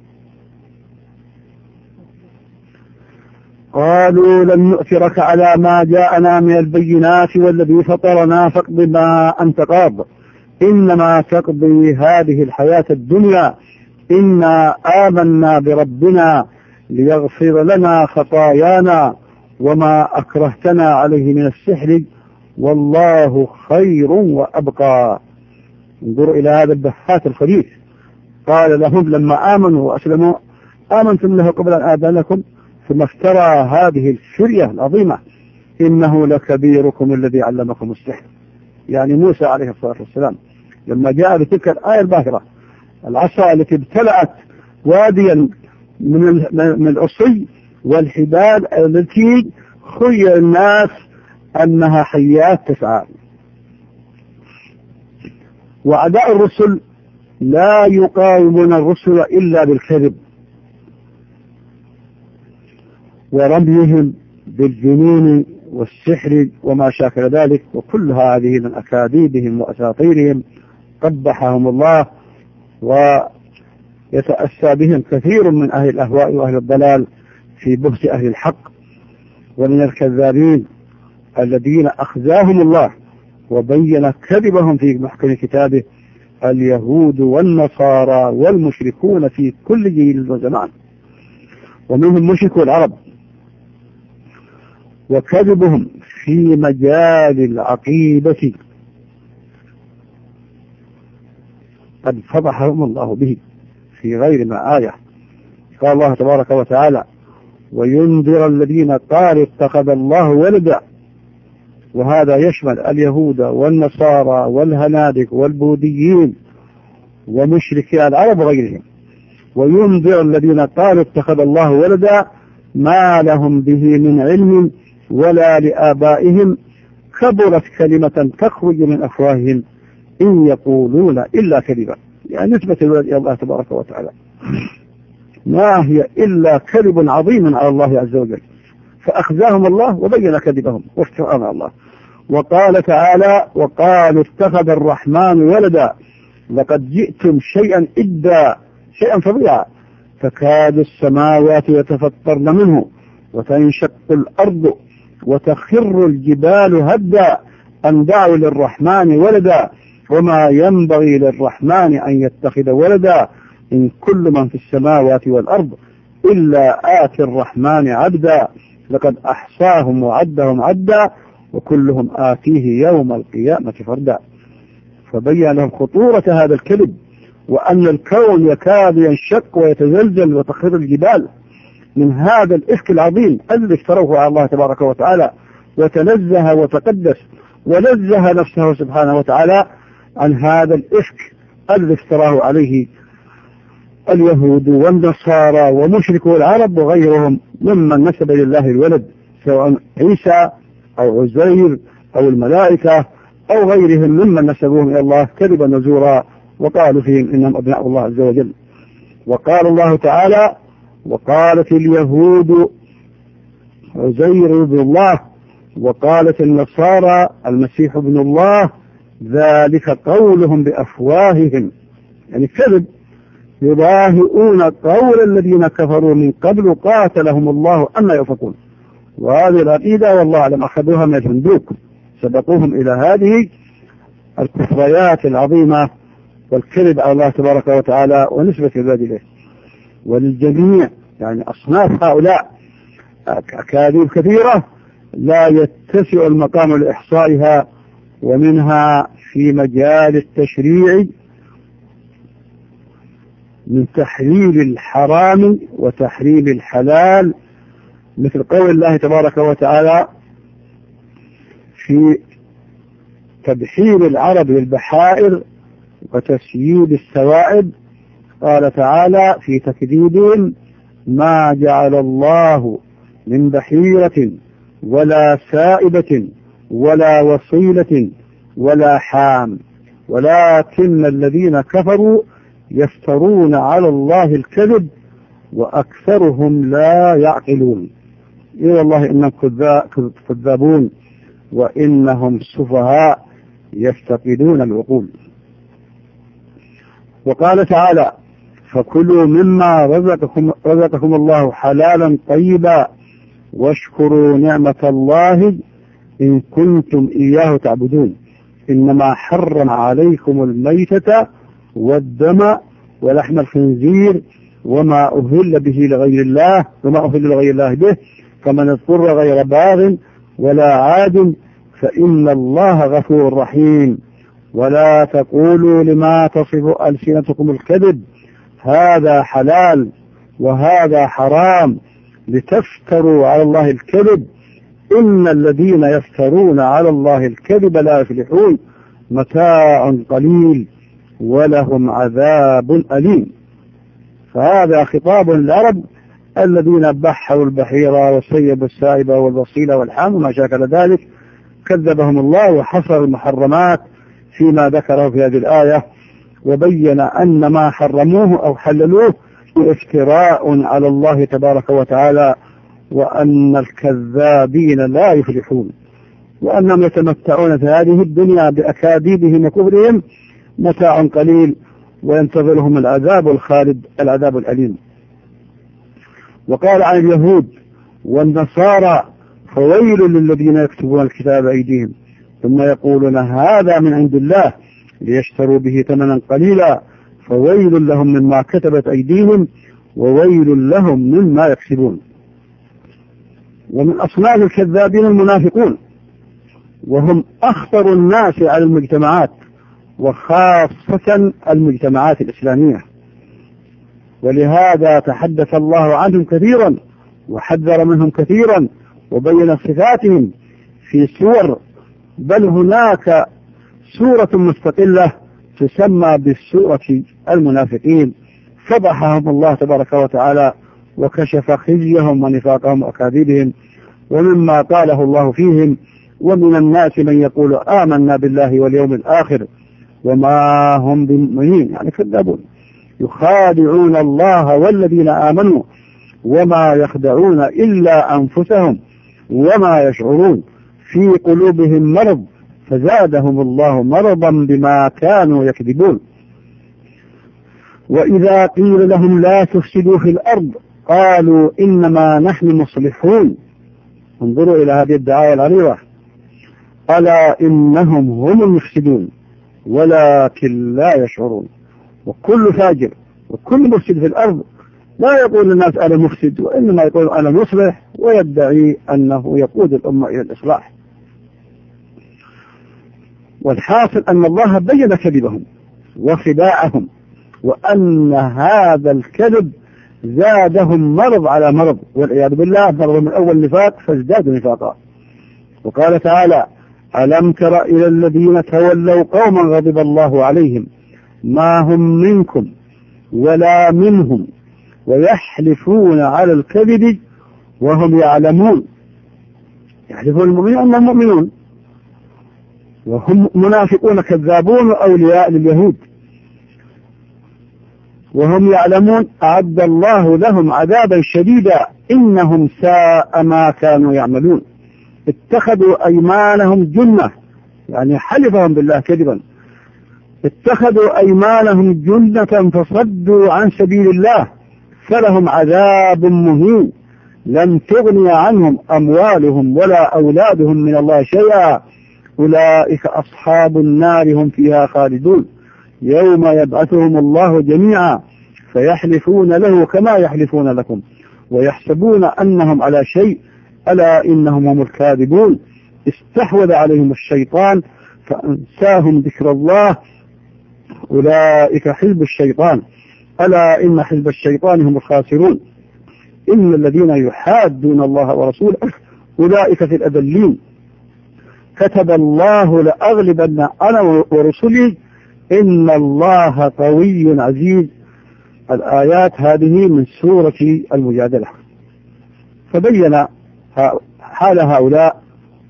قالوا لن نؤثرك على ما جاءنا من البينات والذي فطرنا فاقض ما أنت قاض إنما تقضي هذه الحياة الدنيا إنا آمنا بربنا ليغفر لنا خطايانا وما أكرهتنا عليه من السحر والله خير وأبقى. انظروا إلى هذا البحث الخبيث، قال لهم لما آمنوا وأسلموا آمنتم له قبل أن آذن لكم، ثم افترى هذه الفرية العظيمة إنه لكبيركم الذي علمكم السحر. يعني موسى عليه الصلاة والسلام لما جاء بتلك الآية الباهرة العصا التي ابتلعت واديا من العصي والحبال التي خيل الناس أنها حيات تسعى. وأعداء الرسل لا يقاومون الرسل إلا بالكذب ورميهم بالجنون والسحر وما شاكل ذلك، وكل هذه من أكاذيبهم وأساطيرهم قبحهم الله، ويتأسى بهم كثير من أهل الأهواء وأهل الضلال في بهت أهل الحق ومن الكذابين الذين أخزاهم الله وبين كذبهم في محكم كتابه اليهود والنصارى والمشركون في كل جيل وزمان، ومنهم مشركو العرب. وكذبهم في مجال العقيدة قد فضحهم الله به في غير ما آية. قال الله تبارك وتعالى وينذر الذين قالوا اتخذ الله ولدا، وهذا يشمل اليهود والنصارى والهنادك والبوذيين ومشركي العرب وغيرهم. وينذر الذين قالوا اتخذ الله ولدا ما لهم به من علم ولا لآبائهم كبرت كلمة تخرج من أفواههم إن يقولون إلا كذبا. يعني نسبة الولد إلى الله تبارك وتعالى ما هي إلا كذب عظيم على الله عز وجل، فأخزاهم الله وبين كذبهم وافتراء على الله. وقال تعالى وقالوا اتخذ الرحمن ولدا لقد جئتم شيئا إدا، شيئا فظيعا، تكاد السماوات يتفطرن منه وتنشق الأرض وتخر الجبال هدا أن دعوا للرحمن ولدا وما ينبغي للرحمن أن يتخذ ولدا إن كل من في السماوات والأرض إلا آتي الرحمن عبدا لقد أحصاهم وعدهم عدا وكلهم آتيه يوم القيامة فردا. فبين لهم خطورة هذا الكذب وأن الكون يكاد ينشق ويتزلزل وتخر الجبال من هذا الإفك العظيم الذي افتروه على الله تبارك وتعالى، وتنزه وتقدس ونزه نفسه سبحانه وتعالى عن هذا الإفك الذي افتراه عليه اليهود والنصارى ومشركو العرب وغيرهم ممن نسب لله الولد، سواء عيسى أو عزير أو الملائكة أو غيرهم ممن نسبوهم إلى الله كذبا وزورا وقالوا فيهم إنهم أبناء الله عز وجل. وقال الله تعالى وقالت اليهود عزير ابن الله وقالت النصارى المسيح ابن الله ذلك قولهم بأفواههم، يعني كذب يضاهئون قول الذين كفروا من قبل قاتلهم الله أن يؤفكون. وهذه العقيدة والله أعلم أخذوها من الهندوك، سبقوهم إلى هذه الكفريات العظيمة والكذب على الله تبارك وتعالى ونسبة العباد إليه. وللجميع يعني أصناف هؤلاء أكاذيب كثيرة لا يتسع المقام لإحصائها، ومنها في مجال التشريع من تحليل الحرام وتحريم الحلال، مثل قول الله تبارك وتعالى في تبحير العرب للبحائر وتسييد السوائب، قال تعالى في تكذيبهم: ما جعل الله من بحيرة ولا سائبة ولا وصيلة ولا حام ولكن الذين كفروا يفترون على الله الكذب وأكثرهم لا يعقلون. إيه والله إنهم كذابون وإنهم سفهاء يفتقدون العقول. وقال تعالى: فكلوا مما رزقكم, رزقكم الله حلالا طيبا واشكروا نعمة الله إن كنتم إياه تعبدون. إنما حرم عليكم الميتة والدم ولحم الخنزير وما أهل به لغير الله وما أهل لغير الله به، فمن اضطر غير باغ ولا عاد فإن الله غفور رحيم. ولا تقولوا لما تصف ألسنتكم الكذب هذا حلال وهذا حرام لتفتروا على الله الكذب إن الذين يفترون على الله الكذب لا يفلحون. متاع قليل ولهم عذاب أليم. فهذا خطاب للعرب الذين بحروا البحيرة وسيبوا السائبة والوصيلة والحام وما شاكل ذلك، كذبهم الله وحصر المحرمات فيما ذكره في هذه الآية، وبين أن ما حرموه أو حللوه افتراء على الله تبارك وتعالى، وأن الكذابين لا يفلحون، وأنهم يتمتعون في هذه الدنيا بأكاذيبهم وكفرهم متاع قليل وينتظرهم العذاب الخالد العذاب الأليم. وقال عن اليهود والنصارى: فويل للذين يكتبون الكتاب بأيديهم ثم يقولون هذا من عند الله ليشتروا به ثمنا قليلا فويل لهم مما كتبت أيديهم وويل لهم مما يكسبون. ومن أصناف الكذابين المنافقون، وهم أخطر الناس على المجتمعات وخاصة المجتمعات الإسلامية، ولهذا تحدث الله عنهم كثيرا وحذر منهم كثيرا وبين صفاتهم في سور، بل هناك سورة مستقلة تسمى بالسورة المنافقين، فضحهم الله تبارك وتعالى وكشف خزيهم ونفاقهم وأكاذيبهم ومما قاله الله فيهم: ومن الناس من يقول آمنا بالله واليوم الآخر وما هم بمؤمنين، يعني كذابون، يخادعون الله والذين آمنوا وما يخدعون إلا أنفسهم وما يشعرون، في قلوبهم مرض فزادهم الله مرضا بما كانوا يكذبون. وإذا قيل لهم لا تفسدوا في الأرض قالوا إنما نحن مصلحون. انظروا إلى هذه الدعاية العريضة: ألا إنهم هم المفسدون ولكن لا يشعرون. وكل فاجر وكل مفسد في الأرض لا يقول الناس أنا مفسد، وإنما يقول أنا مصلح، ويدعي أنه يقود الأمة إلى الإصلاح. والحاصل أن الله بين كذبهم وخداعهم، وأن هذا الكذب زادهم مرض على مرض والعياذ بالله، مرض من أول نفاق فازدادوا نفاقا. وقال تعالى: ألم تر إلى الذين تولوا قوما غضب الله عليهم ما هم منكم ولا منهم ويحلفون على الكذب وهم يعلمون. يحلفون المؤمنين أنهم مؤمنون وهم منافقون كذابون وأولياء لليهود، وهم يعلمون أعد الله لهم عذابا شديدا إنهم ساء ما كانوا يعملون. اتخذوا أيمانهم جنة، يعني حلفهم بالله كذبا، اتخذوا أيمانهم جنة فصدوا عن سبيل الله فلهم عذاب مهين لن تغني عنهم أموالهم ولا أولادهم من الله شيئا أولئك أصحاب النار هم فيها خالدون يوم يبعثهم الله جميعا فيحلفون له كما يحلفون لكم ويحسبون أنهم على شيء ألا إنهم هم الكاذبون استحوذ عليهم الشيطان فأنساهم ذكر الله أولئك حزب الشيطان ألا إن حزب الشيطان هم الخاسرون إن الذين يحادون الله ورسوله أولئك في الأذلين كتب الله لأغلبن أنا ورسلي إن الله قوي عزيز. الآيات هذه من سورة المجادلة. فبين حال هؤلاء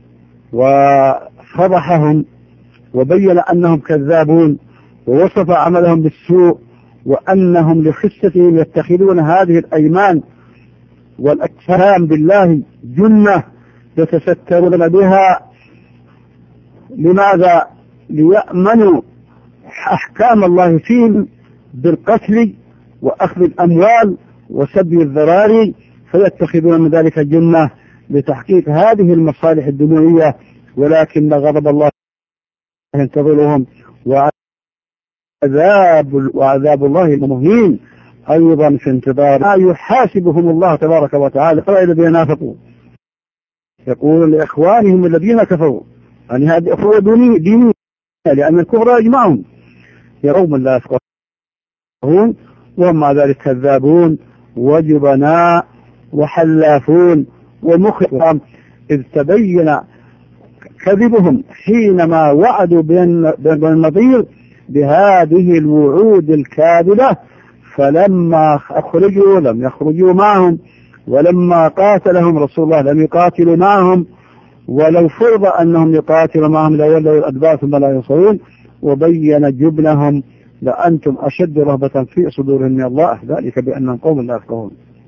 وفضحهم وبين أنهم كذابون ووصف عملهم بالسوء وأنهم لخستهم يتخذون هذه الأيمان والأكفام بالله جنة يتسترون بها. لماذا؟ ليأمنوا أحكام الله فيهم بالقتل وأخذ الأموال وسبي الذراري فيتخذون من ذلك جنة لتحقيق هذه المصالح الدنيوية ولكن غضب الله ينتظرهم وعذاب, وعذاب الله المهين أيضا في انتظار ما يحاسبهم الله تبارك وتعالى. قال الذين نافقوا يقول لإخوانهم الذين كفروا يعني هذه أخوة دينية لأن الكفر يجمعهم يوم لا يفقهون وهم مع ذلك كذابون وجبناء وحلافون ومخرم إذ تبين كذبهم حينما وعدوا بالنظير بهذه الوعود الكاذبة فلما أخرجوا لم يخرجوا معهم ولما قاتلهم رسول الله لم يقاتلوا معهم ولو فرض أنهم يقاتلوا معهم لولوا الأدبار ثم لا ينصرون وبين جبنهم لأنتم أشد رهبة في صدورهم من الله ذلك بأنهم قوم لا يفقهون.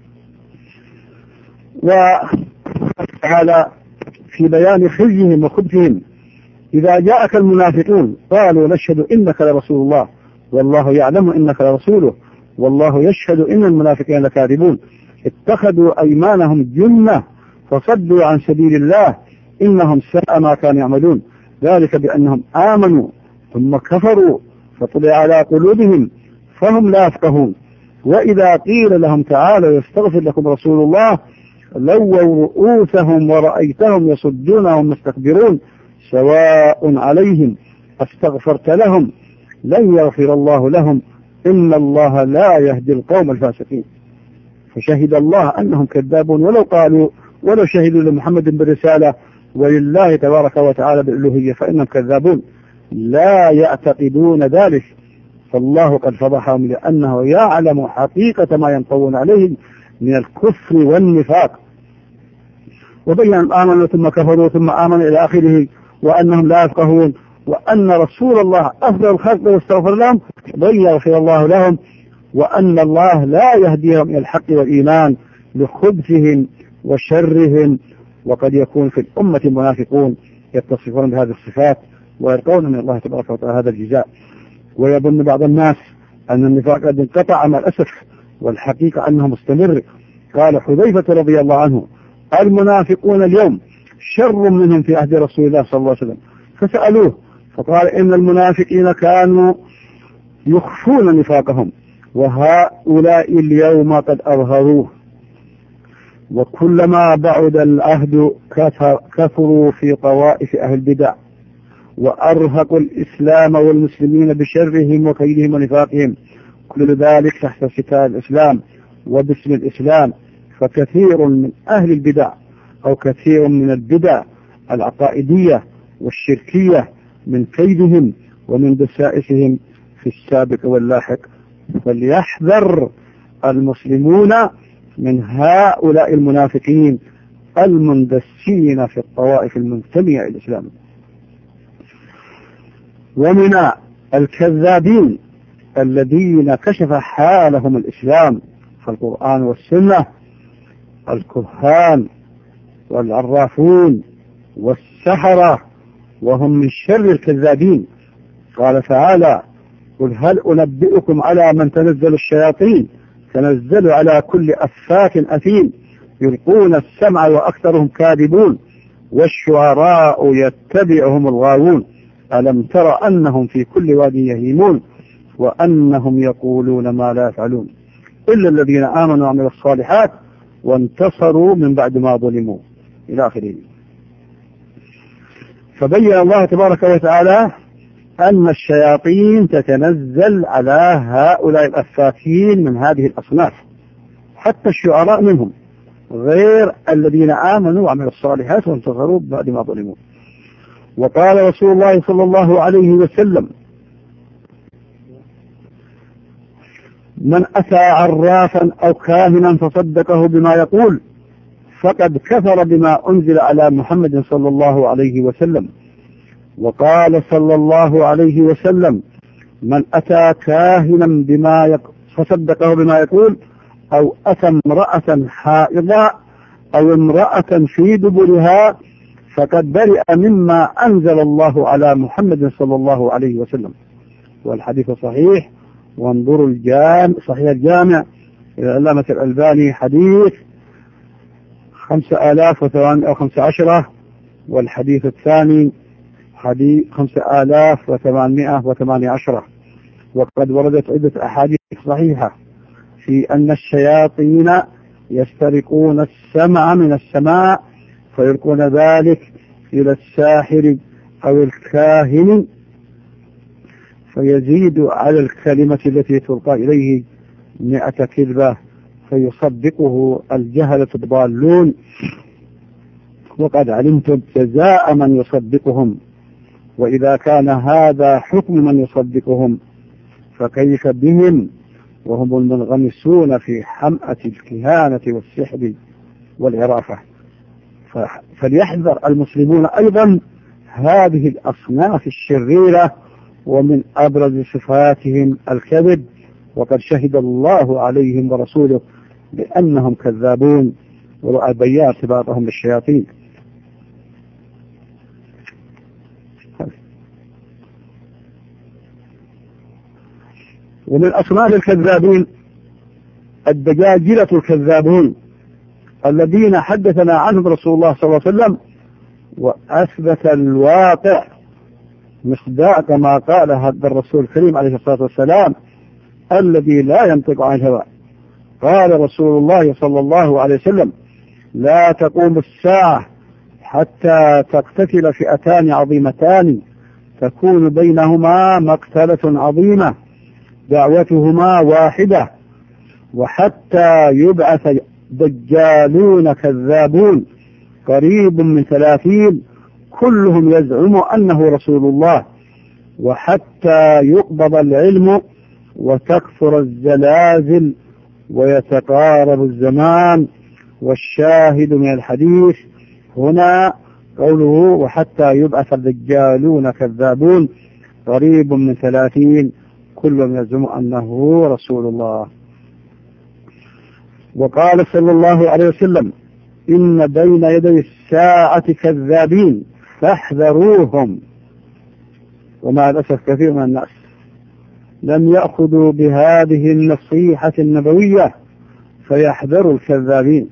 وتعالى في بيان خزيهم وخبثهم إذا جاءك المنافقون قالوا نشهد إنك لرسول الله والله يعلم إنك لرسوله والله يشهد إن المنافقين لكاذبون اتخذوا أيمانهم جنة فصدوا عن سبيل الله إنهم ساء ما كانوا يعملون ذلك بأنهم آمنوا ثم كفروا فطلع على قلوبهم فهم لا يفقهون. وإذا قيل لهم تعالوا يستغفر لكم رسول الله لووا رؤوسهم ورأيتهم يصدونهم مستكبرون سواء عليهم استغفرت لهم لن يغفر الله لهم إن الله لا يهدي القوم الفاسقين. فشهد الله أنهم كذابون ولو قالوا ولو شهدوا لمحمد بالرسالة ولله تبارك وتعالى بالألوهية فإنهم كذابون لا يعتقدون ذلك فالله قد فضحهم لأنه يعلم حقيقة ما ينطون عليه من الكفر والنفاق. وبين آمنوا ثم كفروا ثم آمنوا إلى آخره وأنهم لا يفقهون وأن رسول الله أفضل الخلق واستغفر لهم لن يغفر الله لهم وأن الله لا يهديهم إلى الحق والإيمان لخبثهم وشرهم. وقد يكون في الأمة منافقون يتصفون بهذه الصفات ويلقون من الله تبارك وتعالى هذا الجزاء. ويظن بعض الناس أن النفاق قد انقطع مع الأسف والحقيقة أنه مستمر. قال حذيفة رضي الله عنه المنافقون اليوم شر منهم في عهد رسول الله صلى الله عليه وسلم فسألوه فقال إن المنافقين كانوا يخفون نفاقهم وهؤلاء اليوم قد أظهروه وكلما بعد العهد كفروا في طوائف أهل البدع وأرهقوا الإسلام والمسلمين بشرهم وكيدهم ونفاقهم كل ذلك تحت ستار الإسلام وباسم الإسلام. فكثير من أهل البدع أو كثير من البدع العقائدية والشركية من كيدهم ومن دسائسهم في السابق واللاحق فليحذر المسلمون من هؤلاء المنافقين المندسين في الطوائف المنتمية إلى الإسلام. ومن الكذابين الذين كشف حالهم الإسلام في القرآن والسنة الكهان والعرافون والسحرة وهم من شر الكذابين. قال تعالى قل هل أنبئكم على من تنزل الشياطين تنزل على كل أفاك أثيم يلقون السمع وأكثرهم كاذبون والشعراء يتبعهم الغاوون ألم تر أنهم في كل واد يهيمون وأنهم يقولون ما لا يفعلون إلا الذين آمنوا وعملوا الصالحات وانتصروا من بعد ما ظلموا إلى آخره. فبين الله تبارك وتعالى أن الشياطين تتنزل على هؤلاء الأفاكين من هذه الأصناف، حتى الشعراء منهم، غير الذين آمنوا وعملوا الصالحات وانتصروا بعد ما ظلموا. وقال رسول الله صلى الله عليه وسلم: من أتى عرافا أو كاهنا فصدقه بما يقول فقد كفر بما أنزل على محمد صلى الله عليه وسلم. وقال صلى الله عليه وسلم: من أتى كاهنا بما يقول فصدقه بما يقول أو أتى امرأة حائضا أو امرأة في دبرها فقد برئ مما أنزل الله على محمد صلى الله عليه وسلم. والحديث صحيح، وانظروا الجامع صحيح الجامع إلى العلامة الألباني حديث خمسة آلاف وثمانية أو خمسة عشرة، والحديث الثاني حديث خمسة آلاف وثمانمائة وثمانية عشرة. وقد وردت عدة أحاديث صحيحة في أن الشياطين يسترقون السمع من السماء فيلقون ذلك إلى الساحر أو الكاهن فيزيد على الكلمة التي تلقى إليه مئة كذبة فيصدقه الجهلة الضالون. وقد علمتم جزاء من يصدقهم، وإذا كان هذا حكم من يصدقهم فكيف بهم وهم المنغمسون في حمأة الكهانة والسحر والعرافة. فليحذر المسلمون أيضا هذه الأصناف الشريرة، ومن أبرز صفاتهم الكذب، وقد شهد الله عليهم ورسوله بأنهم كذابون، ورأى بيان ارتباطهم بالشياطين. ومن أصناف الكذابين الدجاجلة الكذابون الذين حدثنا عنهم رسول الله صلى الله عليه وسلم وأثبت الواقع مصداق ما قال هذا الرسول الكريم عليه الصلاة والسلام الذي لا ينطق عن الهوى. قال رسول الله صلى الله عليه وسلم: لا تقوم الساعة حتى تقتتل فئتان عظيمتان تكون بينهما مقتلة عظيمة دعوتهما واحدة، وحتى يبعث دجالون كذابون قريب من ثلاثين كلهم يزعم أنه رسول الله، وحتى يقبض العلم وتكثر الزلازل ويتقارب الزمان. والشاهد من الحديث هنا قوله: وحتى يبعث الدجالون كذابون قريب من ثلاثين كلهم يزعم أنه رسول الله. وقال صلى الله عليه وسلم: إن بين يدي الساعة كذابين فاحذروهم. ومع الأسف كثير من الناس لم يأخذوا بهذه النصيحة النبوية فيحذروا الكذابين.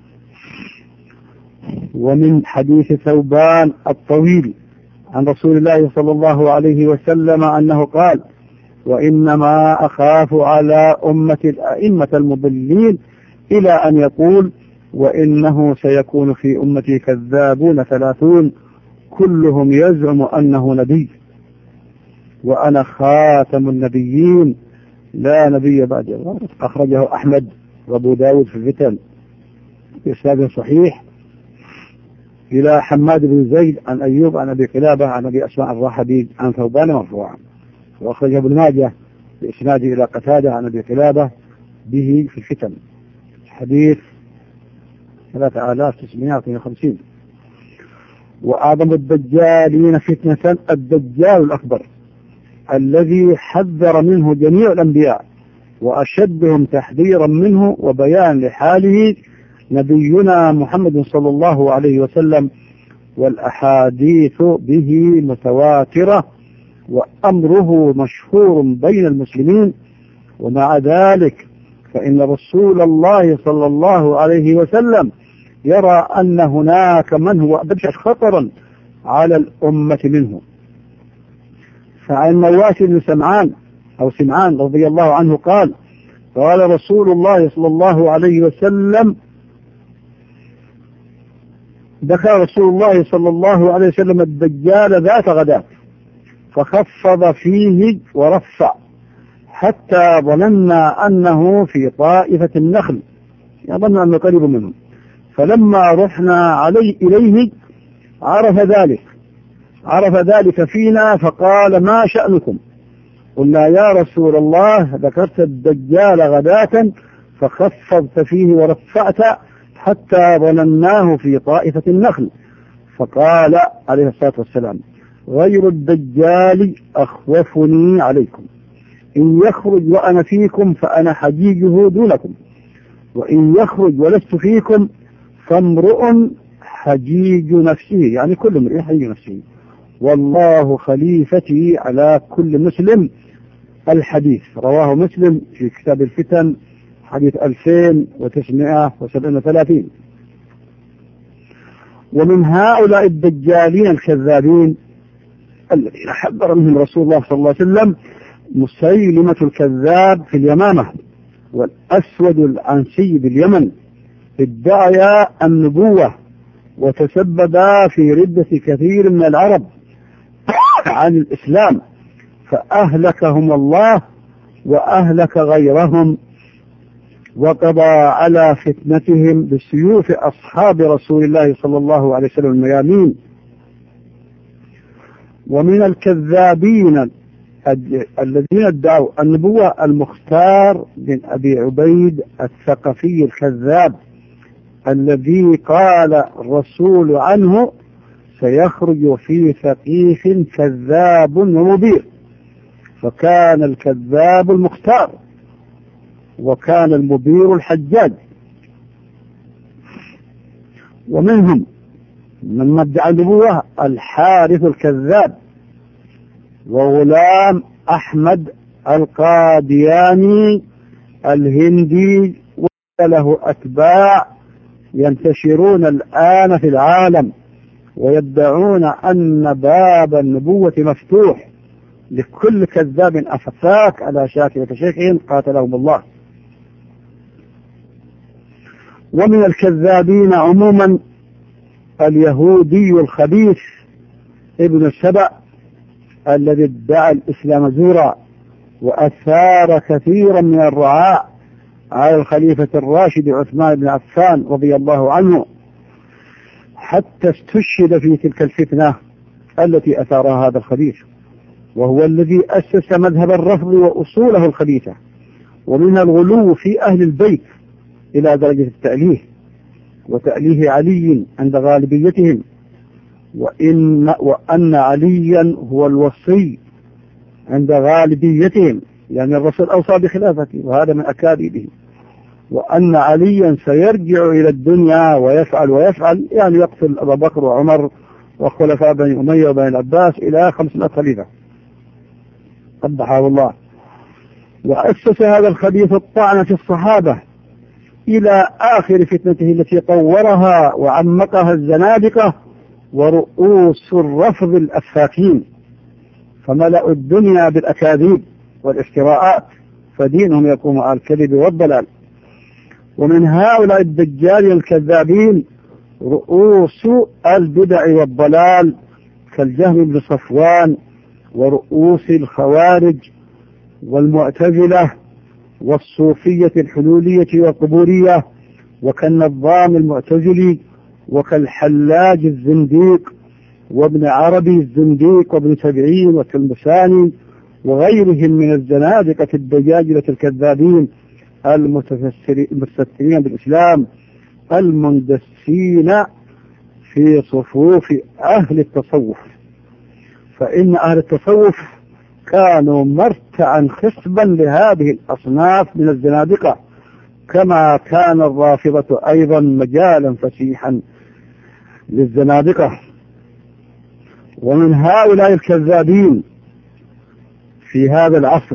ومن حديث ثوبان الطويل عن رسول الله صلى الله عليه وسلم أنه قال: وإنما أخاف على أمة الأئمة المضلين، إلى أن يقول: وإنه سيكون في أمتي كذابون ثلاثون كلهم يزعم أنه نبي، وأنا خاتم النبيين لا نبي بعد الله. أخرجه أحمد وأبو داود في الفتن بإسناد صحيح إلى حماد بن زيد عن أيوب عن أبي قلابة عن أبي أسماء الراحبي عن ثوبان مرفوعا. وأخرجه ابن ماجه بإسناده إلى قتادة عن أبي قلابة به في الفتن حديث ثلاثة آلاف وتسعمائة وخمسين. وأعظم الدجالين فتنة الدجال الأكبر الذي حذر منه جميع الأنبياء، وأشدهم تحذيرا منه وبيان لحاله نبينا محمد صلى الله عليه وسلم، والأحاديث به متواترة وأمره مشهور بين المسلمين. ومع ذلك فإن رسول الله صلى الله عليه وسلم يرى أن هناك من هو أشد خطرا على الأمة منه. فعن نواس بن سمعان أو سمعان رضي الله عنه قال قال رسول الله صلى الله عليه وسلم دخل رسول الله صلى الله عليه وسلم الدجال ذات غداة فخفض فيه ورفع حتى ظننا أنه في طائفة النخل، يظن أنه قريب منهم، فلما رحنا عليه إليه عرف ذلك عرف ذلك فينا فقال ما شأنكم؟ قلنا يا رسول الله ذكرت الدجال غداة فخفضت فيه ورفعت حتى ظنناه في طائفة النخل. فقال عليه الصلاة والسلام غير الدجال أخوفني عليكم، إن يخرج وأنا فيكم فأنا حجيجه دونكم، وإن يخرج ولست فيكم فامرؤ حجيج نفسه، يعني كل امرئ حجيج نفسه، والله خليفتي على كل مسلم. الحديث رواه مسلم في كتاب الفتن حديث ألفين وتسعمائة وسبعين وثلاثين. ومن هؤلاء الدجالين الكذابين الذين حذر منهم رسول الله صلى الله عليه وسلم مسيلمة الكذاب في اليمامة، والأسود العنسي باليمن، ادعيا النبوة وتسببا في ردة كثير من العرب عن الإسلام، فأهلكهم الله وأهلك غيرهم، وقضى على فتنتهم بسيوف أصحاب رسول الله صلى الله عليه وسلم الميامين. ومن الكذابين الذين ادعوا النبوة المختار بن أبي عبيد الثقفي الكذاب، الذي قال الرسول عنه سيخرج في ثقيف كذاب ومبير، فكان الكذاب المختار وكان المبير الحجاج. ومنهم من مدعى النبوة الحارث الكذاب، وغلام أحمد القادياني الهندي، وله أتباع ينتشرون الآن في العالم ويدعون أن باب النبوة مفتوح لكل كذاب أفاك على شاكلة شيخهم قاتلهم الله. ومن الكذابين عموما اليهودي الخبيث ابن سبأ الذي ادعى الإسلام زورا وأثار كثيرا من الرعاع على الخليفة الراشد عثمان بن عفان رضي الله عنه، حتى استشهد في تلك الفتنة التي أثارها هذا الخبيث، وهو الذي أسس مذهب الرفض وأصوله الخبيثة، ومنها الغلو في أهل البيت إلى درجة التأليه وتأليه علي عند غالبيتهم، وإن وأن عليا هو الوصي عند غالبيتهم، يعني الرسول أوصى بخلافته وهذا من أكاذيبه، وأن عليا سيرجع إلى الدنيا ويفعل ويفعل، يعني يقتل أبا بكر وعمر وخلفاء بني أمية وبني العباس إلى خمسمائة خليفة قبحه الله. وأسس هذا الخبيث الطعن في الصحابة إلى آخر فتنته التي طورها وعمقها الزنادقة ورؤوس الرفض الأفاكين، فملأوا الدنيا بالأكاذيب والافتراءات، فدينهم يقوم على الكذب والضلال. ومن هؤلاء الدجال الكذابين رؤوس البدع والضلال كالجهم بن صفوان، ورؤوس الخوارج والمعتزلة والصوفية الحلولية والقبورية، وكالنظام المعتزلي، وكالحلاج الزنديق، وابن عربي الزنديق، وابن سبعين والتلمساني، وغيرهم من الزنادقة الدجاجلة الكذابين المستترين بالإسلام المندسين في صفوف أهل التصوف. فإن أهل التصوف كانوا مرتعا خصبا لهذه الأصناف من الزنادقة، كما كان الرافضة أيضا مجالا فسيحا للزنادقة. ومن هؤلاء الكذابين في هذا العصر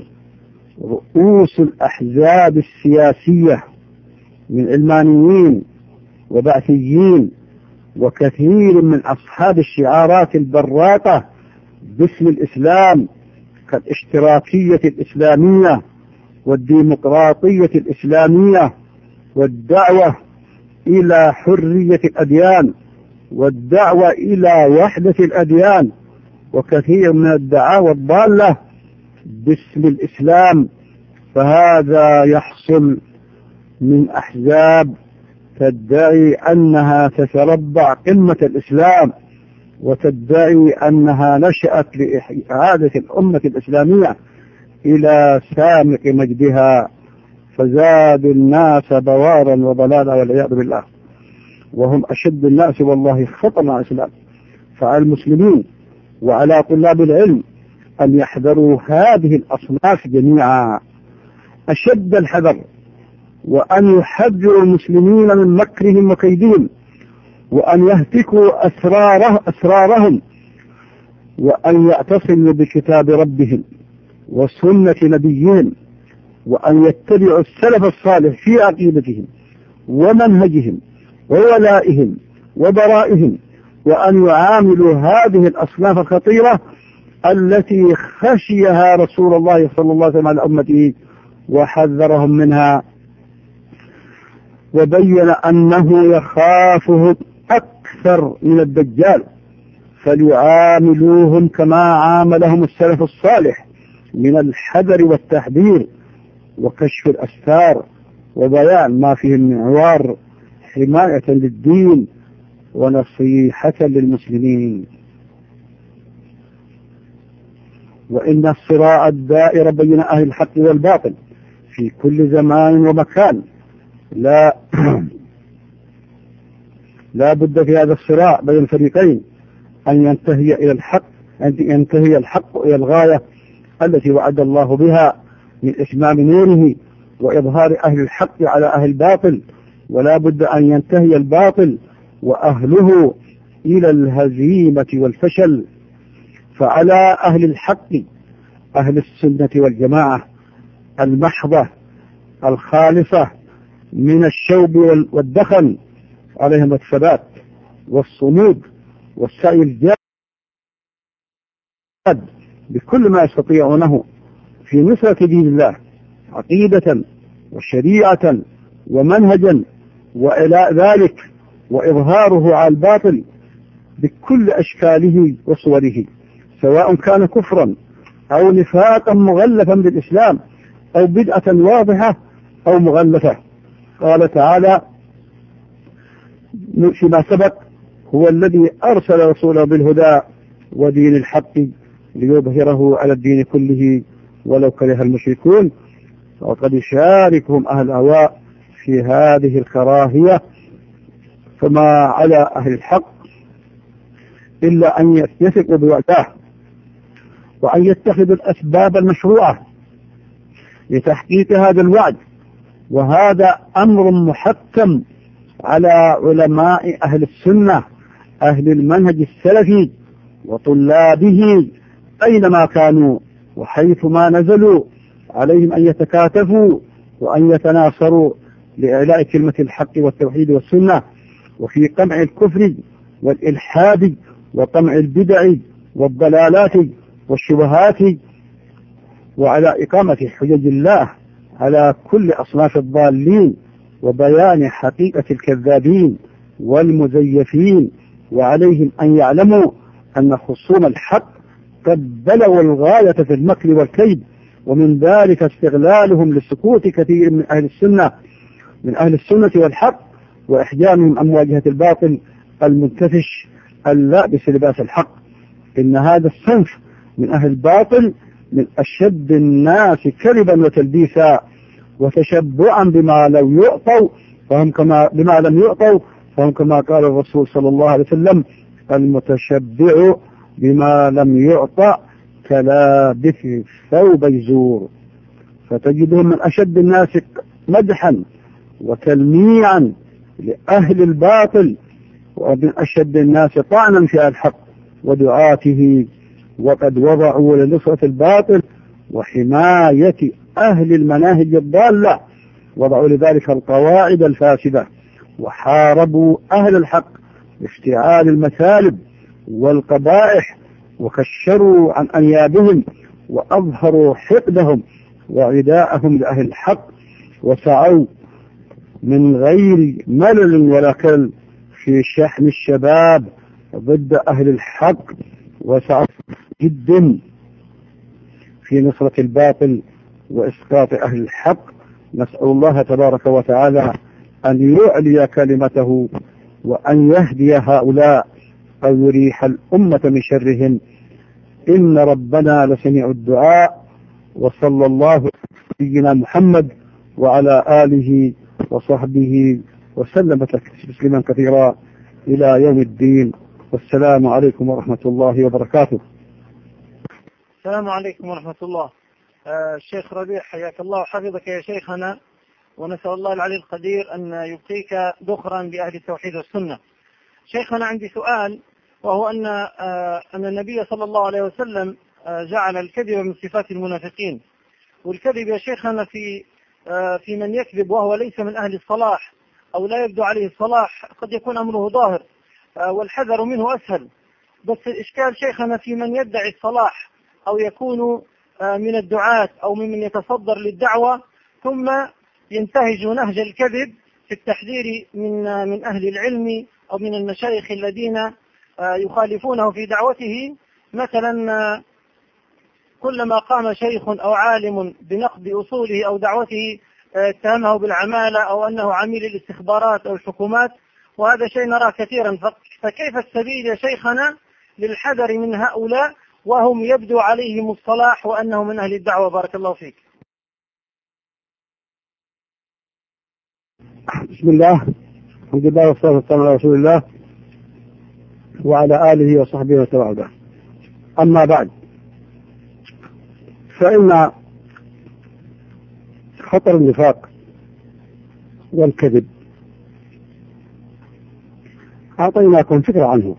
رؤوس الأحزاب السياسية من علمانيين وبعثيين وكثير من أصحاب الشعارات البراقة باسم الإسلام كالاشتراكية الإسلامية والديمقراطية الإسلامية والدعوة إلى حرية الأديان والدعوة إلى وحدة الأديان وكثير من الدعاوى الضالة باسم الإسلام. فهذا يحصل من أحزاب تدعي أنها تتربع قمة الإسلام وتدعي أنها نشأت لإعادة الأمة الإسلامية إلى سامق مجدها، فزادوا الناس بوارا وضلالا والعياذ بالله، وهم أشد الناس والله خطرا على الإسلام. فعلى المسلمين وعلى طلاب العلم أن يحذروا هذه الأصناف جميعا أشد الحذر، وأن يحذروا المسلمين من مكرهم وكيدهم، وأن يهتكوا أسراره أسرارهم، وأن يعتصموا بكتاب ربهم وسنة نبيهم، وأن يتبعوا السلف الصالح في عقيدتهم ومنهجهم وولائهم وبرائهم، وأن يعاملوا هذه الأصناف الخطيرة التي خشيها رسول الله صلى الله عليه وسلم على أمته وحذرهم منها، وبين أنه يخافهم أكثر من الدجال، فليعاملوهم كما عاملهم السلف الصالح من الحذر والتحذير وكشف الأستار وبيان ما فيه من عوار حماية للدين ونصيحة للمسلمين. وإن الصراع الدائر بين أهل الحق والباطل في كل زمان ومكان لا لا بد في هذا الصراع بين الفريقين أن ينتهي إلى الحق أن ينتهي الحق إلى الغاية التي وعد الله بها من إتمام نوره وإظهار أهل الحق على أهل الباطل، ولا بد أن ينتهي الباطل وأهله إلى الهزيمة والفشل. فعلى أهل الحق أهل السنة والجماعة المحضة الخالصة من الشوب والدخن عليهم الثبات والصمود والسعي الجاد بكل ما يستطيعونه في نصرة دين الله عقيدة وشريعة ومنهجا وإلى ذلك، وإظهاره على الباطل بكل أشكاله وصوره، سواء كان كفرا أو نفاقا مغلفا بالإسلام أو بدعة واضحة أو مغلفة. قال تعالى فيما سبق: هو الذي أرسل رسوله بالهدى ودين الحق ليظهره على الدين كله ولو كره المشركون. وقد يشاركهم أهل الأهواء في هذه الكراهية، فما على أهل الحق إلا أن يثقوا بوعده وأن يتخذوا الأسباب المشروعة لتحقيق هذا الوعد، وهذا أمر محتم على علماء أهل السنة أهل المنهج السلفي وطلابه أينما كانوا وحيثما نزلوا، عليهم أن يتكاتفوا وأن يتناصروا لإعلاء كلمة الحق والتوحيد والسنة، وفي قمع الكفر والإلحاد وقمع البدع والضلالات والشبهات، وعلى إقامة حجج الله على كل أصناف الضالين وبيان حقيقة الكذابين والمزيفين. وعليهم أن يعلموا أن خصوم الحق قد بلغوا الغاية في المكر والكيد، ومن ذلك استغلالهم لسكوت كثير من أهل السنة من أهل السنة والحق وإحجامهم عن مواجهة الباطل المنتفش اللابس لباس الحق. إن هذا الصنف من أهل الباطل من أشد الناس كذبا وتلبيسا وتشبعا بما لو يعطوا فهم كما بما لم يعطوا فهم كما قال الرسول صلى الله عليه وسلم: المتشبع بما لم يعطى كلابث ثوب يزور. فتجدهم من أشد الناس مدحا وتلميعا لأهل الباطل، ومن أشد الناس طعنا في الحق ودعاته، وقد وضعوا لنصرة الباطل وحماية أهل المناهج الضالة وضعوا لذلك القواعد الفاسدة وحاربوا أهل الحق بافتعال المثالب والقبائح، وكشروا عن أنيابهم وأظهروا حقدهم وعداءهم لأهل الحق، وسعوا من غير ملل ولا كل في شحن الشباب ضد أهل الحق، وسعوا جدا في نصرة الباطل وإسقاط أهل الحق. نسأل الله تبارك وتعالى أن يعلي كلمته وأن يهدي هؤلاء أو يريح الأمة من شرهم، إن ربنا لسميع الدعاء. وصلى الله على سيدنا محمد وعلى آله وصحبه وسلم تسليما كثيرا إلى يوم الدين. والسلام عليكم ورحمة الله وبركاته. السلام عليكم ورحمة الله. آه الشيخ ربيع حياك الله وحفظك يا شيخنا، ونسأل الله العلي القدير أن يبقيك ذخرا بأهل التوحيد والسنة. شيخنا عندي سؤال، وهو أن آه أن النبي صلى الله عليه وسلم آه جعل الكذب من صفات المنافقين، والكذب يا شيخنا في آه في من يكذب وهو ليس من أهل الصلاح أو لا يبدو عليه الصلاح قد يكون أمره ظاهر آه والحذر منه أسهل. بس الإشكال شيخنا في من يدعي الصلاح أو يكون آه من الدعاة أو ممن يتصدر للدعوة، ثم ينتهج نهج الكذب في التحذير من من أهل العلم أو من المشايخ الذين يخالفونه في دعوته. مثلا كلما قام شيخ أو عالم بنقد أصوله أو دعوته اتهمه بالعمالة أو أنه عميل الاستخبارات أو الحكومات، وهذا شيء نراه كثيرا. فكيف السبيل يا شيخنا للحذر من هؤلاء وهم يبدو عليهم الصلاح وأنهم من أهل الدعوة؟ بارك الله فيك. بسم الله، الحمد لله والصلاة والسلام على رسول الله وعلى آله وصحبه وتوابعه. أما بعد، فإن خطر النفاق والكذب أعطيناكم فكرة عنه،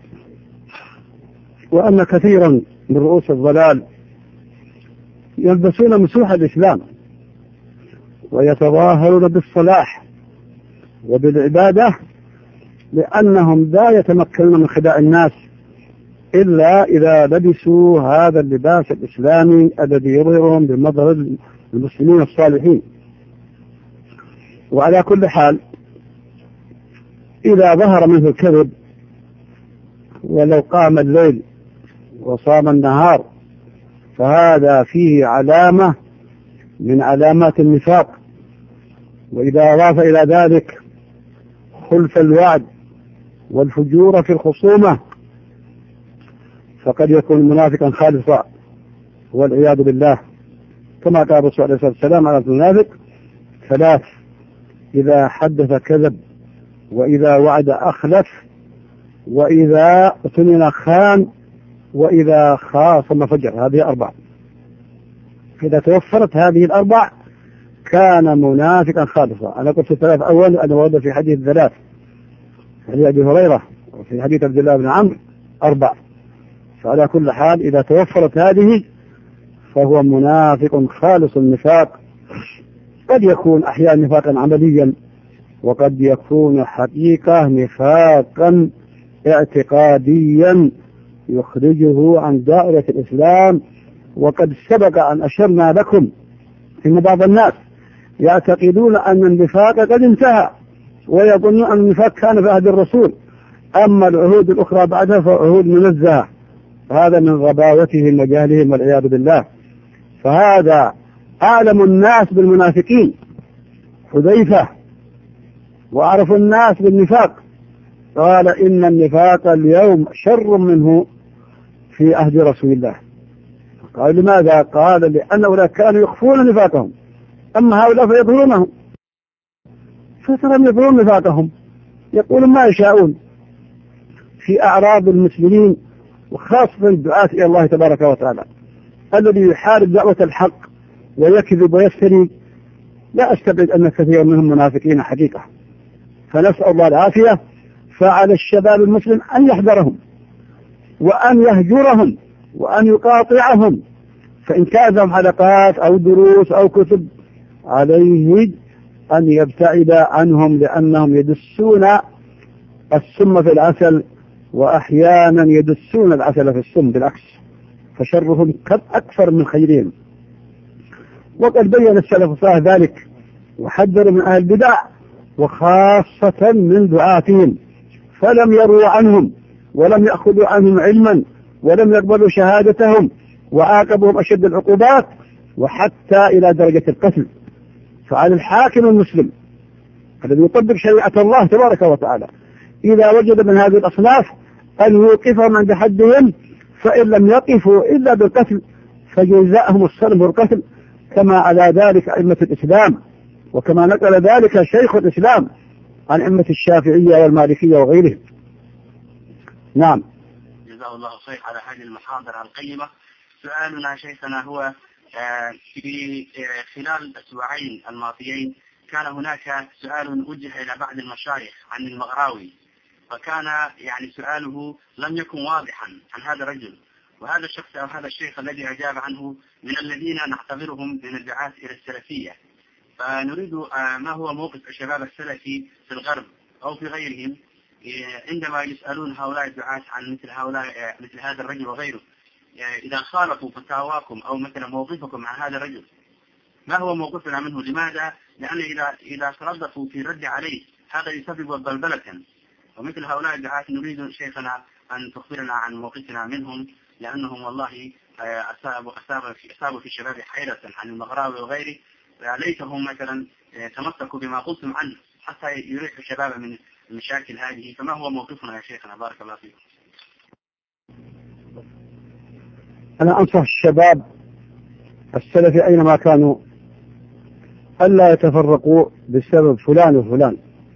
وأن كثيرا من رؤوس الضلال يلبسون مسوح الإسلام ويتظاهرون بالصلاح وبالعبادة، لأنهم لا يتمكنون من خداع الناس إلا إذا لبسوا هذا اللباس الإسلامي الذي يظهرهم بمظهر المسلمين الصالحين. وعلى كل حال، إذا ظهر منه الكذب ولو قام الليل وصام النهار فهذا فيه علامة من علامات النفاق. وإذا أضاف إلى ذلك خلف الوعد والفجور في الخصومة فقد يكون منافقا خالصا والعياذ بالله، كما قال الرسول عليه الصلاة والسلام على المنافق ثلاث: إذا حدث كذب، وإذا وعد أخلف، وإذا اؤتمن خان، وإذا خاصم فجر. هذه أربع. إذا توفرت هذه الأربع كان منافقا خالصا. أنا قلت الثلاث أول أنا ورد في حديث ثلاث، حديث أبي هريرة وفي حديث عبد الله بن عمرو أربع. فعلى كل حال إذا توفرت هذه فهو منافق خالص النفاق. قد يكون أحيانا نفاقا عمليا، وقد يكون حقيقة نفاقا اعتقاديا يخرجه عن دائرة الإسلام. وقد سبق أن أشرنا لكم إن بعض الناس يعتقدون أن النفاق قد انتهى، ويظنون أن النفاق كان في عهد الرسول، أما العهود الأخرى بعدها فعهود منزهة. هذا من غباوتهم وجهلهم والعياذ بالله. فهذا أعلم الناس بالمنافقين حذيفة، وأعرف الناس بالنفاق. قال إن النفاق اليوم شر منه في عهد رسول الله. قال لماذا؟ قال لأن هؤلاء كانوا يخفون نفاقهم، أما هؤلاء فيظهرونه. فترى يظهرون نفاقهم، يقولون ما يشاءون في أعراض المسلمين، وخاصة الدعاة إلى الله تبارك وتعالى الذي يحارب دعوة الحق ويكذب ويفتري. لا أستبعد أن كثير منهم منافقين حقيقة، فنسأل الله العافية. فعلى الشباب المسلم أن يحذرهم وأن يهجرهم وأن يقاطعهم، فإن كان لهم حلقات أو دروس أو كتب عليه أن يبتعد عنهم لأنهم يدسون السم في العسل، وأحيانا يدسون العسل في السم بالعكس، فشرهم قد أكثر من خيرهم. وقد بين السلف الصالح ذلك وحذر من أهل البدع وخاصة من دعاتهم، فلم يروا عنهم ولم يأخذوا عنهم علما ولم يقبلوا شهادتهم، وعاقبهم أشد العقوبات وحتى إلى درجة القتل. فعلى الحاكم المسلم الذي يطبق شريعة الله تبارك وتعالى إذا وجد من هذه الأصناف أن يوقفهم عند حدهم، فإن لم يقفوا إلا بالقتل فجزاءهم الصلب والقتل، كما على ذلك أئمة الإسلام، وكما نقل ذلك شيخ الإسلام عن أئمة الشافعية والمالكية وغيرهم. نعم. جزاه الله خير على هذه المحاضرة القيمة. سؤالنا شيخنا هو في خلال الأسبوعين الماضيين كان هناك سؤال وجه إلى بعض المشايخ عن المغراوي، فكان يعني سؤاله لم يكن واضحا عن هذا الرجل، وهذا الشخص أو هذا الشيخ الذي أجاب عنه من الذين نعتبرهم من الدعاة إلى السلفية. فنريد ما هو موقف الشباب السلفي في الغرب أو في غيرهم عندما يسألون هؤلاء الدعاة عن مثل هؤلاء مثل هذا الرجل وغيره، إذا خالفوا فتاواكم أو مثلا موقفكم عن هذا الرجل ما هو موقفنا منه؟ لماذا؟ لأن إذا إذا تردفوا في الرد عليه هذا يسبب بلبلة، ومثل هؤلاء الدعاة نريد شيخنا أن تخبرنا عن موقفنا منهم، لأنهم والله أصابوا أصابوا في أصابوا في الشباب حيرة عن المغراوي وغيره، ليتهم مثلا تمسكوا بما قلتم عنه حتى يريحوا الشباب من المشاكل هذه. فما هو موقفنا يا شيخنا؟ بارك الله فيكم. أنا أنصح الشباب السلفي أينما كانوا ألا يتفرقوا بسبب فلان وفلان،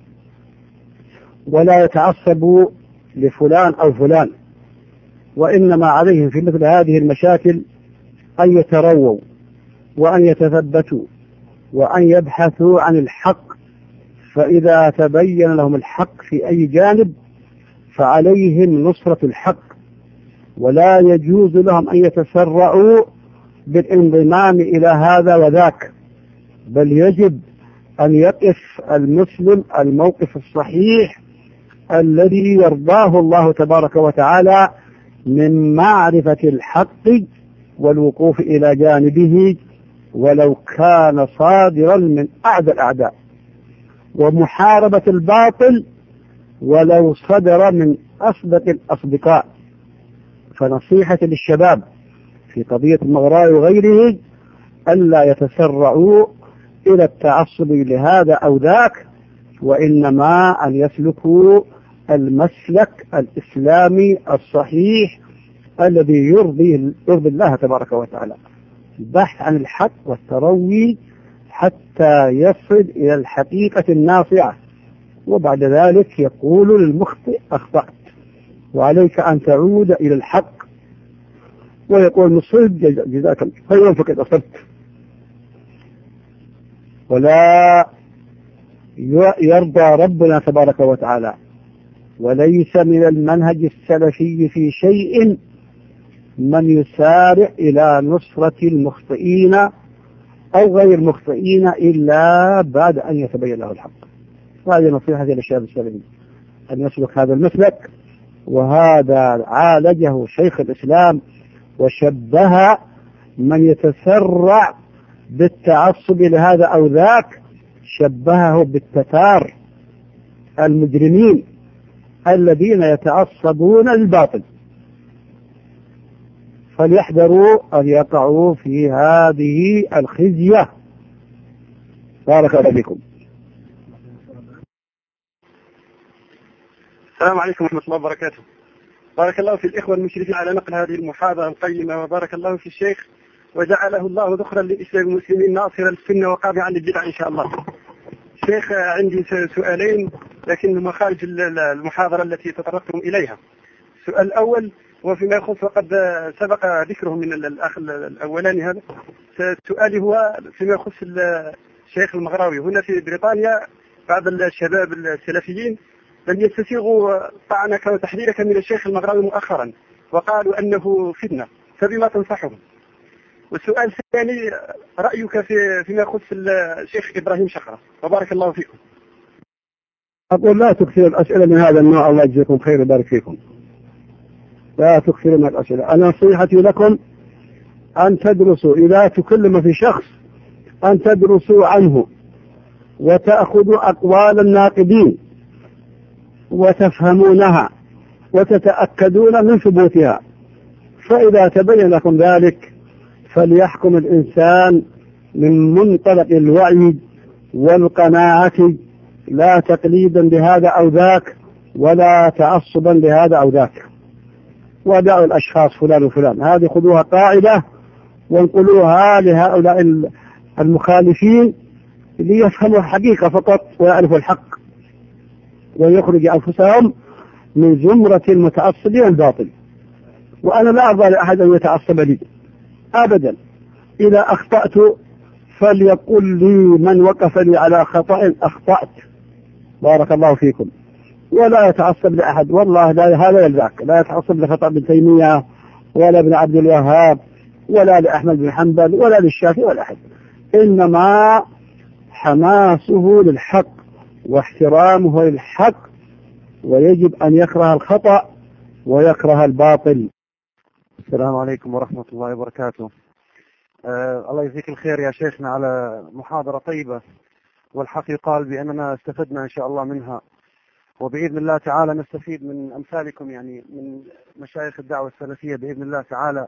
ولا يتعصبوا لفلان أو فلان، وإنما عليهم في مثل هذه المشاكل أن يترووا وأن يتثبتوا وأن يبحثوا عن الحق، فإذا تبين لهم الحق في أي جانب فعليهم نصرة الحق، ولا يجوز لهم أن يتسرعوا بالانضمام إلى هذا وذاك، بل يجب أن يقف المسلم الموقف الصحيح الذي يرضاه الله تبارك وتعالى من معرفة الحق والوقوف إلى جانبه ولو كان صادرا من أعدى الأعداء، ومحاربة الباطل ولو صدر من أصدق الأصدقاء. فنصيحة للشباب في قضية المغراوي وغيره ألا يتسرعوا إلى التعصب لهذا أو ذاك، وإنما أن يسلكوا المسلك الإسلامي الصحيح الذي يرضي يرضي الله تبارك وتعالى، البحث عن الحق والتروي حتى يصل إلى الحقيقة النافعة، وبعد ذلك يقول للمخطئ أخطأت وعليك أن تعود إلى الحق، ويقول نصيب جزاك خيرا فقد أصبت. ولا يرضى ربنا تبارك وتعالى وليس من المنهج السلفي في شيء من يسارع إلى نصرة المخطئين أو غير المخطئين إلا بعد أن يتبين له الحق. هذه نصيحة للشباب السلفي أن يسلك هذا المسلك، وهذا عالجه شيخ الإسلام وشبه من يتسرع بالتعصب لهذا أو ذاك، شبهه بالتتار المجرمين الذين يتعصبون للباطل، فليحذروا أن يقعوا في هذه الخزية. بارك الله فيكم. السلام عليكم ورحمة الله وبركاته. بارك الله في الإخوة المشرفين على نقل هذه المحاضرة القيمة، وبارك الله في الشيخ وجعله الله ذخرا للإسلام المسلمين ناصرا للسنة وقابعا للبدع إن شاء الله. شيخ عندي سؤالين لكنهما خارج المحاضرة التي تطرقتم إليها. السؤال الأول وفيما يخص وقد سبق ذكره من الأخ الأولاني هذا، سؤالي هو فيما يخص الشيخ المغراوي. هنا في بريطانيا بعض الشباب السلفيين لم يستسيغوا طعنك وتحذيرك من الشيخ المغراوي مؤخرا، وقالوا أنه فتنة، فبما تنصحهم؟ والسؤال الثاني رأيك في فيما يخص الشيخ إبراهيم شقرة، وبارك الله فيكم. أقول لا تكثر الأسئلة من هذا النوع، الله يجزيكم خير ويبارك فيكم. لا تكثر من الأسئلة. أنا نصيحتي لكم أن تدرسوا، إذا تكلم في شخص أن تدرسوا عنه وتأخذوا أقوال الناقدين وتفهمونها وتتأكدون من ثبوتها، فإذا تبين لكم ذلك فليحكم الإنسان من منطلق الوعي والقناعة، لا تقليدا بهذا أو ذاك ولا تعصبا بهذا أو ذاك. ودعوا الأشخاص فلان وفلان، هذه خذوها قاعدة وانقلوها لهؤلاء المخالفين ليفهموا الحقيقة فقط ويعرفوا الحق ويخرج أنفسهم من زمرة المتعصبين الباطل. وأنا لا أرضى لأحد أن يتعصب لي أبدا. إذا أخطأت فليقل لي من وقف لي على خطأ أخطأت، بارك الله فيكم، ولا يتعصب لأحد. والله لا هذا ولا ذاك، لا يتعصب لخطأ ابن تيمية ولا ابن عبد الوهاب ولا لأحمد بن حنبل ولا للشافعي ولا أحد، إنما حماسه للحق واحترامه للحق، ويجب أن يكره الخطأ ويكره الباطل. السلام عليكم ورحمة الله وبركاته. آه الله يجزيك الخير يا شيخنا على محاضرة طيبة، والحق قال بأننا استفدنا إن شاء الله منها، وبإذن الله تعالى نستفيد من أمثالكم، يعني من مشايخ الدعوة السلفية بإذن الله تعالى،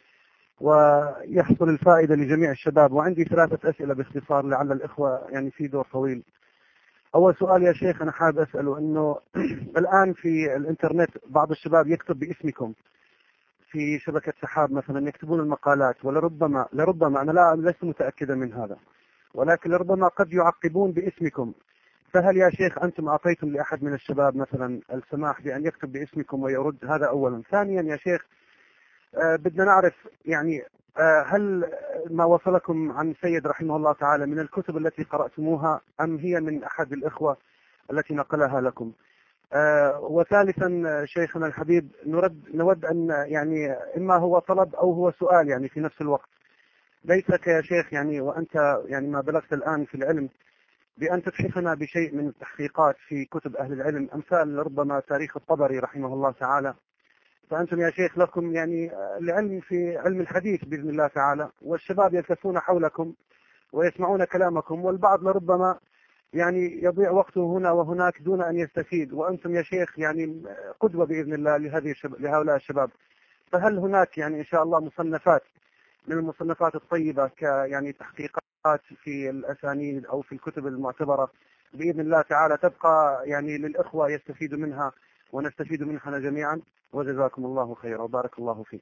ويحصل الفائدة لجميع الشباب. وعندي ثلاثة أسئلة باختصار لعل الإخوة يعني في دور طويل. أول سؤال يا شيخ أنا حابب أسأله أنه الآن في الإنترنت بعض الشباب يكتب باسمكم في شبكة سحاب مثلا، يكتبون المقالات، ولربما لربما أنا لا لست متأكدا من هذا، ولكن لربما قد يعقبون باسمكم. فهل يا شيخ أنتم أعطيتم لأحد من الشباب مثلا السماح بأن يكتب باسمكم ويرد؟ هذا أولا. ثانيا يا شيخ آه بدنا نعرف يعني آه هل ما وصلكم عن سيد رحمه الله تعالى من الكتب التي قرأتموها، أم هي من أحد الإخوة التي نقلها لكم؟ آه وثالثا شيخنا الحبيب نرد نود أن يعني إما هو طلب أو هو سؤال يعني في نفس الوقت، ليسك يا شيخ يعني وأنت يعني ما بلغت الآن في العلم بأن تتحفنا بشيء من التحقيقات في كتب أهل العلم، أمثال ربما تاريخ الطبري رحمه الله تعالى. فأنتم يا شيخ لكم يعني العلم في علم الحديث بإذن الله تعالى، والشباب يلتفون حولكم ويسمعون كلامكم، والبعض لربما يعني يضيع وقته هنا وهناك دون أن يستفيد، وأنتم يا شيخ يعني قدوة بإذن الله لهذه الشب... لهؤلاء الشباب. فهل هناك يعني إن شاء الله مصنفات من المصنفات الطيبة ك يعني تحقيقات في الأسانيد أو في الكتب المعتبرة بإذن الله تعالى تبقى يعني للإخوة يستفيدوا منها ونستفيد منها جميعا؟ وجزاكم الله خيرا وبارك الله فيك.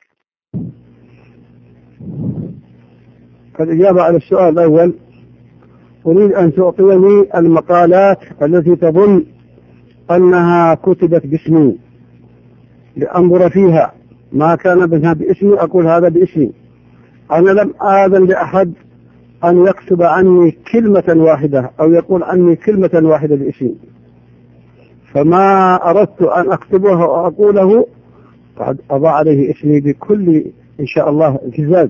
الإجابة على السؤال الأول، أريد أن تعطيني المقالات التي تظن أنها كتبت باسمي لأنظر فيها، ما كان بها باسمي أقول هذا باسمي. أنا لم آذن لأحد أن يكتب عني كلمة واحدة أو يقول عني كلمة واحدة باسمي، فما أردت أن أكتبه وأقوله قد أضع عليه اسمي بكل إن شاء الله التزاز.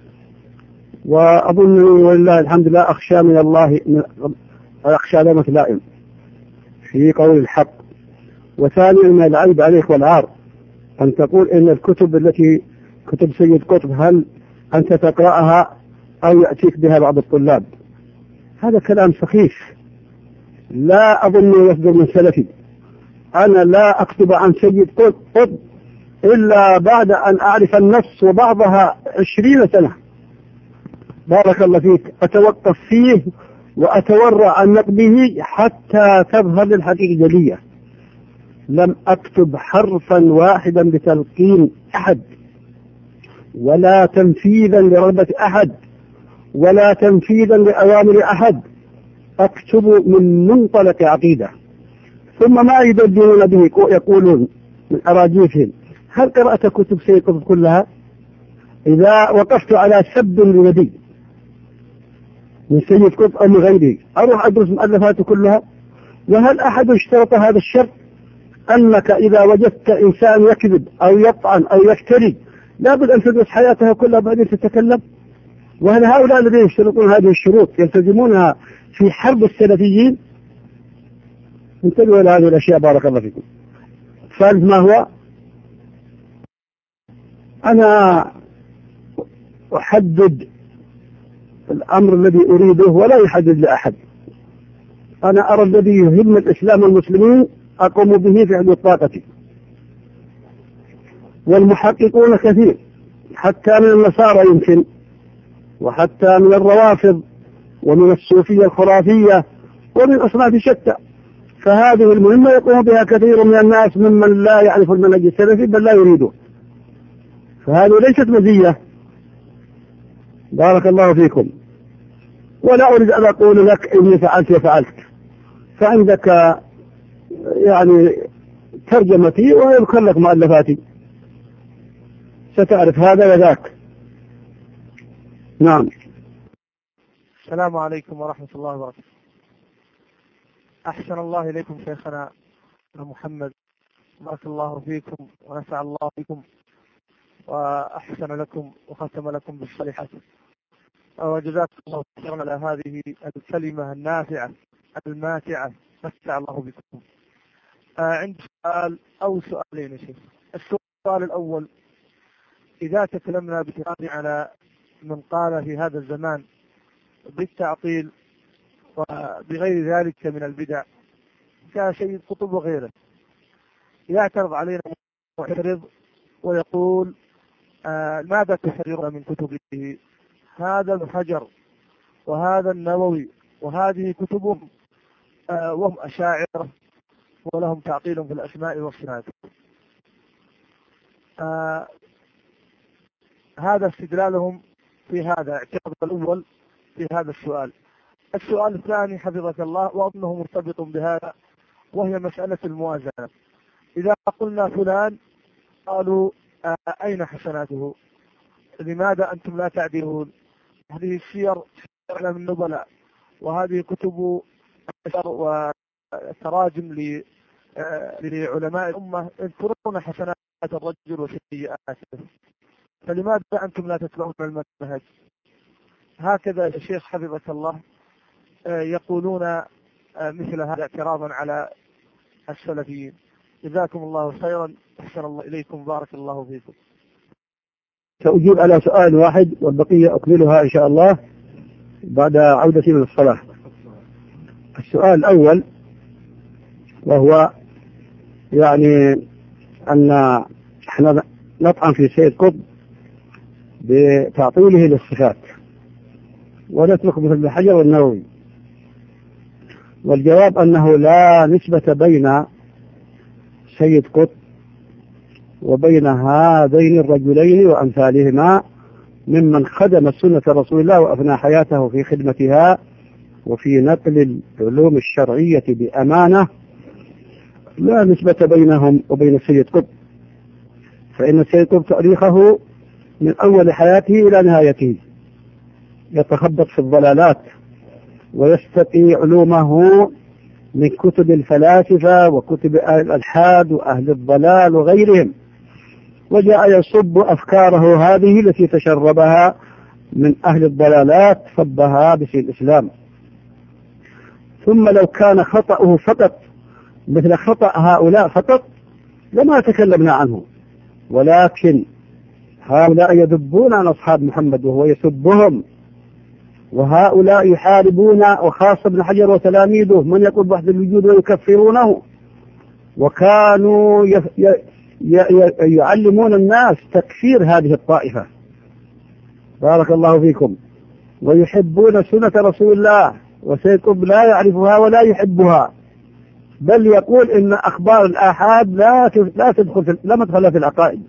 وأظن ولله الحمد لله أخشى من الله أخشى لمة لائم في قول الحق. وثانيا من العيب عليك والعار أن تقول إن الكتب التي كتب سيد قطب هل أنت تقرأها أو يأتيك بها بعض الطلاب، هذا كلام سخيف لا أظن يصدر من سلفي. أنا لا أكتب عن سيد قطب إلا بعد أن أعرف النص وبعضها عشرين سنة، بارك الله فيك، أتوقف فيه وأتورع عن نقده حتى تظهر الحقيقة جلية. لم أكتب حرفا واحدا بتلقين أحد ولا تنفيذا لرغبة أحد ولا تنفيذا لأوامر أحد، أكتب من منطلق عقيدة. ثم ما يبدلون به يقولون من أراجيفهم هل قرأت كتب سيد قطب كلها؟ إذا وقفت على سب لنبي من سيد قطب أو من غيره أروح أدرس مؤلفاته كلها؟ وهل أحد اشترط هذا الشرط أنك إذا وجدت إنسان يكذب أو يطعن أو يفتري لابد أن تدرس حياته كلها بعدين تتكلم؟ وهل هؤلاء الذين يشترطون هذه الشروط يلتزمونها في حرب السلفيين؟ انتبهوا إلى هذه الأشياء بارك الله فيكم. الثالث ما هو؟ أنا أحدد الأمر الذي أريده ولا يحدد لأحد. أنا أرى الذي يهم الإسلام والمسلمين أقوم به في حدود طاقتي، والمحققون كثير حتى من النصارى يمكن، وحتى من الروافض ومن الصوفية الخرافية ومن أصناف شتى، فهذه المهمة يقوم بها كثير من الناس ممن لا يعرف المنهج السلفي بل لا يريده، فهذه ليست مزية بارك الله فيكم. ولا أريد أن أقول لك إني فعلت وفعلت، فعندك يعني ترجمتي ويذكر لك مؤلفاتي ستعرف هذا وذاك. نعم. السلام عليكم ورحمة الله وبركاته. أحسن الله إليكم شيخنا محمد، بارك الله فيكم ونفع الله بكم وأحسن لكم وختم لكم بالصالحات، وجزاكم الله خيرا على هذه الكلمة النافعة الماتعة، متع الله بكم. آه عندي سؤال أو سؤالين يا شيخ. السؤال الأول: إذا تكلمنا بكلام على من قال في هذا الزمان بالتعطيل وبغير ذلك من البدع كشيء القطب وغيره، يعترض علينا معترض ويقول: آه ماذا تحررون من كتبه؟ هذا الحجر وهذا النووي وهذه كتبهم آه وهم أشاعرة ولهم تعطيل في الأسماء والصفات. آه هذا استدلالهم في هذا، اعتراض الأول في هذا السؤال. السؤال الثاني حفظك الله وأظنه مرتبط بهذا، وهي مسألة الموازنة. إذا قلنا فلان قالوا آه أين حسناته؟ لماذا أنتم لا تعدلون؟ هذه السير من النبلاء، وهذه كتب وتراجم لعلماء الأمة يذكرون حسنات الرجل وسيئاته، فلماذا أنتم لا تتبعون المنهج؟ هكذا يا شيخ حفظك الله يقولون مثل هذا اعتراضا على السلفيين. جزاكم الله خيرا، أحسن الله إليكم، بارك الله فيكم. سأجيب على سؤال واحد والبقية أكملها إن شاء الله بعد عودتي من الصلاة. السؤال الأول وهو يعني أن احنا نطعن في سيد قطب بتعطيله للصفات ونترك مثل ابن حجر والنووي، والجواب أنه لا نسبة بين سيد قطب وبين هذين الرجلين وأمثالهما ممن خدم سنة رسول الله وأفنى حياته في خدمتها وفي نقل العلوم الشرعية بأمانة. لا نسبة بينهم وبين السيد قطب، فإن السيد قطب تاريخه من أول حياته إلى نهايته يتخبط في الضلالات ويستقي علومه من كتب الفلاسفة وكتب أهل الألحاد وأهل الضلال وغيرهم، وجاء يصب أفكاره هذه التي تشربها من أهل الضلالات صبها باسم الإسلام. ثم لو كان خطأه فقط مثل خطأ هؤلاء فقط لما تكلمنا عنه، ولكن هؤلاء يذبون عن أصحاب محمد وهو يسبهم، وهؤلاء يحاربون وخاصة ابن حجر وتلاميذه من يقول بحث الوجود ويكفرونه، وكانوا يف... ي... ي... ي... يعلمون الناس تكفير هذه الطائفة بارك الله فيكم، ويحبون سنة رسول الله، وسيد قطب لا يعرفها ولا يحبها، بل يقول إن أخبار الآحاد لا ت... لا تدخل في... لا مدخل في العقائد،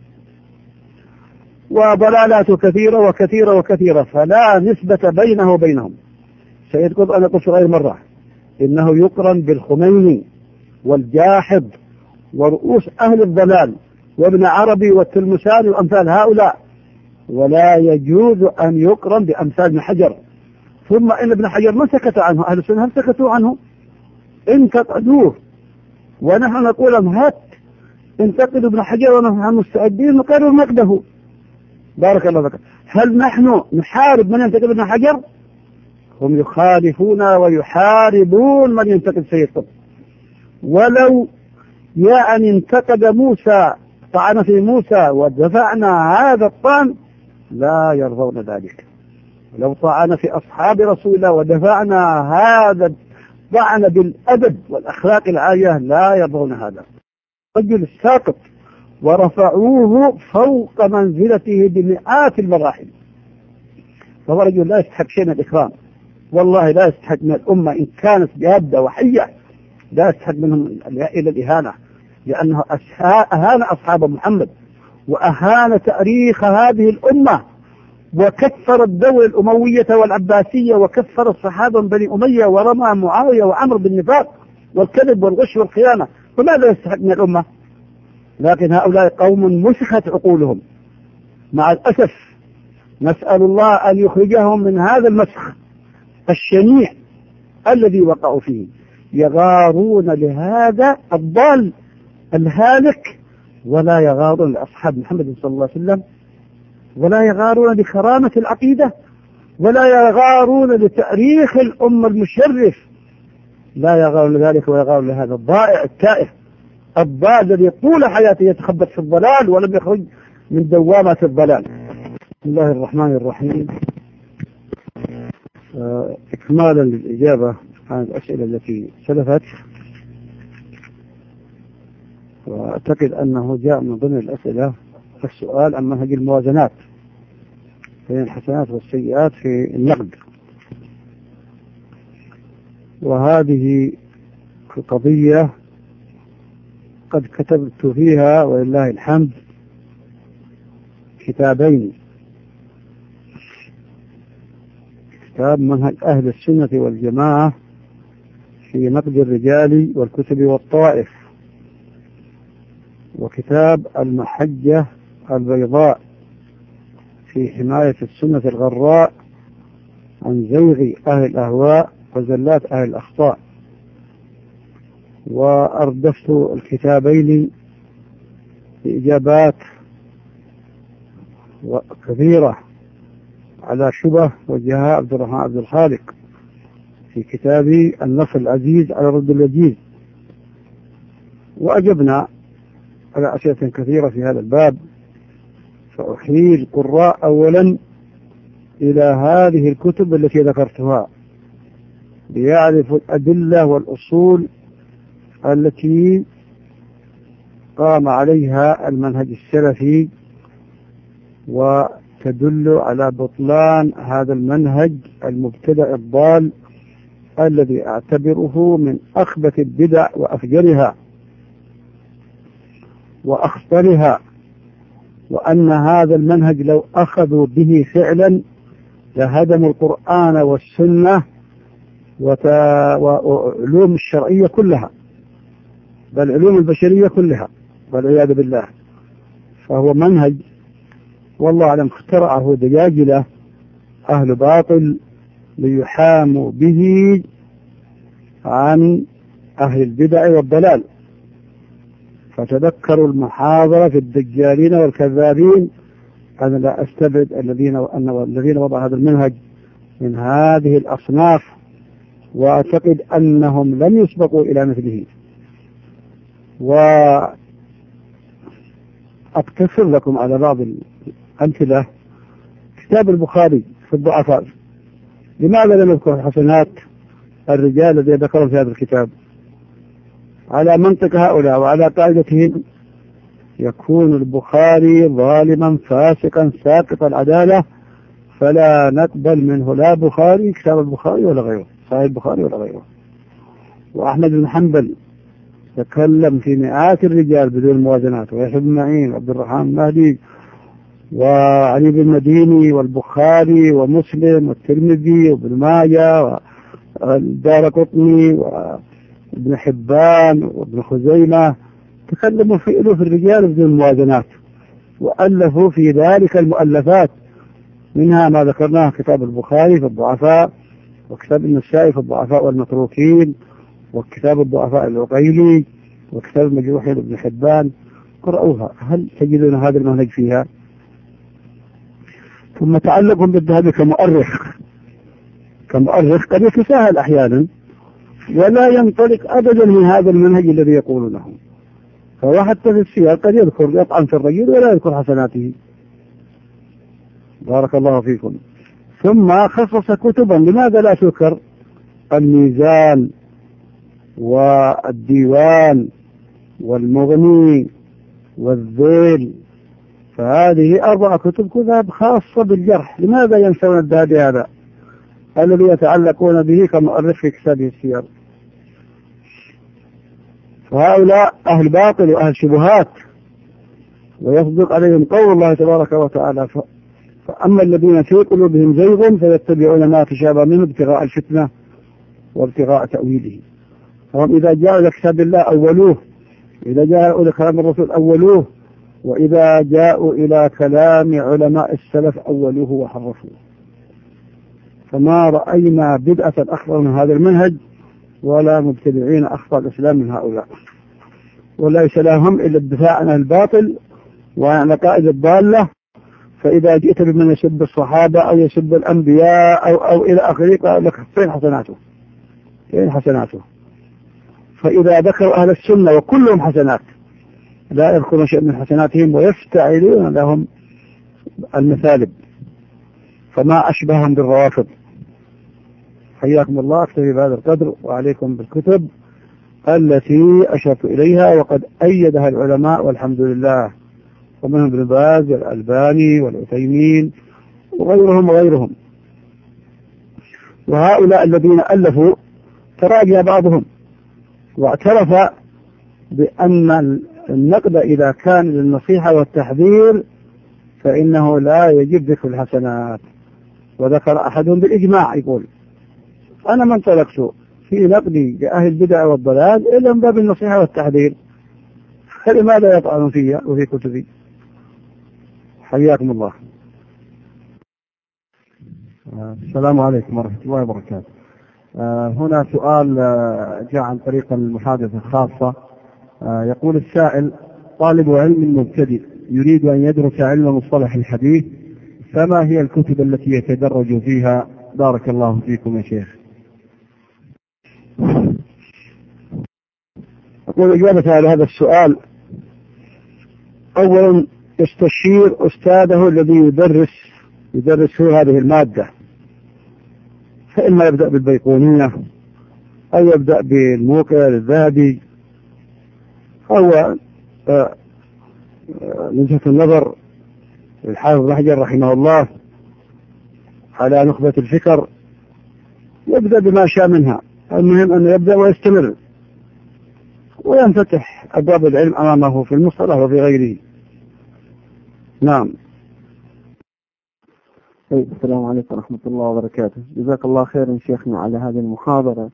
وضلالات كثيرة وكثيرة وكثيرة، فلا نسبة بينه وبينهم. سيد قطب أنا قلت غير مرة إنه يقرن بالخميني والجاحظ ورؤوس أهل الضلال وابن عربي والتلمساني وأمثال هؤلاء، ولا يجوز أن يقرن بأمثال ابن حجر. ثم إن ابن حجر ما سكت عنه أهل السنة، هل سكتوا عنه؟ انتقدوه، ونحن نقول لهم هات انتقدوا ابن حجر ونحن مستعدين نقرر نقده، بارك الله فيك. هل نحن نحارب من ينتقد ابن حجر؟ هم يخالفون ويحاربون من ينتقد سيد قطب. ولو يعني انتقد موسى، طعن في موسى ودفعنا هذا الطعن لا يرضون ذلك. لو طعن في أصحاب رسول الله ودفعنا هذا الطعن بالأدب والأخلاق العالية لا يرضون هذا. رجل ساقط ورفعوه فوق منزلته بمئات المراحل، فهو رجل لا يستحق شيء من الإكرام، والله لا يستحق من الأمة إن كانت جادة وحية، لا يستحق منهم إلى الإهانة، لأنه أهان أصحاب محمد وأهان تاريخ هذه الأمة وكفر الدولة الأموية والعباسية وكفر الصحابة من بني أمية ورمى معاوية وعمر بالنفاق والكذب والغش والخيانة، فماذا يستحق من الأمة؟ لكن هؤلاء قوم مسخت عقولهم مع الأسف. نسأل الله أن يخرجهم من هذا المسخ الشنيع الذي وقعوا فيه. يغارون لهذا الضال الهالك ولا يغارون لأصحاب محمد صلى الله عليه وسلم، ولا يغارون لكرامة العقيدة، ولا يغارون لتاريخ الأمة المشرف، لا يغارون لذلك ويغارون لهذا الضائع التائه الضال الذي طول حياته يتخبط في الضلال ولم يخرج من دوامة الضلال. بسم الله الرحمن الرحيم. آه إكمالا للإجابة عن الأسئلة التي سلفت، وأعتقد أنه جاء من ضمن الأسئلة السؤال عن منهج الموازنات بين الحسنات والسيئات في النقد، وهذه القضية قد كتبت فيها ولله الحمد كتابين: كتاب منهج أهل السنة والجماعة في نقد الرجال والكتب والطوائف، وكتاب المحجة البيضاء في حماية السنة الغراء عن زيغ أهل الأهواء وزلات أهل الأخطاء. وأردفت الكتابين بإجابات كثيرة على شبه وجهها عبد الرحمن عبد الخالق في كتابي النص العزيز على رد الوجيز، وأجبنا على أسئلة كثيرة في هذا الباب. فأحيي القراء أولا إلى هذه الكتب التي ذكرتها ليعرفوا الأدلة والأصول التي قام عليها المنهج السلفي، وتدل على بطلان هذا المنهج المبتدع الضال الذي أعتبره من أخبث البدع وأفجرها وأخطرها، وأن هذا المنهج لو أخذوا به فعلا لهدموا القرآن والسنة وعلوم الشرعية كلها، بل علوم البشرية كلها والعياذ بالله. فهو منهج والله أعلم اخترعه دجاجلة أهل باطل ليحاموا به عن أهل البدع والضلال. فتذكروا المحاضرة في الدجالين والكذابين. أنا لا أستبعد الذين أن الذين وضعوا هذا المنهج من هذه الأصناف، وأعتقد أنهم لن يسبقوا إلى مثله. وأقتصر لكم على بعض الأمثلة. كتاب البخاري في الضعفاء، لماذا لم يذكر حسنات الرجال الذين ذكروا في هذا الكتاب؟ على منطق هؤلاء وعلى قاعدتهم يكون البخاري ظالما فاسقا ساقط العدالة، فلا نقبل منه لا بخاري كتاب البخاري ولا غيره، صحيح البخاري ولا غيره. وأحمد بن حنبل تكلم في مئات الرجال بدون موازنات، ويحيى بن معين وعبد الرحمن المهدي وعلي بن المديني والبخاري ومسلم والترمذي وابن ماجه والدارقطني وابن حبان وابن خزيمة، تكلموا في ألوف الرجال بدون موازنات، وألفوا في ذلك المؤلفات، منها ما ذكرناه كتاب البخاري في الضعفاء، وكتاب النسائي في الضعفاء والمتروكين، وكتاب الضعفاء العقيلي، وكتاب المجروحين لابن حبان. قرأوها، هل تجدون هذا المنهج فيها؟ ثم تعلقهم بالذهب كمؤرخ كمؤرخ قد يتساهل أحيانا ولا ينطلق أبدا من هذا المنهج الذي يقولونه. فهو حتى في السياق قد يذكر يطعن في الرجل ولا يذكر حسناته. بارك الله فيكم. ثم خصص كتبا لماذا لا تذكر؟ الميزان والديوان والمغني والذيل، فهذه أربع كتب كتب خاصة بالجرح. لماذا ينسون الذهبي هذا الذي يتعلقون به كمؤرخ في كتابه السير؟ فهؤلاء أهل باطل وأهل شبهات ويصدق عليهم قول الله تبارك وتعالى. فأما الذين في قلوبهم زيغ فيتبعون ما تشابه منه ابتغاء الفتنة وابتغاء تأويله. فهم إذا جاءوا إلى كتاب الله أولوه، إذا جاءوا إلى كلام الرسول أولوه، وإذا جاءوا إلى كلام علماء السلف أولوه وحرفوه. فما رأينا بدعة أخطر من هذا المنهج ولا مبتدعين أخطر الإسلام من هؤلاء، وليس لهم إلا الدفاع عن الباطل وعن العقائد الضالة. فإذا جئت بمن يسب الصحابة أو يسب الأنبياء أو, أو إلى آخره قال لك فين حسناته؟ فين حسناته؟ فإذا ذكروا أهل السنة وكلهم حسنات لا يذكرون شيء من حسناتهم ويفتعلون لهم المثالب، فما أشبههم بالروافض. حياكم الله. أكتفي بهذا القدر وعليكم بالكتب التي أشرت إليها وقد أيدها العلماء والحمد لله، ومنهم ابن باز والألباني والعثيمين وغيرهم وغيرهم. وهؤلاء الذين ألفوا تراجع بعضهم واعترف بأن النقد إذا كان للنصيحة والتحذير فإنه لا يجب ذكر الحسنات. وذكر أحدهم بالإجماع يقول أنا من طلقت في نقدي لأهل البدع والضلال إلا من باب النصيحة والتحذير، فلماذا يطعن فيها وفي كتبي؟ حياكم الله. السلام عليكم ورحمة الله وبركاته. هنا سؤال جاء عن طريق المحادثة الخاصة. يقول السائل طالب علم مبتدئ يريد أن يدرس علم مصطلح الحديث، فما هي الكتب التي يتدرج فيها؟ بارك الله فيكم يا شيخ. أقول إجابة على هذا السؤال، أولا يستشير أستاذه الذي يدرس يدرس فيه هذه المادة، فإما يبدأ بالبيقونية أو يبدأ بالموقع الذهبي أو وجهة النظر الحافظ بن حجر رحمه الله على نخبة الفكر، يبدأ بما شاء منها. المهم أن يبدأ ويستمر وينفتح أبواب العلم أمامه في المصطلح وفي غيره. نعم. السلام عليكم ورحمة الله وبركاته. جزاك الله خيرا شيخنا على هذه المحاضرة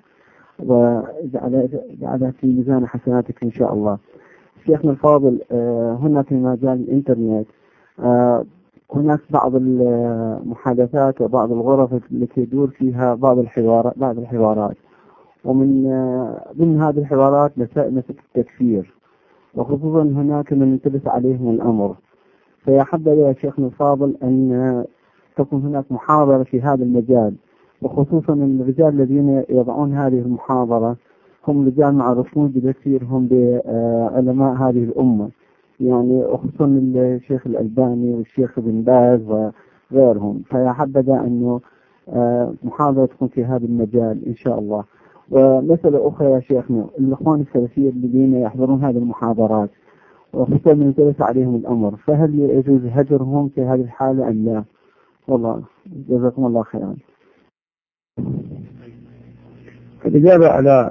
وجعلها في ميزان حسناتك إن شاء الله. شيخنا الفاضل، هنا في مجال الإنترنت هناك بعض المحادثات وبعض الغرف التي يدور فيها بعض الحوارات بعض الحوارات ومن ضمن هذه الحوارات مسائل التكفير، وخصوصا هناك من يلتبس عليهم الأمر. فيا حبذا يا شيخنا الفاضل أن تكون هناك محاضرة في هذا المجال، وخصوصا الرجال الذين يضعون هذه المحاضرة هم رجال معروفون بتكفيرهم بعلماء هذه الأمة، يعني خصوصا الشيخ الألباني والشيخ ابن باز وغيرهم. فيا حبذا أنه محاضرة تكون في هذا المجال إن شاء الله. ومسألة أخرى يا شيخنا، الإخوان السلفية الذين يحضرون هذه المحاضرات وخصوصا من يلتبس عليهم الأمر، فهل يجوز هجرهم في هذه الحالة أم لا؟ والله جزاكم الله خيرا. الإجابة على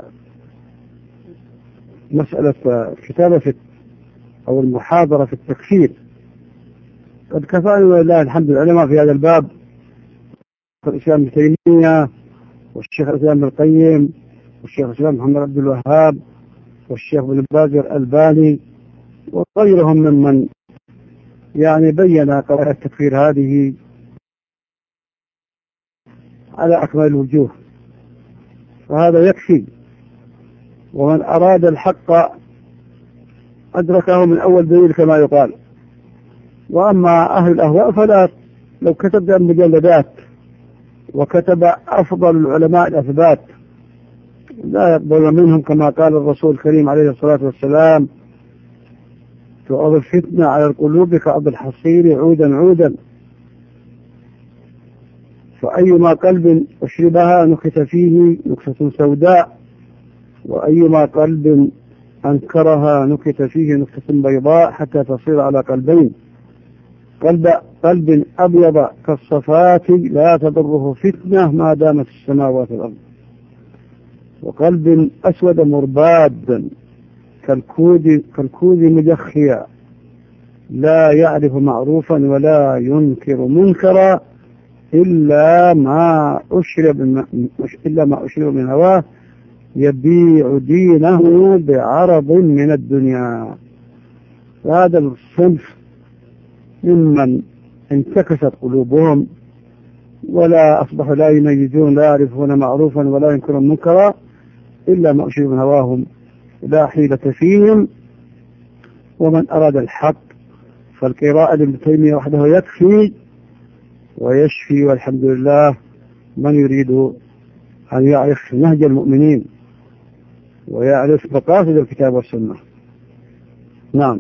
مسألة كتابة في أو المحاضرة في التكفير، قد كفانا ولله الحمد العلماء في هذا الباب، الإسلام ابن تيمية والشيخ الإسلام ابن القيم والشيخ الإسلام محمد عبد الوهاب والشيخ ابن باز الألباني وغيرهم ممن يعني بين قواعد التكفير هذه على أكمل الوجوه، فهذا يكفي. ومن أراد الحق أدركه من أول دليل كما يقال. وأما أهل الأهواء فلا لو كتب مجلدات وكتب أفضل العلماء الأثبات لا يقبل منهم كما قال الرسول الكريم عليه الصلاة والسلام: تعرض الفتنة على القلوب كعرض الحصير عودا عودا. فأيما قلب أشربها نكت فيه نكتة سوداء، وأيما قلب أنكرها نكت فيه نكتة بيضاء حتى تصير على قلبين: قلب قلب أبيض كالصفات لا تضره فتنة ما دامت السماوات والأرض، وقلب أسود مرباد كالكود كالكود مجخيا لا يعرف معروفا ولا ينكر منكرا إلا ما أشرب إلا ما أشرب من هواه يبيع دينه بعرض من الدنيا. هذا الصنف ممن انتكست قلوبهم ولا أصبحوا لا يميزون، لا يعرفون معروفا ولا ينكرون منكرا إلا ما أشرب من هواهم، لا حيلة فيهم. ومن أراد الحق فالقراءة لابن تيمية وحده يكفي ويشفي، والحمد لله. من يريد أن يعرف نهج المؤمنين ويعرف مقاصد الكتاب والسنة. نعم.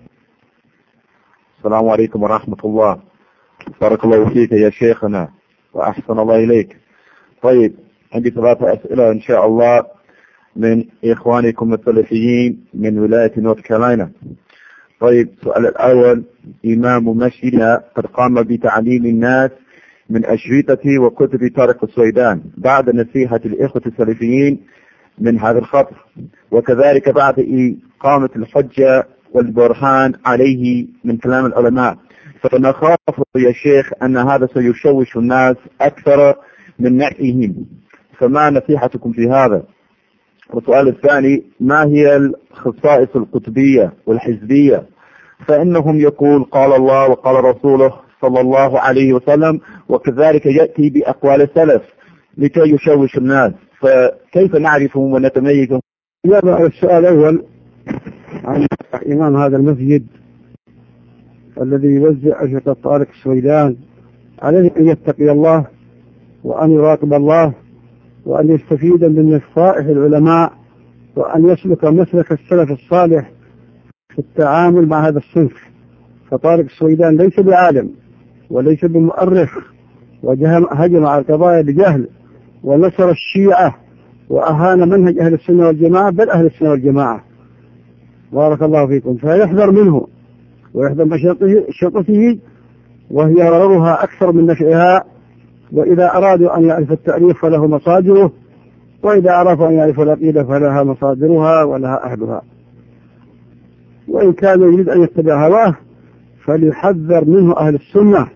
السلام عليكم ورحمة الله. بارك الله فيك يا شيخنا وأحسن الله إليك. طيب، عندي ثلاثة أسئلة إن شاء الله من إخوانكم السلفيين من ولاية نورث كارولاينا. طيب، السؤال الأول: إمام مسجدنا قد قام بتعليم الناس من أشرطة وكتب طارق السويدان بعد نصيحة الإخوة السلفيين من هذا الخط، وكذلك بعد إقامة الحجة والبرهان عليه من كلام العلماء، فنخاف يا شيخ أن هذا سيشوش الناس أكثر من نفعهم، فما نصيحتكم في هذا؟ والسؤال الثاني: ما هي الخصائص القطبية والحزبية؟ فإنهم يقول قال الله وقال رسوله صلى الله عليه وسلم، وكذلك يأتي بأقوال السلف لكي يشوش الناس، فكيف نعرفهم ونتميزهم؟ يبقى السؤال الأول عن إمام هذا المسجد الذي يوزع أشرطة طارق السويدان، عليه أن يتقي الله وأن يراقب الله وأن يستفيد من نصائح العلماء وأن يسلك مسلك السلف الصالح في التعامل مع هذا الصنف. فطارق السويدان ليس بعالم وليس بمؤرخ، وهجم على القضايا بجهل ونصر الشيعة وأهان منهج أهل السنة والجماعة، بل أهل السنة والجماعة. بارك الله فيكم. فيحذر منه ويحذر مشرطته، وهي ضررها أكثر من نفعها. وإذا أرادوا أن يعرف التأليف فله مصادره، وإذا عرفوا أن يعرفوا العقيدة فلها مصادرها ولها أهلها. وإن كان يريد أن يتبع هواه فليحذر منه أهل السنة،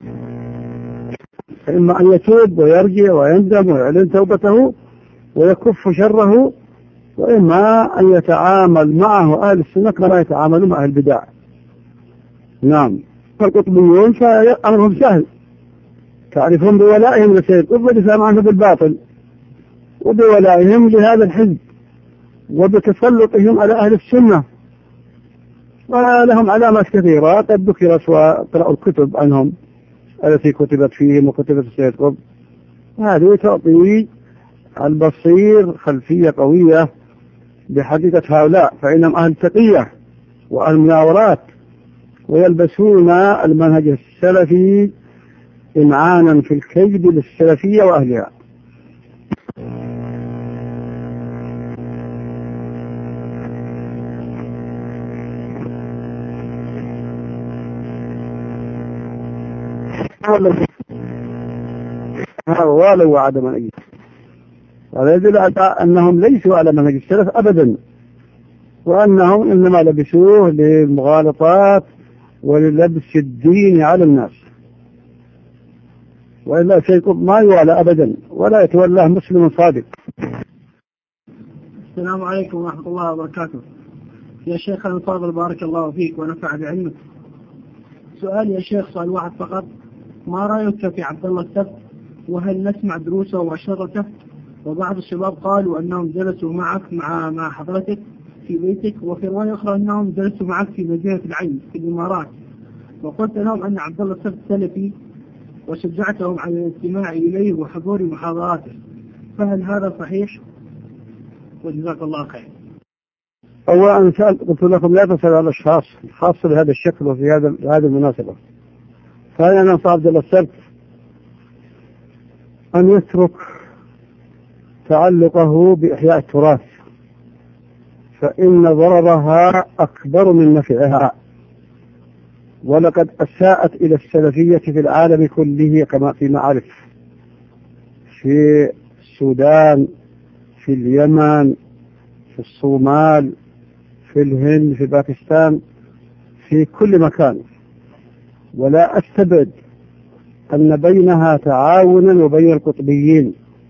فإما أن يتوب ويرجع ويندم ويعلن توبته ويكف شره، وإما أن يتعامل معه أهل السنة كما يتعامل مع أهل البدع. نعم. فالقطبيون فأمرهم سهل، تعرفون بولائهم لسيد قطب ودفاع عنه بالباطل، وبولائهم لهذا الحزب، وبتسلطهم على أهل السنة. ولهم علامات كثيرة قد ذكرت وقرأوا الكتب عنهم التي كتبت فيهم وكتبت السيد قطب. هذه تعطي البصير خلفية قوية بحقيقة هؤلاء، فإنهم أهل تقية وأهل مناورات، ويلبسون المنهج السلفي إمعانا في الكيد للسلفية وأهلها. ولو وعدم أن هذا يدل على أنهم ليسوا على منهج السلف أبدا، وأنهم إنما لبسوه للمغالطات وللبس الدين على الناس. وإلا شيء ما يوالى أبدا ولا يتولاه مسلم صادق. السلام عليكم ورحمة الله وبركاته. يا شيخ الفاضل بارك الله فيك ونفع بعلمك. سؤال يا شيخ، سؤال واحد فقط: ما رأيك في عبد الله السبت، وهل نسمع دروسه وأشرته؟ وبعض الشباب قالوا أنهم جلسوا معك مع مع حضرتك في بيتك، وفي رواية أخرى أنهم جلسوا معك في مدينة العين في الإمارات، وقلت لهم أن عبد الله السبت سلفي وشجعتهم على الاستماع إليه وحضور محاضراته، فهل هذا صحيح؟ وجزاك الله خير. أولا قلت لكم لا تسألوا على الأشخاص خاصة بهذا الشكل وفي هذا هذه المناسبة. ثانيا أنصح عبد الله السبت أن يترك تعلقه بإحياء التراث، فإن ضررها أكبر من نفعها، ولقد أساءت إلى السلفية في العالم كله كما فيما أعرف، في السودان، في اليمن، في الصومال، في الهند، في باكستان، في كل مكان. ولا أستبعد أن بينها تعاونا وبين القطبيين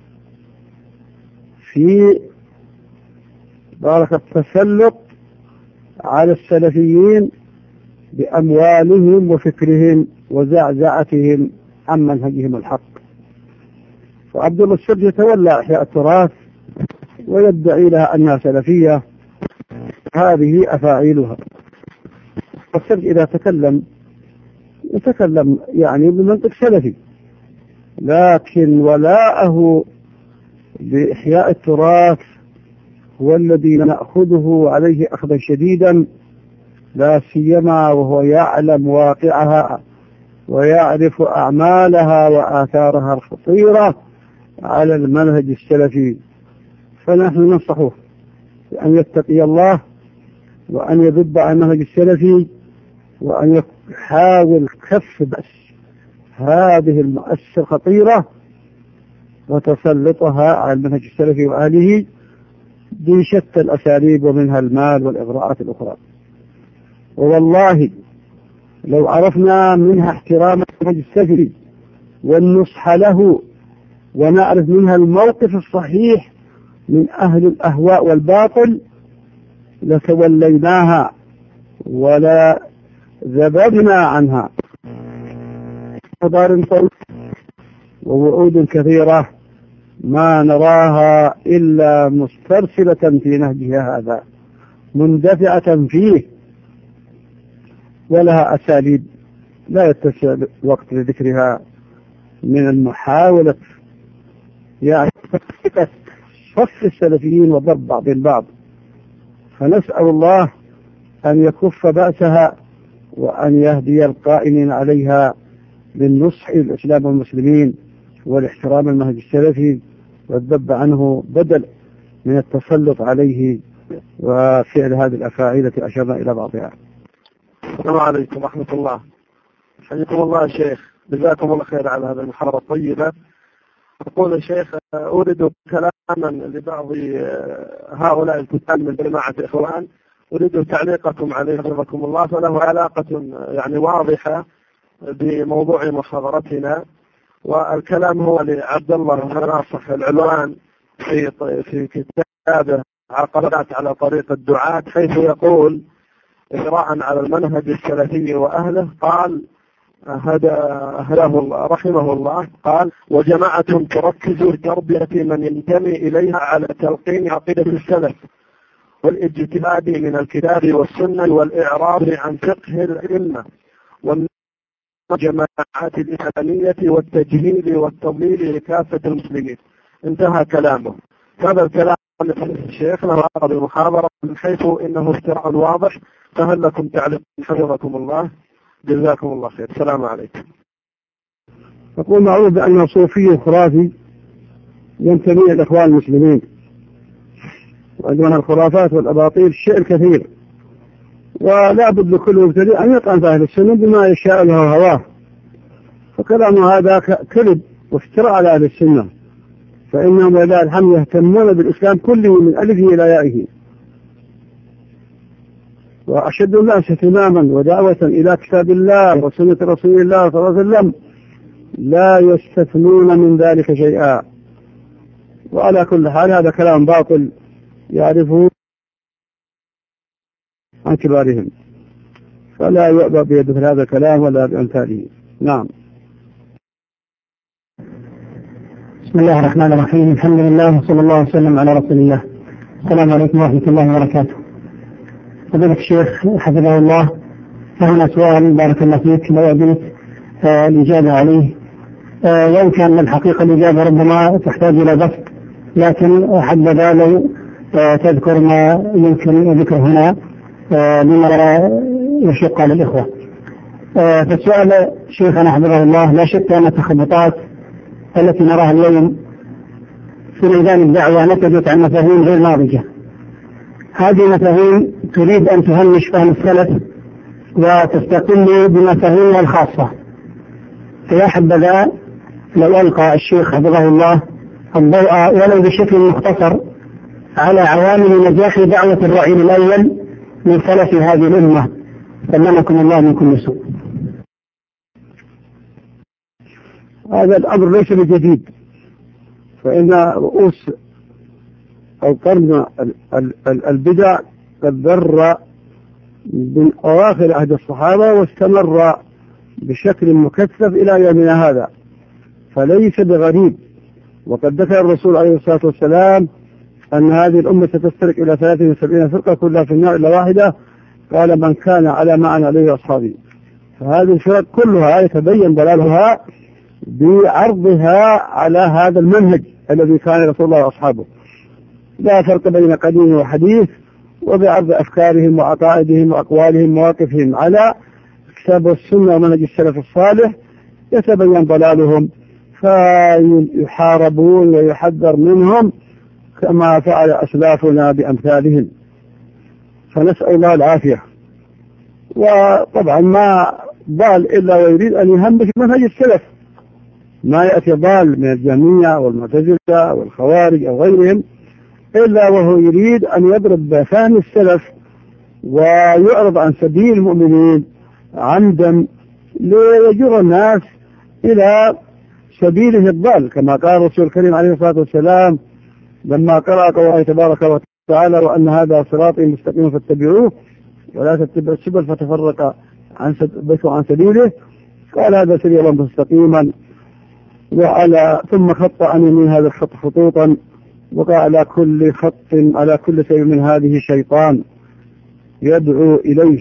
في بارك التسلط على السلفيين بأموالهم وفكرهم وزعزعتهم عن منهجهم الحق. فعبد الله السبت يتولى إحياء التراث ويدعي لها أنها سلفية، هذه أفاعيلها. والسبت إذا تكلم يتكلم يعني بمنطق سلفي، لكن ولاءه بإحياء التراث هو الذي نأخذه عليه أخذا شديدا، لا سيما وهو يعلم واقعها ويعرف أعمالها وآثارها الخطيرة على المنهج السلفي. فنحن ننصحه بأن يتقي الله وأن يذب عن المنهج السلفي وأن يحاول كف بأس هذه المؤسسة الخطيرة وتسلطها على المنهج السلفي وأهله بشتى الأساليب ومنها المال والإغراءات الأخرى. والله لو عرفنا منها احترام المنهج السلفي والنصح له ونعرف منها الموقف الصحيح من أهل الأهواء والباطل لتوليناها ولا ذببنا عنها. حضار طويل ووعود كثيرة ما نراها إلا مسترسلة في نهجها هذا، مندفعة فيه، ولها أساليب لا يتسع الوقت لذكرها من المحاولة يعني صف السلفيين وضرب بعض البعض. فنسأل الله أن يكف بأسها وأن يهدي القائمين عليها للنصح للإسلام والمسلمين والاحترام المنهج السلفي والذب عنه بدل من التسلط عليه وفعل هذه الأفاعيل التي أشرنا إلى بعضها. السلام عليكم ورحمة الله. حياكم الله يا شيخ، جزاكم الله خير على هذه المحاضرة الطيبة. أقول يا شيخ أريد كلاما لبعض هؤلاء الكتاب من جماعة الإخوان، أريد تعليقكم عليه حفظكم الله، فله علاقة يعني واضحة بموضوع محاضرتنا. والكلام هو لعبد الله ناصح العلوان في في كتابه عقبات على طريق الدعاة، حيث يقول إجراء على المنهج السلفي وأهله، قال هداه رحمه الله، قال: وجماعة تركز في تربية من ينتمي إليها على تلقين عقيدة السلف والاجتهاد من الكتاب والسنة والإعراض عن فقه الأئمة والجماعات الإسلامية والتجهيل والتضليل لكافة المسلمين. انتهى كلامه. هذا الكلام الشيخ له علاقة بالمحاضرة من حيث إنه افتراء واضح، فهل لكم تعليق حفظكم الله؟ جزاكم الله خير. السلام عليكم. أقول معروف بأنه صوفي خرافي ينتمي إلى الإخوان المسلمين، وأن الخرافات والأباطيل شيء كثير، ولا بد لكل مبتدئ أن يطعن في أهل السنة بما يشاء له هواه. فكلام هذا كذب وافتراء على أهل السنة، فإنهم لله الحمد يهتمون بالإسلام كله من ألفه إلى يائه، وأشد الناس اهتماما ودعوة إلى كتاب الله وسنة رسول الله صلى الله عليه وسلم لا يستثنون من ذلك شيئا. وعلى كل حال هذا كلام باطل يعرفه عن كبارهم، فلا يؤبى بيد هذا الكلام ولا بأمثاله. نعم. بسم الله الرحمن الرحيم، الحمد لله وصلى الله وسلم على رسول الله. السلام عليكم ورحمة الله وبركاته. فضيلة الشيخ حفظه الله، فهنا سؤال بارك الله فيك لو أردت الإجابة عليه. وإن كان الحقيقة الإجابة ربما تحتاج إلى بسط، لكن حبذا لو تذكر ما يمكن ذكره هنا لما يشق على الإخوة. فالسؤال شيخنا حفظه الله، لا شك أن التخبطات التي نراها اليوم في ميدان الدعوة نتجت عن مفاهيم غير ناضجة. هذه مفاهيم تريد أن تهمش فهم السلف وتستقل بمفاهيمها الخاصة. فيا حبذا لو ألقى الشيخ حفظه الله الضوء ولو بشكل مختصر على عوامل نجاح دعوة الرعيل الأول من سلف هذه الأمة، سلمكم الله من كل سوء. هذا الأمر ليس بجديد، فإن رؤوس أو قرن البدع قد ذر من أواخر عهد الصحابة واستمر بشكل مكثف إلى يومنا هذا، فليس بغريب. وقد ذكر الرسول عليه الصلاة والسلام أن هذه الأمة ستفترق إلى ثلاثة وسبعين فرقة كلها في النار إلا واحدة، قال من كان على ما أنا عليه أصحابي. فهذه الفرق كلها يتبين ضلالها بعرضها على هذا المنهج الذي كان رسول الله وأصحابه. لا فرق بين قديم وحديث، وبعرض أفكارهم وعقائدهم وأقوالهم ومواقفهم على كتاب والسنة ومنهج السلف الصالح يتبين ضلالهم، فيحاربون ويحذر منهم كما فعل أسلافنا بأمثالهم، فنسأل الله العافية. وطبعا ما ضال إلا ويريد أن يهمش منهج السلف، ما يأتي ضال من الجميع والمعتزلة والخوارج أو غيرهم إلا وهو يريد أن يضرب بفهم السلف ويعرض عن سبيل المؤمنين عمدا ليجر الناس إلى سبيله الضال، كما قال الرسول الكريم عليه الصلاة والسلام لما قرأ قوله تبارك وتعالى وأن هذا صراطي مستقيم فاتبعوه ولا تتبعوا السبل فتفرق عن بكم عن سبيله، قال هذا سبيل مستقيما، وعلى ثم خط عن يمين هذا الخط خطوطا، وقال على كل خط على كل سبيل من هذه شيطان يدعو إليه.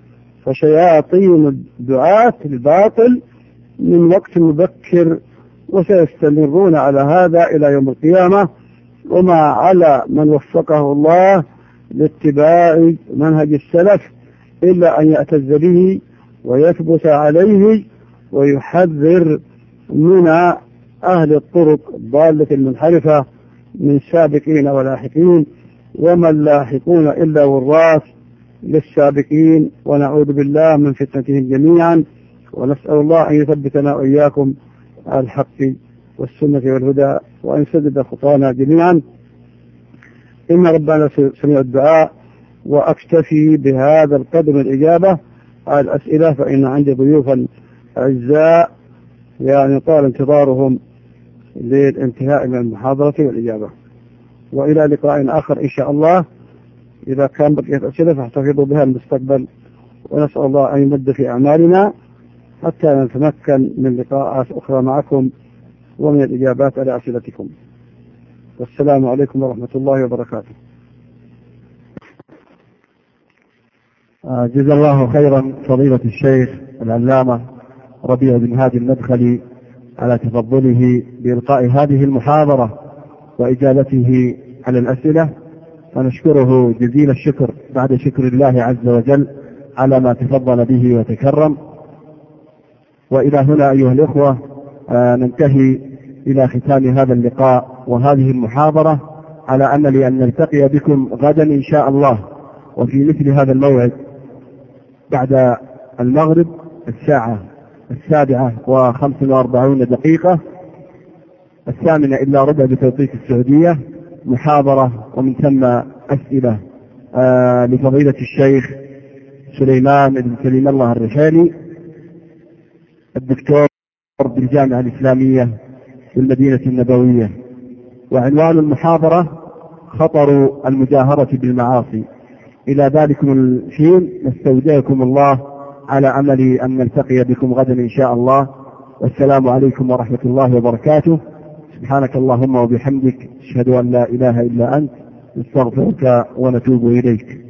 فشياطين الدعاة الباطل من وقت مبكر وسيستمرون على هذا إلى يوم القيامة، وما على من وفقه الله لاتباع منهج السلف إلا أن يعتز به ويثبت عليه ويحذر من أهل الطرق الضالة المنحرفة من سابقين ولاحقين، وما اللاحقون إلا وراث للسابقين، ونعوذ بالله من فتنتهم جميعا، ونسأل الله أن يثبتنا وإياكم على الحق والسنة والهدى، وأن يسدد خطانا جميعا. إن ربنا سميع الدعاء، وأكتفي بهذا القدر من الإجابة على الأسئلة، فإن عندي ضيوفا أعزاء يعني طال انتظارهم للانتهاء من المحاضرة والإجابة. وإلى لقاء آخر إن شاء الله، إذا كان بقية أسئلة فاحتفظوا بها المستقبل، ونسأل الله أن يمد في أعمالنا حتى نتمكن من لقاءات أخرى معكم ومن الإجابات على أسئلتكم. والسلام عليكم ورحمة الله وبركاته. جزا الله خيرا فضيلة الشيخ العلامة ربيع بن هادي المدخلي على تفضله بإلقاء هذه المحاضرة وإجابته على الأسئلة، ونشكره جزيل الشكر بعد شكر الله عز وجل على ما تفضل به وتكرم. وإلى هنا أيها الإخوة آه ننتهي إلى ختام هذا اللقاء وهذه المحاضرة، على أمل أن نلتقي بكم غدا إن شاء الله وفي مثل هذا الموعد بعد المغرب الساعة السابعة وخمس وأربعون دقيقة، الثامنة إلا ربع بتوقيت السعودية، محاضرة ومن ثم أسئلة آه لفضيلة الشيخ سليمان بن سليم الله الرحالي الدكتور بالجامعة الإسلامية بالمدينة النبوية. وعنوان المحاضرة خطر المجاهرة بالمعاصي. إلى ذلكم الحين نستودعكم الله على أمل أن نلتقي بكم غدا إن شاء الله، والسلام عليكم ورحمة الله وبركاته. سبحانك اللهم وبحمدك، أشهد أن لا إله إلا أنت، نستغفرك ونتوب إليك.